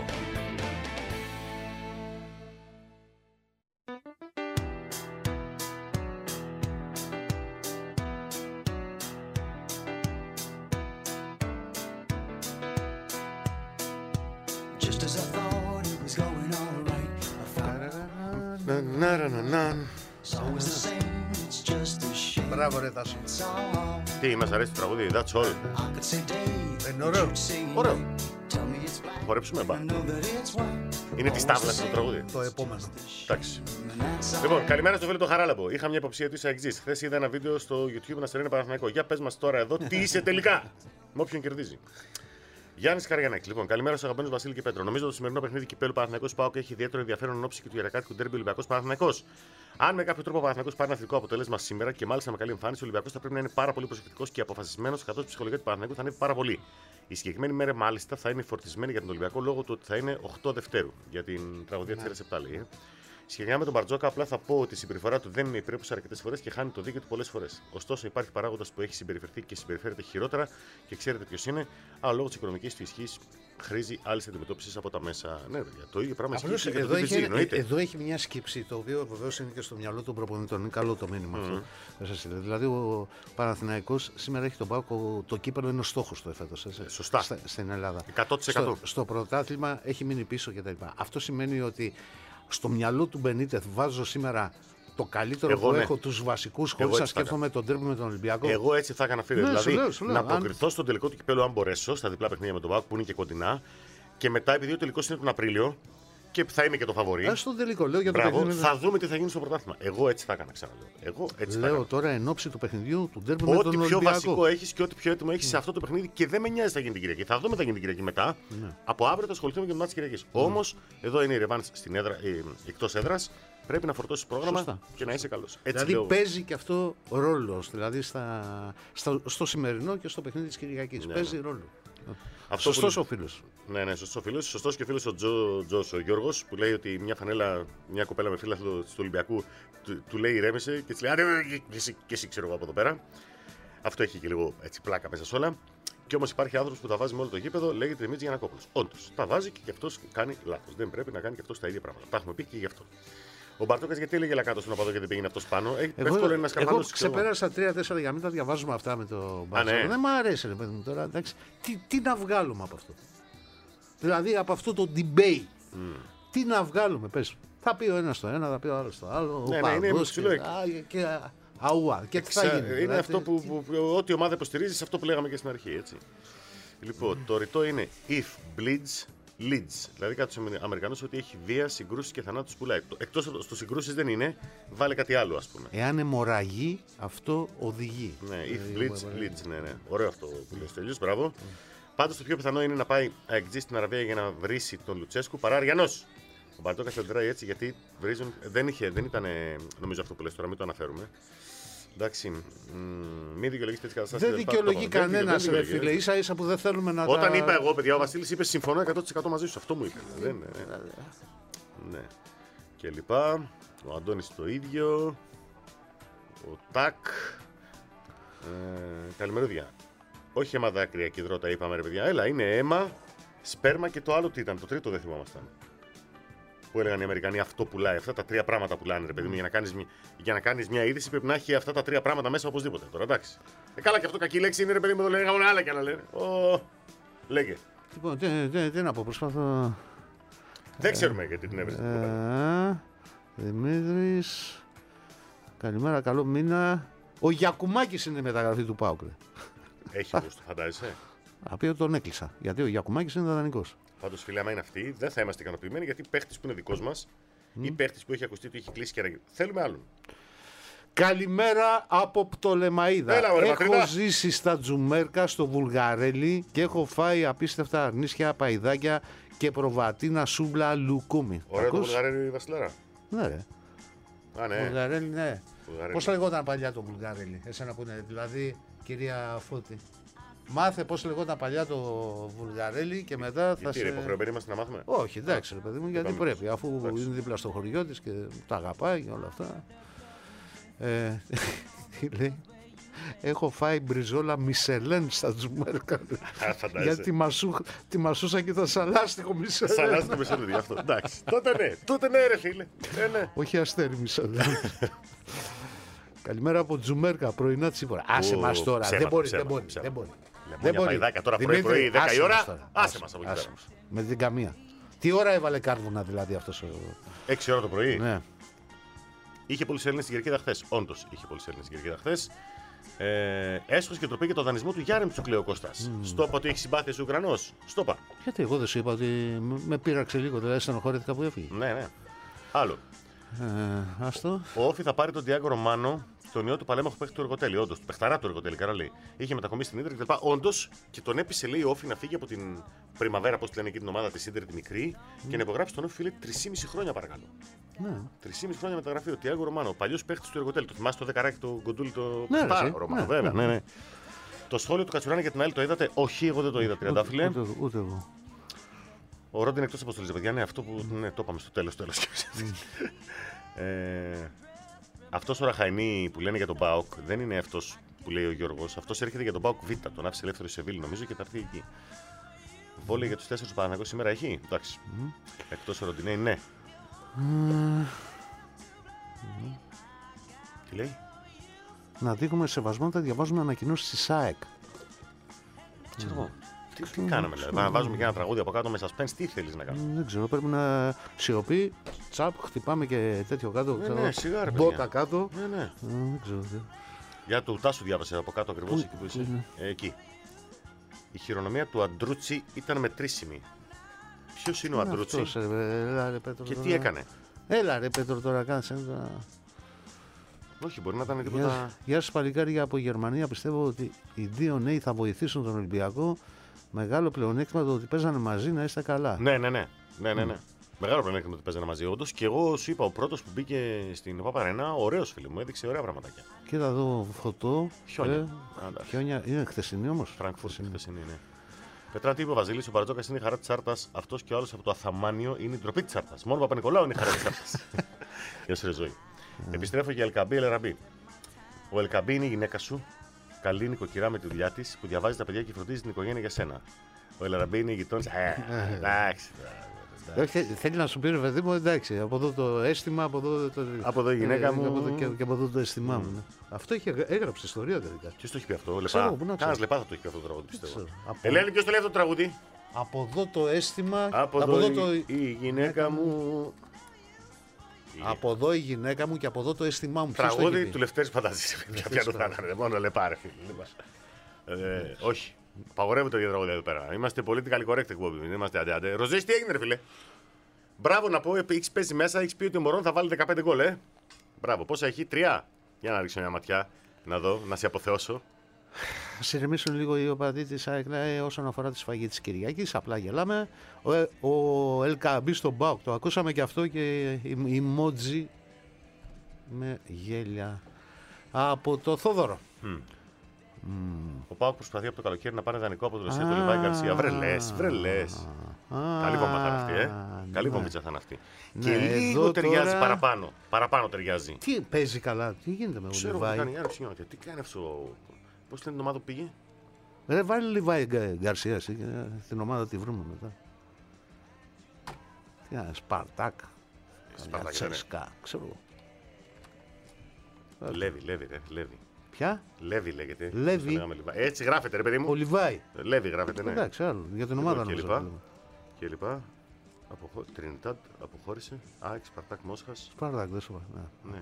S5: Μπράβο ρε Τάσο.
S4: Τι, μας αρέσει το τραγούδι, that's all.
S5: Είναι ωραίο.
S4: Ωραίο. Χορέψουμε, μπα. Είναι τη τάβλα το τραγούδι.
S5: Το επόμενο.
S4: Εντάξει. Λοιπόν, καλημέρα στο φίλο το Χαράλαμπο. Είχα μια υποψία του είσαι εξής. Χθες είδα ένα βίντεο στο YouTube να σε λένε Παναθηναϊκό. Για πες μας τώρα εδώ τι είσαι τελικά. Με όποιον κερδίζει. Γιάννης Καριανάκη. Λοιπόν, καλημέρα στους αγαπημένους Βασίλη και Πέτρο. Νομίζω ότι το σημερινό παιχνίδι κυπέλου Παναθηναϊκός ΠΑΟΚ έχει ιδιαίτερο ενδιαφέρον εν ώψη και του Ιερακάτικου ντέρμπι Ολυμπιακός Παναθηναϊκός. Αν με κάποιο τρόπο ο Παναθηναϊκός πάρει ένα θετικό αποτέλεσμα σήμερα και μάλιστα με καλή εμφάνιση, ο Ολυμπιακός θα πρέπει να είναι πάρα πολύ προσεκτικός και αποφασισμένος, καθώς η ψυχολογία του Παναθηναϊκού θα ανέβει πάρα πολύ. Η συγκεκριμένη μέρα μάλιστα θα είναι φορτισμένη για τον Ολυμπιακό λόγω του ότι θα είναι 8 Δευτέρου για την τραγωδία της Ρεσεπτάλη. Σχετικά με τον Μπαρτζόκα, απλά θα πω ότι η συμπεριφορά του δεν είναι υπερίπουσα αρκετές φορές και χάνει το δίκαιο του πολλές φορές. Ωστόσο, υπάρχει παράγοντας που έχει συμπεριφερθεί και συμπεριφέρεται χειρότερα και ξέρετε ποιος είναι, αλλά λόγω της οικονομικής του ισχύς χρήζει άλλη αντιμετώπιση από τα μέσα. Ναι, παιδιά, το ίδιο πράγμα ισχύει και το
S5: εδώ έχει μια σκέψη, το οποίο βεβαίως είναι και στο μυαλό των προπονητών. Είναι καλό το μήνυμα αυτό. Δηλαδή, ο Παναθηναϊκός σήμερα έχει τον ΠΑΟΚ, το κύπελλο είναι ο στόχος του εφέτος.
S4: Σωστά.
S5: Στην Ελλάδα.
S4: 100%.
S5: Στο πρωτάθλημα έχει μείνει πίσω κτλ. Αυτό σημαίνει ότι στο μυαλό του Μπενίτεθ βάζω σήμερα το καλύτερο που έχω, τους βασικούς, χωρίς να σκέφτομαι τον τέρμι με τον Ολυμπιακό.
S4: Εγώ έτσι θα έκανα, φίλε. Δηλαδή, να αποκριθώ στον τελικό του κυπέλλου, αν μπορέσω, στα διπλά παιχνίδια με τον ΠΑΟΚ που είναι και κοντινά. Και μετά, επειδή ο τελικός είναι τον Απρίλιο και θα είμαι και το φαβορί.
S5: Στον τελικό, λέω για το
S4: παιχνίδι. Θα δούμε τι θα γίνει στο πρωτάθλημα. Εγώ έτσι θα έκανα, ξαναλέω. Εγώ έτσι
S5: λέω τώρα εν ώψη του παιχνιδιού του τέρμι με τον Ολυμπιακό.
S4: Ό,τι πιο βασικό έχει και ό,τι πιο έτοιμο έχει σε αυτό το παιχνίδι και δεν με νοιάζει θα γίνει την Κυριακή. Θα δούμε τι θα γίνει την Κυριακή μετά. Από αύριο θα ασχοληθούμε και με το μάτι τη Κυριακή. Όμως, εδώ είναι η ρεβάνς εκτός έδρας. Πρέπει να φορτώσει πρόγραμμα και να είσαι καλός.
S5: Δηλαδή παίζει και αυτό ρόλο. Δηλαδή στο σημερινό και στο παιχνίδι της Κυριακής. Παίζει ρόλο. Σωστός ο φίλος.
S4: Ναι, σωστός ο φίλος. Σωστός και ο φίλος ο Τζος ο Γιώργος που λέει ότι μια κοπέλα με φίλαθλο του Ολυμπιακού του λέει ηρέμησε και της λέει και εσύ ξέρω εγώ από εδώ πέρα. Αυτό έχει και λίγο έτσι πλάκα μέσα σε όλα. Και όμως υπάρχει άνθρωπος που τα βάζει με όλο το γήπεδο, λέγεται Δημήτρης Γιαννακόπουλος. Όντως, τα βάζει και αυτός κάνει λάθος. Δεν πρέπει να κάνει και αυτός τα ίδια πράγματα. Τα έχουμε πει και γι' αυτό. Ο Μπαρτόκας γιατί έλεγε λακάτω στον οπαδό και δεν πήγαινε αυτός πάνω. Εγώ
S5: ξεπέρασα 3-4 για να μην τα διαβάζουμε αυτά με το Μπαρτόκα. Ναι. Δεν μου αρέσει, ρε παιδί μου τώρα. Εντάξει. Τι να βγάλουμε από αυτό. Δηλαδή από αυτό το debate. Τι να βγάλουμε, πες. Θα πει ο ένας το ένα, θα πει ο άλλος το άλλο.
S4: Ναι, είναι
S5: και αούα. Και τι θα γίνει.
S4: Είναι
S5: δηλαδή,
S4: αυτό που ό,τι ομάδα υποστηρίζει, αυτό που λέγαμε και στην αρχή. Έτσι. Λοιπόν, το ρητό είναι if bleeds. Leads. Δηλαδή κάτι στους Αμερικανούς ότι έχει βία, συγκρούσεις και θανάτους πουλάει. Εκτός στο συγκρούσεις δεν είναι, βάλε κάτι άλλο ας πούμε.
S5: Εάν αιμορραγεί, αυτό οδηγεί.
S4: Ναι, if bleeds, leads. Ναι. Ωραίο αυτό που λες τελείως, μπράβο. Πάντως το πιο πιθανό είναι να πάει αεκτζή στην Αραβία για να βρίσει τον Λουτσέσκου παρά Αριανός. Ο Μπαρτόκας αντιδράει έτσι γιατί βρίζουν. Δεν ήταν νομίζω αυτό που λες τώρα, μην το αναφέρουμε. Εντάξει, μην δικαιολογήσει τέτοιες καταστάσεις.
S5: Δεν δικαιολογεί κανένα, φίλε. Ίσα-ίσα που δεν θέλουμε να.
S4: Όταν είπα εγώ, παιδιά, ο Βασίλης είπε συμφωνώ 100% μαζί σου. Αυτό μου είπε. Ναι. Και λοιπά. Ο Αντώνης το ίδιο. Ο Τάκ. Καλημερούδια. Όχι αίμα δάκρυα και υδρότα, είπαμε ρε παιδιά. Έλα, είναι αίμα, σπέρμα και το άλλο τι ήταν. Το τρίτο δεν θυμάμασταν. Που έλεγαν οι Αμερικανοί αυτό πουλάει. Αυτά τα τρία πράγματα πουλάνε, ρε παιδί μου. Για να κάνεις μια είδηση πρέπει να έχει αυτά τα τρία πράγματα μέσα οπωσδήποτε. Τώρα εντάξει. Καλά και αυτό κακή λέξη είναι, ρε παιδί μου, το λέγανε άλλα κι άλλα λένε. Λέγε.
S5: Λοιπόν, τι να πω, προσπαθώ.
S4: Δεν ξέρουμε γιατί την έβρισε.
S5: Δημήτρης. Καλημέρα, καλό μήνα. Ο Γιακουμάκης είναι η μεταγραφή του ΠΑΟΚ.
S4: Έχει γούστο, φαντάζεσαι.
S5: Απ' τον έκλεισα. Γιατί ο Γιακουμάκης είναι δανεικός.
S4: Πάντως, φίλε, άμα είναι αυτή, δεν θα είμαστε ικανοποιημένοι γιατί παίχτης που είναι δικός μας ή παίχτης που έχει ακουστεί ότι έχει κλείσει και θέλουμε άλλον.
S5: Καλημέρα από Πτολεμαΐδα. Έχω ζήσει στα Τζουμέρκα, στο Βουλγαρέλι και έχω φάει απίστευτα αρνίσια, παϊδάκια και προβατίνα σούβλα λουκούμι.
S4: Ωραίο το Βουλγαρέλι, Βασιλέρα.
S5: Ναι, ρε.
S4: Ναι.
S5: Βουλγαρέλι, ναι. Πώς λεγόταν παλιά το Βουλγαρέλι, εσένα που είναι, δηλαδή, κυρία Φώτη. Μάθε πώς λεγόταν παλιά το Βουλγαρέλι και μετά θα σε.
S4: Τι υποχρεωμένοι είμαστε να μάθουμε.
S5: Όχι, εντάξει, ρε παιδί μου, γιατί πρέπει. Αφού είναι δίπλα στο χωριό της και τα αγαπάει και όλα αυτά. Τι λέει. Έχω φάει μπριζόλα Μισελέν στα Τζουμέρκα. Γιατί τη μασούσα και το σαλάστικο Μισελέν.
S4: Σαλάστικο Μισελέν, γι' αυτό. Εντάξει. Τότε ναι, ρε φίλε.
S5: Όχι αστέρι Μισελέν. Καλημέρα από Τζουμέρκα, πρωινά τσίπορα. Άσε μας τώρα. Δεν μπορεί.
S4: Δεν μπορεί. Τώρα πρωί-πρωί, 10 η ώρα. Άσε μας από εκεί πέρα.
S5: Με την καμία. Τι ώρα έβαλε κάρβουνα δηλαδή αυτός ο.
S4: 6 ώρα το πρωί.
S5: Ναι.
S4: Είχε πολλούς Έλληνες στην Κερκίδα χθες. Όντως είχε πολλούς Έλληνες στην Κερκίδα χθες. Έσχος και τροπή για το δανεισμό του Γιάρεμ του κλαίει ο Κώστας. Στο είπα ότι έχει συμπάθεια ο Ουκρανός. Στο είπα.
S5: Γιατί εγώ δεν σου είπα ότι με πείραξε λίγο, δηλαδή στενοχωρήθηκα που έφυγε.
S4: Ναι. Άλλο.
S5: Άστο.
S4: Ο Όφη θα πάρει τον Διάγκο Ρωμάνο, τον ιό του παλέμαχου παίχτη του Εργοτέλη. Όντως, του παιχταρά του Εργοτέλη, καλά λέει. Είχε μετακομίσει στην Ίντερ κτλ. Όντως και τον έπεισε, λέει, ο Όφη να φύγει από την Πριμαβέρα, πώς τη λένε εκεί την ομάδα τη Ίντερ τη μικρή, και να υπογράψει τον Όφη, φίλε, 3,5 χρόνια παρακαλώ.
S5: Ναι.
S4: 3,5 χρόνια μεταγραφή. Ο Διάγκο Ρωμάνο, ο παλιός παίχτη του Εργοτέλη. Το θυμάσαι το δεκαράκι του Γκοντούλη, το Ρωμάνο, βέβαια. Ναι. Το σχόλιο του Κατσουράνη για την άλλη το είδατε? Όχι, εγώ δεν το είδα, Τριαντάφυλλε.
S5: Ούτε εγώ.
S4: Ο Ρόντ είναι εκτός αποστολής, παιδιά. Ναι, αυτό που ναι, το είπαμε στο τέλος. Αυτός ο Ραχαϊνή που λένε για τον ΠΑΟΚ δεν είναι αυτός που λέει ο Γιώργος. Αυτός έρχεται για τον ΠΑΟΚ Β. Τον άφησε ελεύθερο η Σεβίλη, νομίζω, και θα έρθει εκεί. Βόλεϊ για τους 4 του Παναθηναϊκού σήμερα έχει. Εντάξει. Εκτός ο Ροντινέη, ναι. Τι λέει?
S5: Να δείχνουμε σεβασμό όταν διαβάζουμε ανακοινώσεις της ΑΕΚ.
S4: Ξέρω εγώ. Τι κάναμε, δηλαδή. Να βάζουμε και ένα τραγούδι από κάτω με suspense, τι θέλεις να κάνουμε?
S5: Δεν ξέρω, πρέπει να σιωπή, τσαπ, χτυπάμε και τέτοιο κάτω.
S4: Ναι, σιγά ρε
S5: μπότα κάτω.
S4: Ναι.
S5: Δεν ξέρω.
S4: Για του Τάσου διάβασε από κάτω ακριβώς εκεί που είσαι. Εκεί. Η χειρονομία του Αντρούτσι ήταν μετρήσιμη. Ποιος είναι ο Αντρούτσι και τι έκανε?
S5: Έλα ρε Πέτρο, τώρα κάτσε.
S4: Όχι, μπορεί να ήταν τίποτα.
S5: Γεια σας παλικάρια από Γερμανία. Πιστεύω ότι οι δύο νέοι θα βοηθήσουν τον Ολυμπιακό. Μεγάλο πλεονέκτημα το ότι παίζανε μαζί, να είστε καλά.
S4: Ναι. Μεγάλο πλεονέκτημα ότι παίζανε μαζί. Όντως, και εγώ σου είπα, ο πρώτος που μπήκε στην Παπαρένα, ωραίος φίλο μου, έδειξε ωραία πραγματάκια.
S5: Κοίτα εδώ φωτό. Χιόνια. Είναι χθεσινή όμως.
S4: Φραγκφούρτη, χθεσινή, ναι. Πετρά, τι είπε ο Βαζίλης, ο Μπαρτζόκας είναι η χαρά της Άρτας. Αυτός και ο άλλος από το Αθαμάνιο είναι η ντροπή της Άρτας. Μόνο ο Παπα-Νικολάου είναι η χαρά της Άρτας. Γεια σου, ρε ζωή. Επιστρέφω για Ελκαμπή, Ελεραμπή. Ο Ελκαμπή είναι η γυναίκα σου, καλή νοικοκυρά με τη δουλειά της, που διαβάζει τα παιδιά και φροντίζει την οικογένεια για σένα. Ο Ελεραμπή είναι η γειτόνισσα. Εντάξει.
S5: Θέλει να σου πει, ρε παιδί μου, εντάξει, από εδώ το αίσθημα, από εδώ
S4: η γυναίκα μου.
S5: Και από εδώ το αίσθημά μου. Αυτό έγραψε ιστορία τελικά.
S4: Ποιος το έχει πει αυτό? Κάνας Λεπά θα το έχει πει αυτό το τραγούδι, πιστεύω. Ελένη, ποιος το λέει αυτό το τραγούδι?
S5: Από εδώ το αίσθημα.
S4: Από εδώ η γυναίκα μου.
S5: Από εδώ η γυναίκα μου και από εδώ το αίσθημά μου.
S4: Τραγούδι του Λευτέρης Φανταζής. Μόνο Λεπά, ρε φίλε. Όχι. Παγορεύεται για τραγούδια εδώ πέρα. Είμαστε political correct εκπομπή. Είμαστε αντε. Ροζές, τι έγινε, ρε φίλε? Μπράβο να πω, έχεις παίζει μέσα, έχεις πει ότι ο Μωρόν θα βάλει 15 γκολ, Μπράβο, πόσα έχει? 3. Για να ρίξω μια ματιά, να δω, να σε αποθεώσω.
S5: Σε ρεμίσουν λίγο οι οπαδοί της ΑΕΚ όσον αφορά τη σφαγή της Κυριακής. Απλά γελάμε. Ο Ελκαμπή στον ΠΑΟΚ, το ακούσαμε και αυτό, και η Μότζι με γέλια από το Θόδωρο.
S4: Ο ΠΑΟΚ προσπαθεί από το καλοκαίρι να πάρει δανεικό από το Ρωσία, τον Λιβάη Γκαρσία. Βρελές. Καλή βόμβα θα είναι αυτή, Καλή βόμβιτσα θα είναι αυτή. Και λίγο ταιριάζει παραπάνω. Παραπάνω ταιριάζει.
S5: Τι παίζει καλά, τι γίνεται με τον Λιβάη?
S4: Τι κάνει αυτό? Πώς λένε την ομάδα που πήγε?
S5: Ρε, βάλει Λιβάη Γκαρσία στην ομάδα, τη βρούμε μετά. Τι Σπαρτάκ. Τσέσκα, ξέρω.
S4: Λέβη.
S5: Ποια?
S4: Λέβη λέγεται.
S5: Λέβη.
S4: Έτσι γράφεται, ρε παιδί μου.
S5: Ο Λιβάη.
S4: Λέβη γράφεται, ναι.
S5: Εντάξει, άλλο. Για την ομάδα
S4: και λοιπά. Τρινιτάντ αποχώρησε. ΑΕΚ, Σπαρτάκ, Μόσχας.
S5: Σπαρτάκ, δεν σου είπα.
S4: Ναι.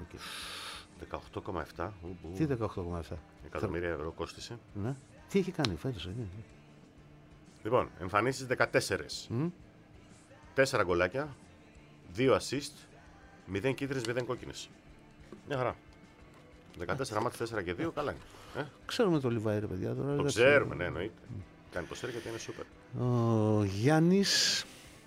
S4: 18,7.
S5: Τι 18,7?
S4: Εκατομμύρια ευρώ κόστησε.
S5: Ναι. Τι έχει κάνει φέτος?
S4: Λοιπόν, εμφανίσεις 14. 4 γκολάκια. 2 assist. 0 κίτρινες, 0 κόκκινες. Μια χαρά. 14 μάτς, 4 και 2, καλά είναι.
S5: Ξέρουμε το Λιβάη, ρε παιδιά. Τώρα,
S4: το ξέρουμε, ναι, εννοείται. Κάνει ποσέρι γιατί είναι σούπερ.
S5: Ο Γιάννης.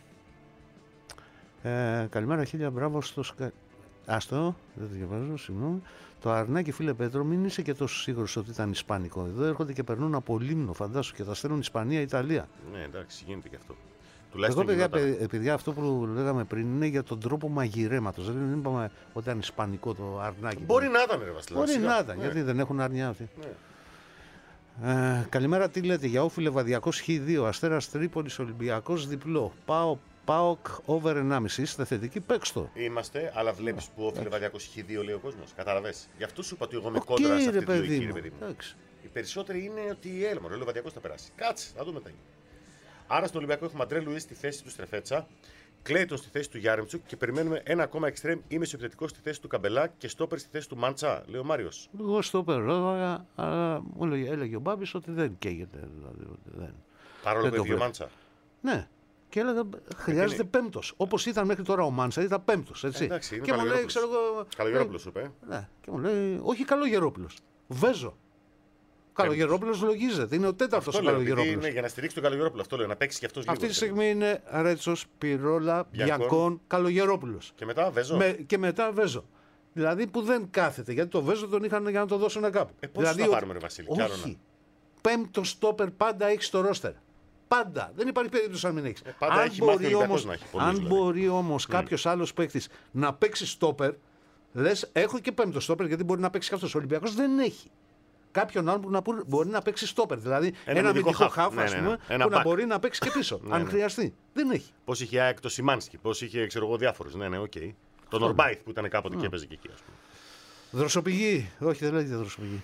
S5: Καλημέρα, χίλια μπράβο στο Άστο, δεν το διαβάζω, συγγνώμη. Το Αρνάκι, φίλε Πέτρο, μην είσαι και τόσο σίγουρος ότι ήταν ισπανικό. Εδώ έρχονται και περνούν από Λίμνο, φαντάσου, και τα στέλνουν Ισπανία-Ιταλία.
S4: Ναι, εντάξει, γίνεται και αυτό.
S5: Εγώ, παιδιά, αυτό που λέγαμε πριν είναι για τον τρόπο μαγειρέματος. Δεν είπαμε ότι ήταν ισπανικό το Αρνάκι.
S4: Μπορεί να ήταν, ρε Βασιλιά.
S5: Μπορεί να ήταν, γιατί δεν έχουν αρνιά αυτοί. Καλημέρα, τι λέτε για Όφη Λεβαδιακός Χ2, Αστέρας Τρίπολης, Ολυμπιακός διπλό. ΠΑΟΚ over 1,5. Είστε θετικοί, παίξτε.
S4: Είμαστε, αλλά βλέπεις που Όφη Λεβαδιακός Χ2 λέει ο κόσμος. Καταλαβες. Γι' αυτό σου είπα ότι εγώ είμαι κόντρα σε αυτή τη λογική, ρε παιδί μου. Οι περισσότεροι είναι ότι έλμο, ο Λεβαδιακός θα περάσει. Κάτσε, θα δούμε τα γίνει. Άρα στον Ολυμπιακό έχουμε Αντρέ Λουίς στη θέση του Στρεφέτσα, Κλέιτον στη θέση του Γιάρεμτσουκ και περιμένουμε ένα ακόμα εξτρέμ ή μεσοεπιθετικό στη θέση του Καμπελά και στόπερ στη θέση του Μάντσα, λέει ο Μάριος.
S5: Εγώ στόπερ, αλλά μου έλεγε ο Μπάμπης ότι δεν καίγεται. Δηλαδή,
S4: παρόλο που έφυγε ο Μάντσα.
S5: Ναι. Και έλεγα χρειάζεται πέμπτος. Όπως ήταν μέχρι τώρα ο Μάντσα, ήταν πέμπτος.
S4: Εντάξει,
S5: και μου λέει, ξέρω εγώ.
S4: Καλογερόπουλος σου είπε.
S5: Ναι, και μου λέει, όχι Καλογερόπουλος. Βέζο. Καλογερόπουλος λογίζεται. Είναι ο τέταρτος Καλογερόπουλος.
S4: Είναι για να στηρίξει τον Καλογερόπουλο. Αυτό λέω, να παίξει και αυτός λίγο.
S5: Αυτή τη στιγμή είναι Ρέτσος, Πυρόλα, Μπιακόν, Καλογερόπουλος.
S4: Και μετά Βέζο.
S5: Και μετά Βέζο. Δηλαδή που δεν κάθεται. Γιατί το Βέζο τον είχαν για να το δώσουν κάπου.
S4: Πώς θα πάρουμε, ρε Βασίλη,
S5: όχι. Πέμπτο στόπερ πάντα έχει στο ρόστερ. πάντα. Δεν υπάρχει περίπτωση να μην έχει.
S4: Πάντα έχει μάθει ο Ολυμπιακός να έχει πολλούς,
S5: αν
S4: δηλαδή.
S5: μπορεί όμως κάποιος άλλος παίκτης να παίξει στόπερ, λες, έχω και πέμπτο στόπερ γιατί μπορεί να παίξει και αυτός. Ο Ολυμπιακός δεν έχει κάποιον άλλον που μπορεί να παίξει στόπερ. Δηλαδή ένα αμυντικό χαφ, ας πούμε, που να μπορεί να παίξει και πίσω, αν χρειαστεί. Δεν έχει.
S4: Πώς είχε ΑΕΚ το Σιμάνσκι, πώς είχε διάφορους. Ναι, οκ. Τον Ορμπάιθ που ήταν κάποτε και έπαιζε και εκεί, ας πούμε.
S5: Δροσοπηγή. Όχι, δεν λέγεται δροσοπηγή.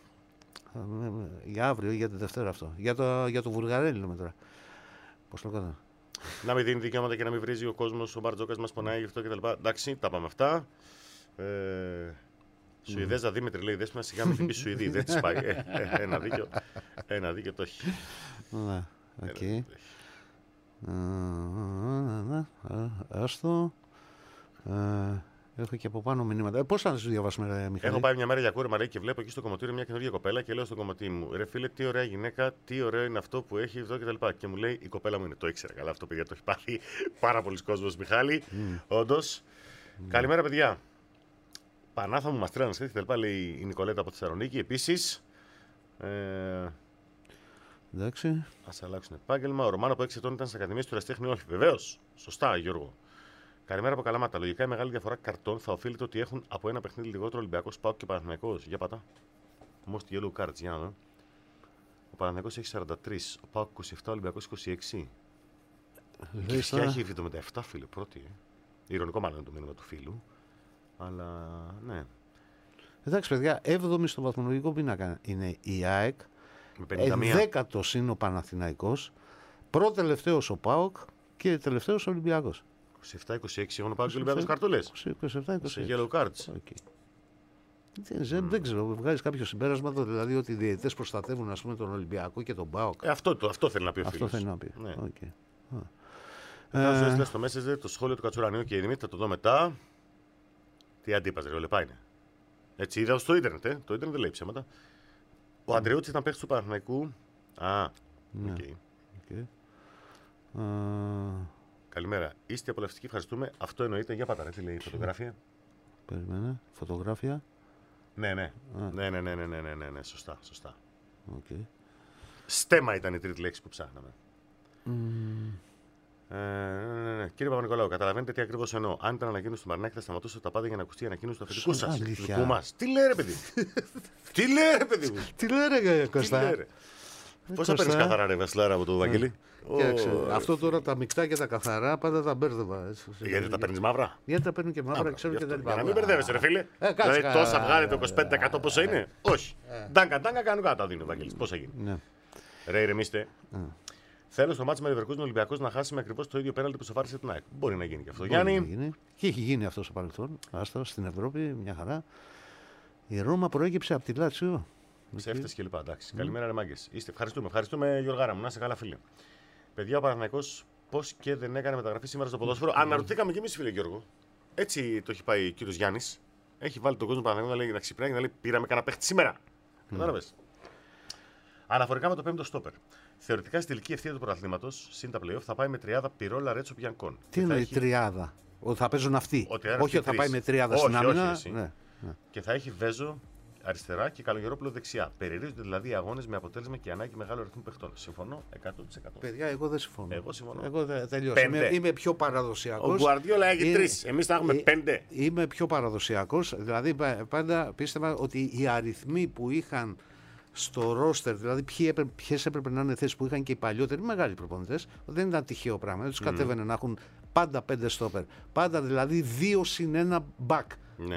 S5: Για αύριο ή για τη Δευτέρα αυτό. Για το Βουλγαρέλι λέμε τώρα. Πώς το έκανα.
S4: Να μην δίνει δικαιώματα και να μην βρίζει ο κόσμος, ο Μπαρτζόκας μας πονάει γι' αυτό κτλ. Εντάξει, τα πάμε αυτά. Σουηδέζα Δήμητρη λέει: Δέσποινα, σιγά με την πει Σουηδή. Δεν τη πάει. Ένα δίκιο το έχει.
S5: Ναι, οκ. Άστο. Έχω και από πάνω μηνύματα. Πώς θα σου διαβάσουμε, Μιχάλη?
S4: Έχω πάει μια μέρα για κούρεμα λέει, και βλέπω εκεί στο κομματήριο μια καινούργια κοπέλα και λέω στον κομματή μου: Ρε φίλε, τι ωραία γυναίκα, τι ωραίο είναι αυτό που έχει εδώ κτλ. Και μου λέει: Η κοπέλα μου είναι. Το ήξερα καλά αυτό, παιδιά. Το έχει πάθει πάρα πολλοί κόσμος, Μιχάλη. Όντως. Καλημέρα, παιδιά. Πανάθα μου, μας τρέλανε και κτλ. Λέει η Νικολέτα από τη Θεσσαλονίκη. Επίσης.
S5: Εντάξει.
S4: Ας αλλάξουν επάγγελμα. Ο Ρωμάνο από 6 ετών ήταν στις Ακαδημίες του Ερασιτέχνη. Όχι, βεβαίως. Σωστά, Γιώργο. Καλημέρα από Καλαμάτα. Λογικά η μεγάλη διαφορά καρτών θα οφείλεται ότι έχουν από ένα παιχνίδι λιγότερο Ολυμπιακός, ΠΑΟΚ και Παναθηναϊκός. Για πατά. Most yellow cards, για να δω. Ο Παναθηναϊκός έχει 43, ο ΠΑΟΚ 27, ο Ολυμπιακός 26. Και φυσικά έχει 77, φίλε, πρώτη. Ειρωνικό μάλλον είναι το μήνυμα του φίλου. Αλλά ναι.
S5: Εντάξει, παιδιά, 7η στο βαθμολογικό πίνακα είναι η ΑΕΚ. 10ος είναι ο Παναθηναϊκός. Πρώτο-τελευταίος ο ΠΑΟΚ και τελευταίος ο Ολυμπιακός.
S4: 27-26 έχουν ο ΠΑΟΚ και ο Ολυμπιακός καρτούλες.
S5: 27-26.
S4: Σε yellow cards.
S5: Okay. Δεν ξέρω, βγάζει κάποιο συμπέρασμα δηλαδή ότι οι διαιτητές προστατεύουν ας πούμε, τον Ολυμπιακό και τον ΠΑΟΚ.
S4: Αυτό θέλει να πει ο φίλος.
S5: Αυτό θέλει να πει.
S4: Ναι.
S5: Okay.
S4: Έστειλε στο Messenger το σχόλιο του Κατσουρανίου και η Δημήτρη θα το δω μετά. Τι αντίπαζε, ρε, Λεπά είναι. Έτσι είδα στο ίντερνετ, το ίντερνετ δεν λέει ψέματα. Ο Αντρεούτσης ήταν παίκτης του Παναθηναϊκού.
S5: Ναι.
S4: Okay. Καλημέρα. Είστε απολαυστικοί, ευχαριστούμε. Αυτό εννοείται. Για πατάρε, τι λέει η φωτογράφια.
S5: Περιμένε. Φωτογράφια.
S4: Ναι. Σωστά.
S5: Okay.
S4: Στέμα ήταν η τρίτη λέξη που ψάχναμε. Κύριε Παπα-Νικολάου, καταλαβαίνετε τι ακριβώς εννοώ. Αν ήταν ανακοίνωση του Μαρινάκη, θα σταματούσε τα πάντα για να ακουστεί η ανακοίνωση του αφεντικού σας. Δικού μας. Τι λέει, ρε παιδί.
S5: Τι λέει, ρε Κωστά.
S4: Πώς θα παίρνεις καθαρά, ρε Βασιλάρα, από το Βαγγέλη.
S5: Αυτό τώρα τα μεικτά και τα καθαρά πάντα τα μπέρδευα.
S4: Γιατί τα παίρνεις μαύρα.
S5: Γιατί τα παίρνουν και μαύρα, ξέρω και τα λοιπά.
S4: Για να μην μπερδεύεσαι, ρε φίλε. Δηλαδή τόσα βγάλει το 25% πόσο είναι. Όχι. Ντάγκα, κάνουν κάτω, δίνει ο Βαγγέλης. Πώς έγινε. Ρε, ηρεμήστε. Θέλω στο μάτσο με Leverkusen Ολυμπιακός να χάσει με ακριβώς το ίδιο πέναλτι που σοφάρισε την ΑΕΚ. Μπορεί να γίνει και αυτό. Γιάννη.
S5: Και έχει γίνει αυτό στο παρελθόν. Άστα στην Ευρώπη, μια χαρά. Η Ρώμα προέκυψε από τη Λάτσιο.
S4: Ψεύτες και λοιπά. Εντάξει. Καλημέρα, ρε μάγκες. Ευχαριστούμε, Γιωργάρα μου. Να είσαι καλά, φίλε. Παιδιά, ο Παναθηναϊκός πώς και δεν έκανε μεταγραφή σήμερα στο ποδόσφαιρο. Αναρωτήκαμε κι εμείς, φίλε Γιώργο. Έτσι το έχει πάει ο κύριος Γιάννης. Έχει βάλει τον κόσμο του Παναθηναϊκού να ξυπνάει και να λέει: Πήραμε κανένα παίχτη σήμερα. Κατάλαβες. Αναφορικά με το 5ο στόπερ. Θεωρητικά στη τελική ευθεία του πρωταθλήματος, συν τα playoff, θα πάει με τριάδα Πυρόλα Ρέτσο Πιανκόν.
S5: Τι είναι η τριάδα, ότι θα παίζουν αυτοί. Όχι ότι θα πάει με τριάδα στην άμυνα.
S4: Ναι. Και θα έχει Βέζο αριστερά και Καλογερόπουλο δεξιά. Περιορίζονται δηλαδή οι αγώνες με αποτέλεσμα και ανάγκη μεγάλου αριθμού παιχτών. Συμφωνώ 100%.
S5: Παιδιά, εγώ δεν συμφωνώ.
S4: Εγώ συμφωνώ.
S5: Εγώ τελείωσα. Είμαι πιο παραδοσιακός.
S4: Ο Γκουαρντιόλα έχει 3. Εμείς θα έχουμε 5.
S5: Είμαι πιο παραδοσιακός. Δηλαδή, πάντα πίστευα ότι οι αριθμοί που είχαν στο ρόστερ, δηλαδή ποιες έπρεπε να είναι θέσεις που είχαν και οι παλιότεροι μεγάλοι προπονητές, δεν ήταν τυχαίο πράγμα. Δεν τους κατέβαινε να έχουν πάντα 5 στόπερ. Πάντα δηλαδή 2+1 back.
S4: Ναι.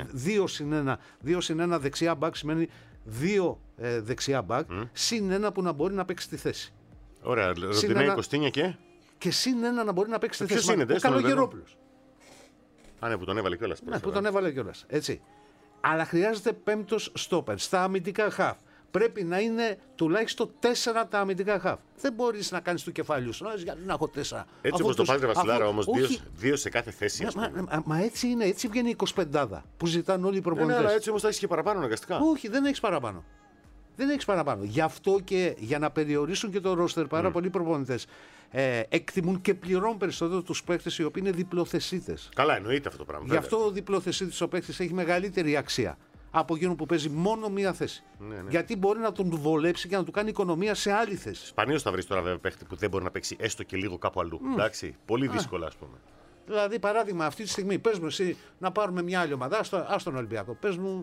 S5: 2+1 δεξιά back σημαίνει 2 δεξιά back, συν ένα που να μπορεί να παίξει τη θέση.
S4: Ωραία, Ροντινέη, Κωστίνια
S5: και συν ένα να μπορεί να παίξει τη θέση.
S4: Ποιος είναι,
S5: ο Καλογερόπουλος.
S4: Ναι, που τον έβαλε κιόλας.
S5: Ναι, που τον έβαλε κιόλας. Έτσι. Αλλά χρειάζεται πέμπτος στόπερ στα αμυντικά χαφ. Πρέπει να είναι τουλάχιστον 4 τα αμυντικά χαφ. Δεν μπορείς να κάνεις του κεφαλιού σου. Γιατί να έχω 4.
S4: Έτσι όπως το πάρει Βασιλάρα όμως, 2 σε κάθε θέση.
S5: Μα έτσι είναι, έτσι βγαίνει η 25 που ζητάνε όλοι οι προπονητές.
S4: Ναι, αλλά έτσι όμως θα έχεις και παραπάνω αναγκαστικά.
S5: Όχι, δεν έχεις παραπάνω. Δεν έχεις παραπάνω. Γι' αυτό και για να περιορίσουν και το ρόστερ πάρα πολλοί προπονητές εκτιμούν και πληρώνουν περισσότερο τους παίκτες οι οποίοι είναι διπλοθεσίτες.
S4: Καλά, εννοείται αυτό το πράγμα.
S5: Γι' αυτό ο διπλοθεσίτης ο παίκτης έχει μεγαλύτερη αξία. από εκείνο που παίζει μόνο μία θέση.
S4: Ναι.
S5: Γιατί μπορεί να τον βολέψει και να του κάνει οικονομία σε άλλη θέση.
S4: Σπανίως θα βρει τώρα βέβαια παίχτη που δεν μπορεί να παίξει έστω και λίγο κάπου αλλού. Εντάξει. Πολύ δύσκολα, ας πούμε.
S5: Δηλαδή, παράδειγμα, αυτή τη στιγμή, πες μου εσύ να πάρουμε μια άλλη ομάδα, ας τον Ολυμπιακό. Πες μου,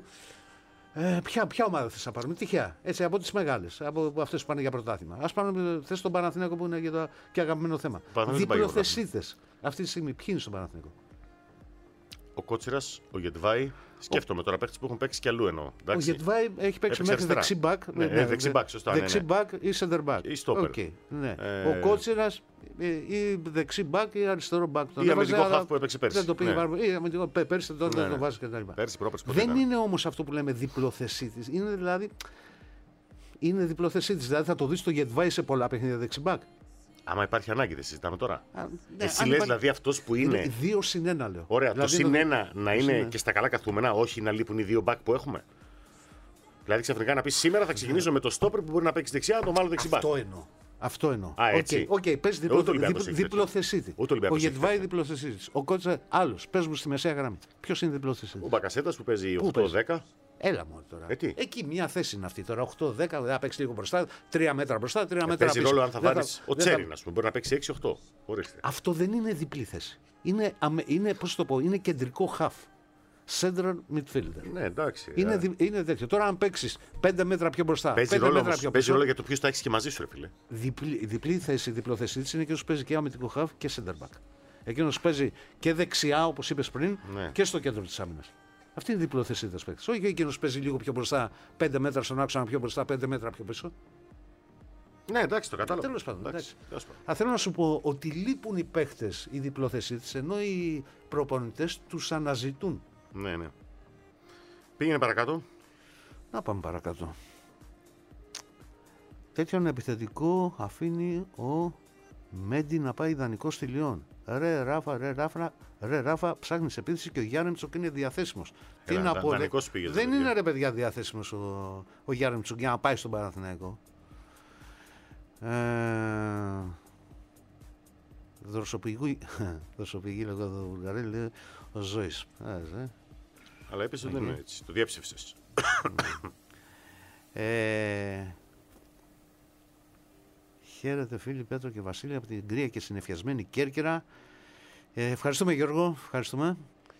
S5: ποια ομάδα θες να πάρουμε, τυχαία. Έτσι, από τις μεγάλες, από αυτές που πάνε για πρωτάθλημα. Ας πάρουμε, θες τον Παναθηναϊκό που είναι για το και αγαπημένο θέμα. Διπλοθεσίτες. Αυτή τη στιγμή, ποιοι είναι στον Παναθηναϊκό?
S4: Ο Κότσιρας, ο Γετβάη. Σκέφτομαι τώρα παίχτες που έχουν παίξει κι αλλού εννοώ.
S5: Ο Γετβάη έχει παίξει μέχρι δεξί μπακ.
S4: Δεξί μπακ, σωστά.
S5: Δεξί μπακ ή center back.
S4: Ή στόπερ.
S5: Ο Κότσιρας ή δεξί μπακ ή αριστερό μπακ.
S4: Ή αμυντικό χαφ που έπαιξε πέρσι.
S5: Δεν το πήγε ή αμυντικό πέρσι, τότε δεν το βάζει κτλ. Δεν είναι όμως αυτό που λέμε διπλοθεσίτης. Είναι δηλαδή. Είναι διπλοθεσίτης. Δηλαδή θα το δεις το Γετβάη σε πολλά παιχνίδια δεξί μπακ.
S4: Άμα υπάρχει ανάγκη, δεν συζητάμε τώρα. Εσύ λες δηλαδή αυτός που είναι.
S5: 2-1 λέω.
S4: Ωραία,
S5: δηλαδή,
S4: το συν 1 να είναι και στα καλά καθούμενα, όχι να λείπουν οι δύο μπακ που έχουμε. Δηλαδή ξαφνικά να πει σήμερα θα ξεκινήσω με το στόπερ που μπορεί να παίξει δεξιά, να το βάλω δεξί μπακ.
S5: Αυτό εννοώ.
S4: Οκ,
S5: πες διπλοθεσίτη. Ο Γετβάη διπλοθεσίτη. Ο Κότσα άλλο. Πες μου στη μεσαία γραμμή. Ποιος είναι διπλοθεσίτη?
S4: Ο Μπακασέτας που παίζει 8-10.
S5: Έλα μόνο τώρα. Εκεί μια θέση είναι αυτή τώρα. 8-10, θα παίξει λίγο μπροστά, 3 μέτρα μπροστά, 3 μέτρα πίσω.
S4: Παίζει ρόλο αν θα βάλει ο Τσέριν, α πούμε. Μπορεί να παίξει 6-8.
S5: Αυτό δεν είναι διπλή θέση. Είναι πώς το πω, είναι κεντρικό χαφ. Central midfielder.
S4: Ναι, εντάξει.
S5: Είναι τέτοιο. Τώρα, αν παίξει 5 μέτρα πιο μπροστά,
S4: παίζει
S5: 5
S4: ρόλο,
S5: μέτρα πιο πίσω.
S4: ρόλο για το ποιο θα έχει και μαζί σου, ρε φίλε.
S5: Διπλή θέση, διπλοθεσή τη είναι εκείνο που παίζει και αμυντικό χαφ και center back. Εκείνο παίζει και δεξιά, όπως είπες πριν, και στο κέντρο τη άμυνα. Αυτή είναι η διπλοθεσή τη παίκτη. Όχι εκείνο που παίζει λίγο πιο μπροστά, 5 μέτρα στον άξονα πιο μπροστά, 5 μέτρα πιο πίσω.
S4: Ναι, εντάξει, το κατάλαβα.
S5: Τέλος πάντων. Θέλω να σου πω ότι λείπουν οι παίχτες, οι διπλοθεσίτες, ενώ οι προπονητές τους αναζητούν.
S4: Ναι. Πήγαινε παρακάτω.
S5: Να πάμε παρακάτω. Τέτοιον επιθετικό αφήνει ο Μέντι να πάει ιδανικό στη Λιόν. Ρε Ράφα, ψάχνεις επίθεση και ο Γιάρεμτσοκ είναι διαθέσιμος. Τι να πω, δεν είναι ρε παιδιά διαθέσιμος ο Γιάρεμτσοκ για να πάει στον Παναθηναϊκό. Δροσοπηγή λέγω το Βουλγαρί, ο Ζώης.
S4: Αλλά έπαιζε δεν είναι έτσι, το διέψευσες.
S5: Χαίρετε φίλοι Πέτρο και Βασίλη από την κρύα και συννεφιασμένη Κέρκυρα. Ευχαριστούμε Γιώργο, ευχαριστούμε.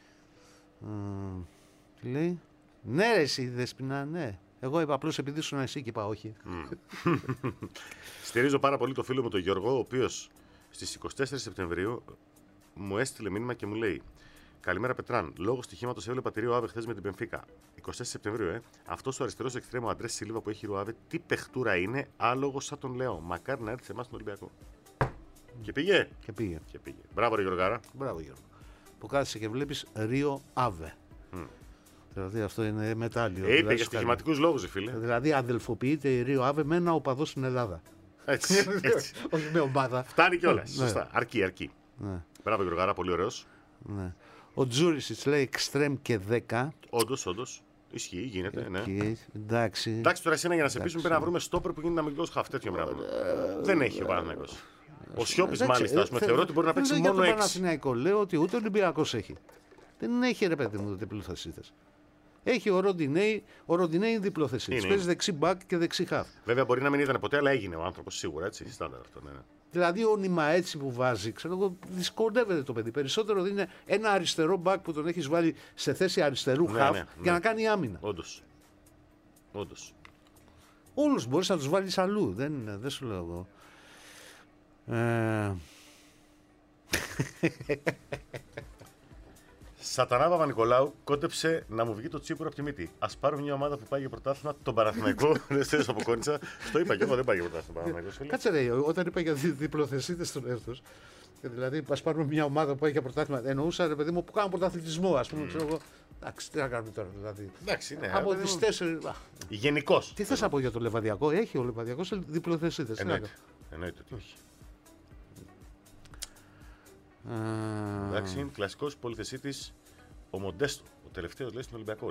S5: Τι λέει? Ναι ρε εσύ Δεσπινά, ναι. Εγώ είπα απλώς επειδή ήσουν εσύ και είπα όχι.
S4: Στηρίζω πάρα πολύ το φίλο μου τον Γιώργο, ο οποίος στις 24 Σεπτεμβρίου μου έστειλε μήνυμα και μου λέει: Καλημέρα Πετράν. Λόγω στοιχήματος έβλεπα τη Ρίο Άβε χθες με την Μπενφίκα. 24 Σεπτεμβρίου, Αυτός ο αριστερός εξτρέμο Αντρές Σίλβα που έχει η Ρίο Άβε, τι παιχτούρα είναι, άλογο σαν τον λέω. Μακάρι να έρθει σε εμάς στον Ολυμπιακό. Και πήγε. Και πήγε. Μπράβο, ρε Γιώργαρα.
S5: Μπράβο, Γιώργο. Που κάθεσαι και βλέπεις Ρίο Άβε. Δηλαδή αυτό είναι μετάλλιο.
S4: Είπε
S5: δηλαδή,
S4: για στοιχηματικούς λόγους, φίλε.
S5: Δηλαδή αδελφοποιείται η Ρίο Άβε με ένα οπαδό στην Ελλάδα.
S4: Έτσι.
S5: Όχι με ομάδα.
S4: Φτάνει κιόλας. Σωστά. Αρκεί. Μπράβο, Γιώργαρα, πολύ ωραίος.
S5: Ο Τζούρισιτς λέει εξτρέμ και 10.
S4: Όντως. Ισχύει, γίνεται. Ναι.
S5: Εντάξει,
S4: τώρα εσένα για να σε πείσουμε πρέπει να βρούμε στόπερ που γίνεται αμυντικός χαφ. Τέτοιο πράγμα. Δεν έχει ο Παναθηναϊκός. Ο Σιώπης μάλιστα, θεωρώ ότι μπορεί να παίξει μόνο 6.
S5: Για τον Παναθηναϊκό λέω ότι ούτε ο Ολυμπιακός έχει. Δεν έχει ρε παιδί μου διπλοθεσίτες. Έχει ο Ροντινέη είναι διπλοθεσίτες. Παίζει δεξί μπακ και δεξί χαφ.
S4: Βέβαια μπορεί να μην ήταν ποτέ, αλλά έγινε ο άνθρωπος σίγουρα έτσι. Στάνταρ αυτό, ναι.
S5: Δηλαδή ο Νιμαέτσι που βάζει, ξέρω εγώ, δυσκολεύεται το παιδί. Περισσότερο δεν είναι ένα αριστερό μπακ που τον έχεις βάλει σε θέση αριστερού χαφ για να κάνει άμυνα.
S4: Όντως.
S5: Όλους μπορείς να τους βάλεις αλλού. Δεν σου λέω εγώ.
S4: Σατανά Παπα-Νικολάου κόντεψε να μου βγει το τσίπουρο από τη μύτη. Ας πάρουμε μια ομάδα που πάει για πρωτάθλημα, τον Παναθηναϊκό. Δεν θέλω να αποκόνησα. Το είπα και εγώ, δεν πάει για πρωτάθλημα.
S5: Κάτσε ρε, όταν είπα για διπλοθεσίτες στον έρθος, δηλαδή ας πάρουμε μια ομάδα που πάει για πρωτάθλημα, εννοούσα ρε παιδί μου που κάνουν πρωταθλητισμό, ας πούμε. Ξέρω εγώ. Εντάξει, τι να κάνουμε τώρα. Δηλαδή.
S4: Εντάξει, ναι.
S5: Από τις 4.
S4: Γενικώς.
S5: Τι θες να πω για το Λεβαδιακό, έχει ο Λεβαδιακός διπλοθεσίτες.
S4: Εννοείται ότι όχι. Εντάξει, κλασικός πολυθεσίτης ο Μοντέστο. Ο τελευταίος λέει στον Ολυμπιακό.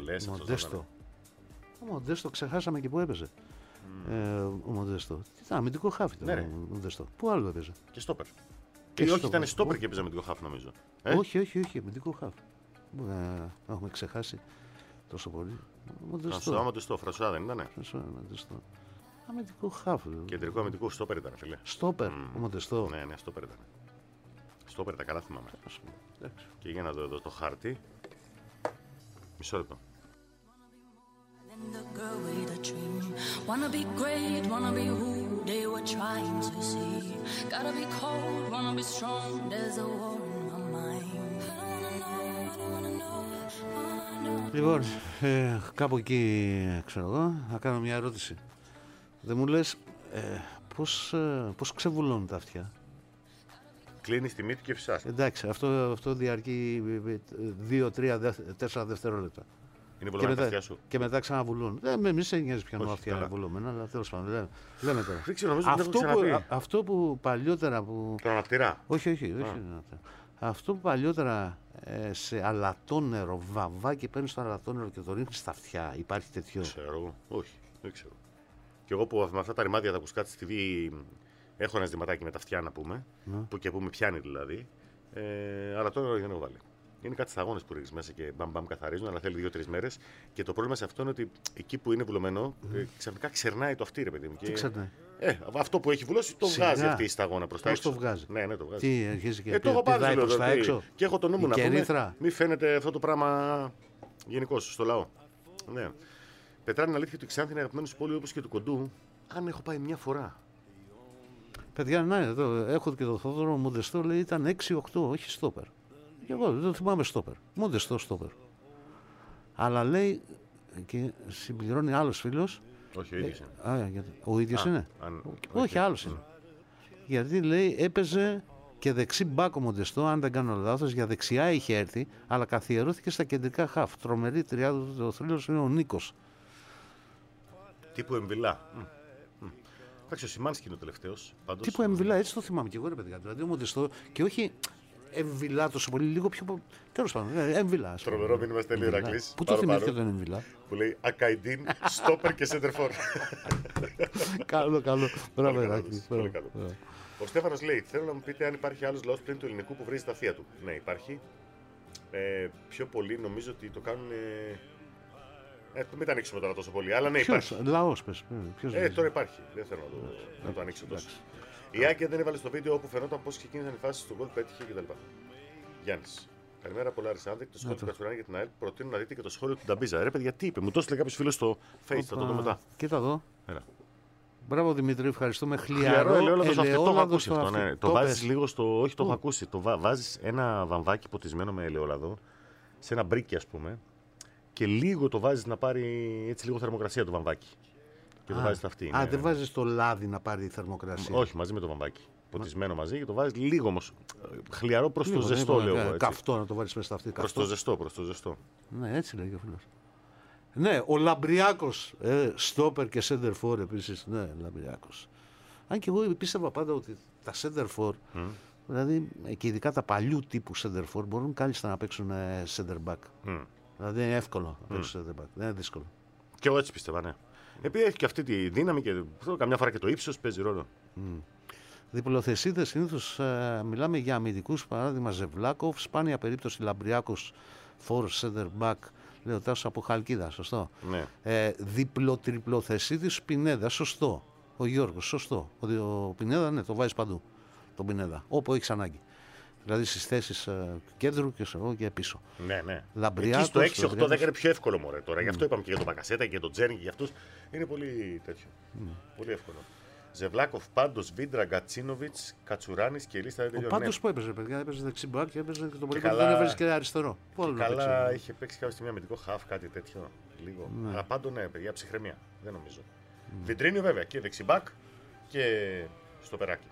S5: Ο Μοντέστο ξεχάσαμε και που έπαιζε. Ο Μοντέστο. Τι ήταν, αμυντικό χάφ ήταν ο Μοντέστο. Πού άλλο έπαιζε?
S4: Και στόπερ. Και όχι, ήταν στόπερ και έπαιζε αμυντικό χάφ νομίζω.
S5: Όχι, αμυντικό χάφ. Έχουμε ξεχάσει τόσο πολύ. Μοντεστό.
S4: Φρασουά δεν ήτανε.
S5: Μοντεστό. Αμυντικό χάφ.
S4: Κεντρικό αμυντικό στόπερ ήταν, φίλε.
S5: Στόπερ, ο Μοντεστό.
S4: Ναι, στόπερ ήταν. Στόπερ τα καλά θυμάμαι. Και για να δω εδώ το χάρτη. Μισό λεπτό.
S10: The girl with a dream. Wanna be great, wanna be who they were trying to see. Gotta be cold, wanna be strong. There's a war in my mind. I don't wanna know.
S5: Λοιπόν, κάπου εκεί, ξέρω εγώ, θα κάνω μια ερώτηση. Δεν μου λες πώς ξεβουλώνουν τα αυτιά?
S4: Κλείνει τη μύτη και φυσάς.
S5: Εντάξει, αυτό διαρκεί 2-3-4 δευτερόλεπτα.
S4: Είναι βουλωμένα τα αυτιά σου.
S5: Και μετά ξαναβουλούν. Μη σε νοιάζει πιανό αυτιά είναι βουλωμένα, αλλά τέλος πάντων. Λέμε τώρα.
S4: Δεν ξέρω, νομίζω
S5: αυτό που παλιότερα.
S4: Το αναπτυρά.
S5: Όχι. Αυτό που παλιότερα σε αλατόνερο, βαβάκι, παίρνει το αλατόνερο και το ρίχνει στα αυτιά. Υπάρχει τέτοιο?
S4: Ξέρω. Όχι, δεν ξέρω. Και εγώ που με αυτά τα ρημάδια τα ακουσκάτε στη TV έχω ένα ζηματάκι με τα αυτιά να πούμε. Που και που με πιάνει δηλαδή. Αλατόνερο δεν έχω βάλει. Είναι κάτι σταγόνες που ρίχνεις μέσα και μπαμ καθαρίζουν, αλλά θέλει 2-3 μέρες. Και το πρόβλημα σε αυτό είναι ότι εκεί που είναι βουλωμένο, ξαφνικά ξερνάει το αυτί, ρε παιδί μου.
S5: Τι ξερνάει?
S4: Αυτό που έχει βουλώσει το βγάζει αυτή η σταγόνα προς τα έξω.
S5: Πώς το βγάζει?
S4: Ναι, το βγάζει.
S5: Τι αρχίζει και
S4: το έχω πάρει
S5: προς τα έξω.
S4: Και έχω το νου μου να πούμε. Μη φαίνεται αυτό το πράγμα γενικώς στο λαό. Ναι. Πετρά, είναι αλήθεια ότι η Ξάνθη είναι αγαπημένη σου πόλη όπως και του Κοντού. Αν έχω πάει μια φορά.
S5: Παιδιά, ναι, εδώ έχω και το Θόδωρο Μοντεστό, λέει ήταν 6-8, όχι στόπερ. Και εγώ δεν το θυμάμαι στόπερ. Μοντεστό στόπερ. Αλλά λέει και συμπληρώνει άλλος φίλος.
S4: Όχι, ο ίδιος
S5: είναι. Ο ίδιος είναι. Όχι, άλλος είναι. Γιατί λέει έπαιζε και δεξί μπάκο Μοντεστό, αν δεν κάνω λάθος, για δεξιά είχε έρθει, αλλά καθιερώθηκε στα κεντρικά χαφ. Τρομερή τριάδα του θρύλος είναι ο Νίκος.
S4: Τύπου Εμβιλά. Εντάξει, ο Σιμάνσκι είναι ο τελευταίος.
S5: Τύπου Εμβιλά, έτσι το θυμάμαι και εγώ, ρε παιδιά. Δηλαδή ο Μοντεστό και όχι Εμβιλά τόσο πολύ, λίγο πιο. Τέλος πάντων, Εμβιλά.
S4: Τρομερό μήνυμα στέλνει ο Ηρακλής.
S5: Πού το θυμήθηκε τον Εμβιλά?
S4: Που λέει Ακαϊντίν, στόπερ και σέντερφορ.
S5: Καλό. Μπράβο, Ηρακλή.
S4: Ο Στέφανος λέει: θέλω να μου πείτε αν υπάρχει άλλος λαός πλην του ελληνικού που βρίζει τα θεία του. Ναι, υπάρχει. Πιο πολύ νομίζω ότι το κάνουν. Μην τα ανοίξουμε τώρα τόσο πολύ, αλλά ναι, υπάρχει.
S5: Λαός, πες.
S4: Τώρα υπάρχει. Δεν θέλω να το ανοίξω τόσο. Η Άκια δεν έβαλε στο βίντεο όπου φαινόταν πώς ξεκίνησαν οι φάσεις στο γκολ, πέτυχε κτλ. Γιάννης. Καλημέρα, πολλά Αρισάνδη. Το σχόλιο του Κατσουράνη για την ΑΕΛ. Προτείνω να δείτε και το σχόλιο του Νταμπίζα. Ρε παιδιά, τι είπε, μου το έστειλε κάποιο φίλο στο Facebook. Θα το δω μετά.
S5: Κοίτα εδώ.
S4: Έλα.
S5: Μπράβο Δημήτρη, ευχαριστούμε. Χλιαρό ελαιόλαδο στο αυτί.
S4: Ναι. Το βάζεις λίγο στο. Όχι, το έχω ακούσει. Το βάζεις ένα βαμβάκι ποτισμένο με ελαιόλαδο σε ένα μπρίκι, ας πούμε. Και λίγο το βάζεις να πάρει έτσι λίγο θερμοκρασία το βαμβάκι. Και το βάζεις στα αυτή.
S5: Δεν βάζεις το λάδι να πάρει θερμοκρασία.
S4: Όχι, μαζί με το βαμβάκι. Ποτισμένο μαζί και το βάζεις λίγο όμως. Χλιαρό προς το ζεστό, λέω εγώ.
S5: Καυτό να το βάλεις μέσα στα αυτή.
S4: Προς το ζεστό.
S5: Ναι, έτσι λέγει ο φίλος. Ναι, ο Λαμπριάκος. Στόπερ και center for επίσης. Ναι, Λαμπριάκος. Αν και εγώ πίστευα πάντα ότι τα center for, δηλαδή και ειδικά τα παλιού τύπου center for, μπορούν κάλλιστα να παίξουν center back. Δηλαδή είναι εύκολο να παίξουν center back. Δεν είναι δύσκολο.
S4: Και εγώ έτσι πίστευα, ναι. Επειδή έχει και αυτή τη δύναμη και καμιά φορά και το ύψος παίζει ρόλο.
S5: Διπλοθεσίδες συνήθως μιλάμε για αμυντικούς, παράδειγμα Ζεβλάκοφ, σπάνια περίπτωση Λαμπριάκος, for center back, λέω Τάσος από Χαλκίδα, σωστό.
S4: Ναι.
S5: Διπλοτριπλοθεσίδης Πινέδα, σωστό. Ο Γιώργος, σωστό. Ο Πινέδα, ναι, το βάζεις παντού. Τον Πινέδα, όπου έχεις ανάγκη. Δηλαδή στις θέσεις κέντρου και πίσω.
S4: Ναι.
S5: Λαμπριάκος,
S4: εκεί στο 6-8-10 είναι πιο εύκολο μωρέ τώρα. Γι' αυτό είπαμε και για τον Μπακασέτα και για τον Τζέρνι και για αυτούς. Είναι πολύ τέτοιο. Πολύ εύκολο. Ζεβλάκοφ, Πάντος, Βίντρα, Γκατσίνοβιτς, Κατσουράνης και η λίστα δεν τελειώνει.
S5: Ο Πάντος που έπαιζε, παιδιά, έπαιζε δεξιμπάκ και έπαιζε και τον Πολύκο δεν έπαιζε και αριστερό.
S4: Καλά, είχε παίξει κάποια στιγμή αμυντικό χαφ, κάτι τέτοιο. Λίγο. Αλλά πάντων, ναι, παιδιά, ψυχραιμία. Δεν νομίζω. Βιντρίνιο βέβαια και δεξιμπάκ και στο περάκι.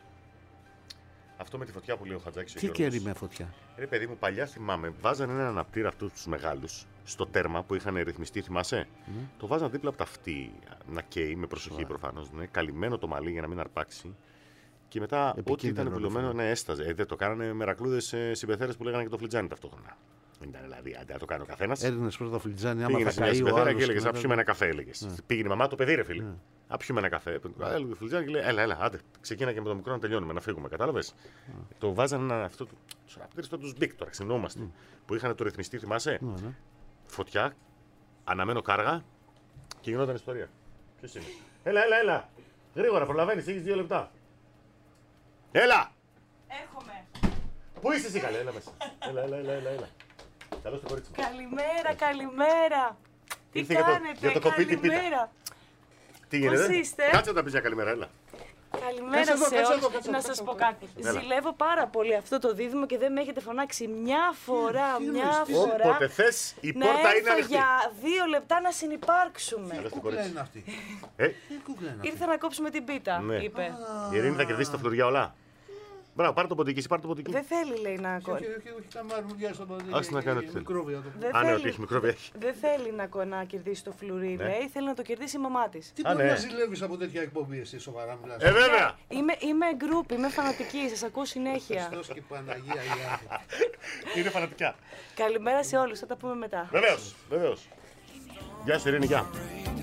S4: Αυτό με τη φωτιά που λέει ο Χατζάκης.
S5: Τι κέρι με φωτιά?
S4: Ρε παιδί μου, παλιά θυμάμαι, βάζανε έναν αναπτήρα αυτούς τους μεγάλους στο τέρμα που είχαν ρυθμιστεί, θυμάσαι. Το βάζανε δίπλα από τα αυτή να καίει με προσοχή προφανώς. Ναι, καλυμμένο το μαλλί για να μην αρπάξει. Και μετά ό,τι ήταν πουλωμένο, ναι, έσταζε. Δεν το κάνανε με μερακλούδες συμπεθέρες που λέγανε και το φλιτζάνι ταυτόχρονα. Δεν ήταν δηλαδή, αν το κάνει ο καθένας.
S5: Έδινες πρώτα το φλιτζάνι, άμα
S4: πήγαινε
S5: θα καεί ο άλλος.
S4: Και έλεγες, να πιούμε ένα καφέ, έλεγες. Πήγαινε η μαμά, το παιδί, ρε φίλε. Να πιούμε ένα καφέ. Έλεγε το φλιτζάνι και λέει, έλα, άντε, ξεκίνα και με το μικρό να τελειώνουμε, να φύγουμε. Κατάλαβες. Το βάζανε αυτό του ραπτήρες, τους μπικ τώρα, ξενόμαστε. Που είχαν το ρυθμιστή, θυμάσαι. Φωτιά, αναμένω κάργα και γινόταν ιστορία. Ποιος είναι? Έλα. Γρήγορα, προλαβαίνεις, έχεις 2 λεπτά. Έλα!
S11: Έρχομαι.
S4: Πού είσαι εσύ, καλέ, έλα μέσα. Έλα. Καλώς το κορίτσι μου.
S11: Καλημέρα. Τι
S4: Ήρθε
S11: κάνετε,
S4: για το κοπίτι πίτα.
S11: καλημέρα.
S4: Τι γίνεται?
S11: Πώς είστε?
S4: Κάτσε να τα πεις για καλημέρα, έλα.
S11: Καλημέρα σε όλους. Να σας πω κάτι. Ζηλεύω πάρα πολύ αυτό το δίδυμο και δεν με έχετε φωνάξει μια φορά.
S4: Όποτε θες, η πόρτα είναι
S11: έρθω
S4: ανοιχτή.
S11: για 2 λεπτά να συνυπάρξουμε.
S5: Τι κούκλα είναι αυτή?
S11: Ήρθα να κόψουμε την πίτα,
S4: Ναι.
S11: είπε.
S4: Η Ειρήνη θα κερδίσει τα φλουριά όλα. Μπράβο, πάρε το ποντίκι, πάρε το ποντίκι.
S11: Δεν θέλει, λέει, να
S5: Όχι, κάνει μαρμουδιά στο πόδι.
S4: Άσε να κάνει ό,τι θέλει.
S5: Μικρόβια το.
S4: Α, ναι, ότι έχει μικρόβια έχει.
S11: Δεν θέλει να κερδίσει το φλουρί, λέει. Θέλει να το κερδίσει η μαμά της.
S5: Τι μπορεί να ζηλεύεις από τέτοια εκπομπή, εσύ σοβαρά μιλάς?
S4: Βέβαια!
S11: Είμαι γκρουπ, είμαι φανατική, σας ακούω συνέχεια.
S5: Χριστός και Παναγία η Άθη.
S4: Είναι φανατικά.
S11: Καλημέρα σε όλους, θα τα πούμε μετά.
S4: Βεβαίως. Γεια σου, Ειρήνη, γεια.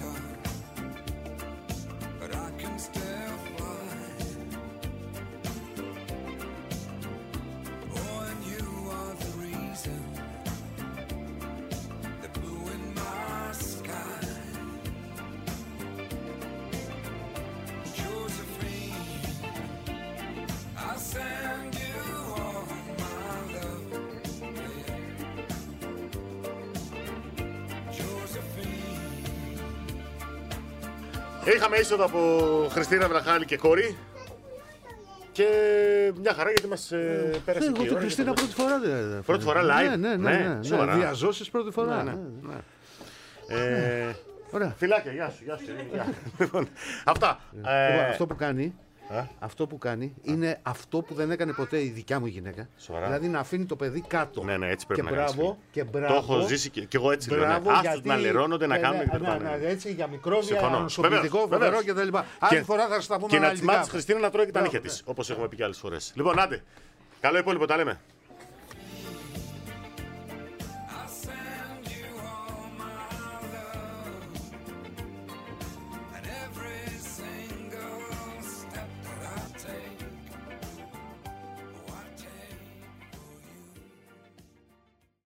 S4: Είχαμε είσοδο από Χριστίνα Βραχάλη και κόρη. Και μια χαρά γιατί μας πέρασε
S5: Εγώ τη Χριστίνα πρώτη φορά δεν.
S4: Πρώτη φορά live.
S5: Ναι.
S4: Σοβαρά.
S5: Διαζώσεις πρώτη φορά.
S4: Ναι.
S5: Ωραία.
S4: Φιλάκια, γεια σου. Λοιπόν, αυτά.
S5: Αυτό που κάνει είναι αυτό που δεν έκανε ποτέ η δικιά μου γυναίκα.
S4: Σοβαρά.
S5: Δηλαδή να αφήνει το παιδί κάτω.
S4: Ναι, έτσι πρέπει
S5: και
S4: να κάνεις.
S5: και μπράβο.
S4: Το έχω ζήσει και εγώ έτσι λέω. Άστος να λερώνονται, να κάνουν και
S5: τέτοια. Έτσι για μικρόβια, νοσοποιητικό, φοβερό κτλ. Άλλη φορά θα στα πούμε.
S4: Και να τη μάθεις Χριστίνα να τρώει και τα νύχια της. Όπως έχουμε πει και άλλες φορές. Λοιπόν, άντε. Καλό υπόλοιπο, τα λέμε.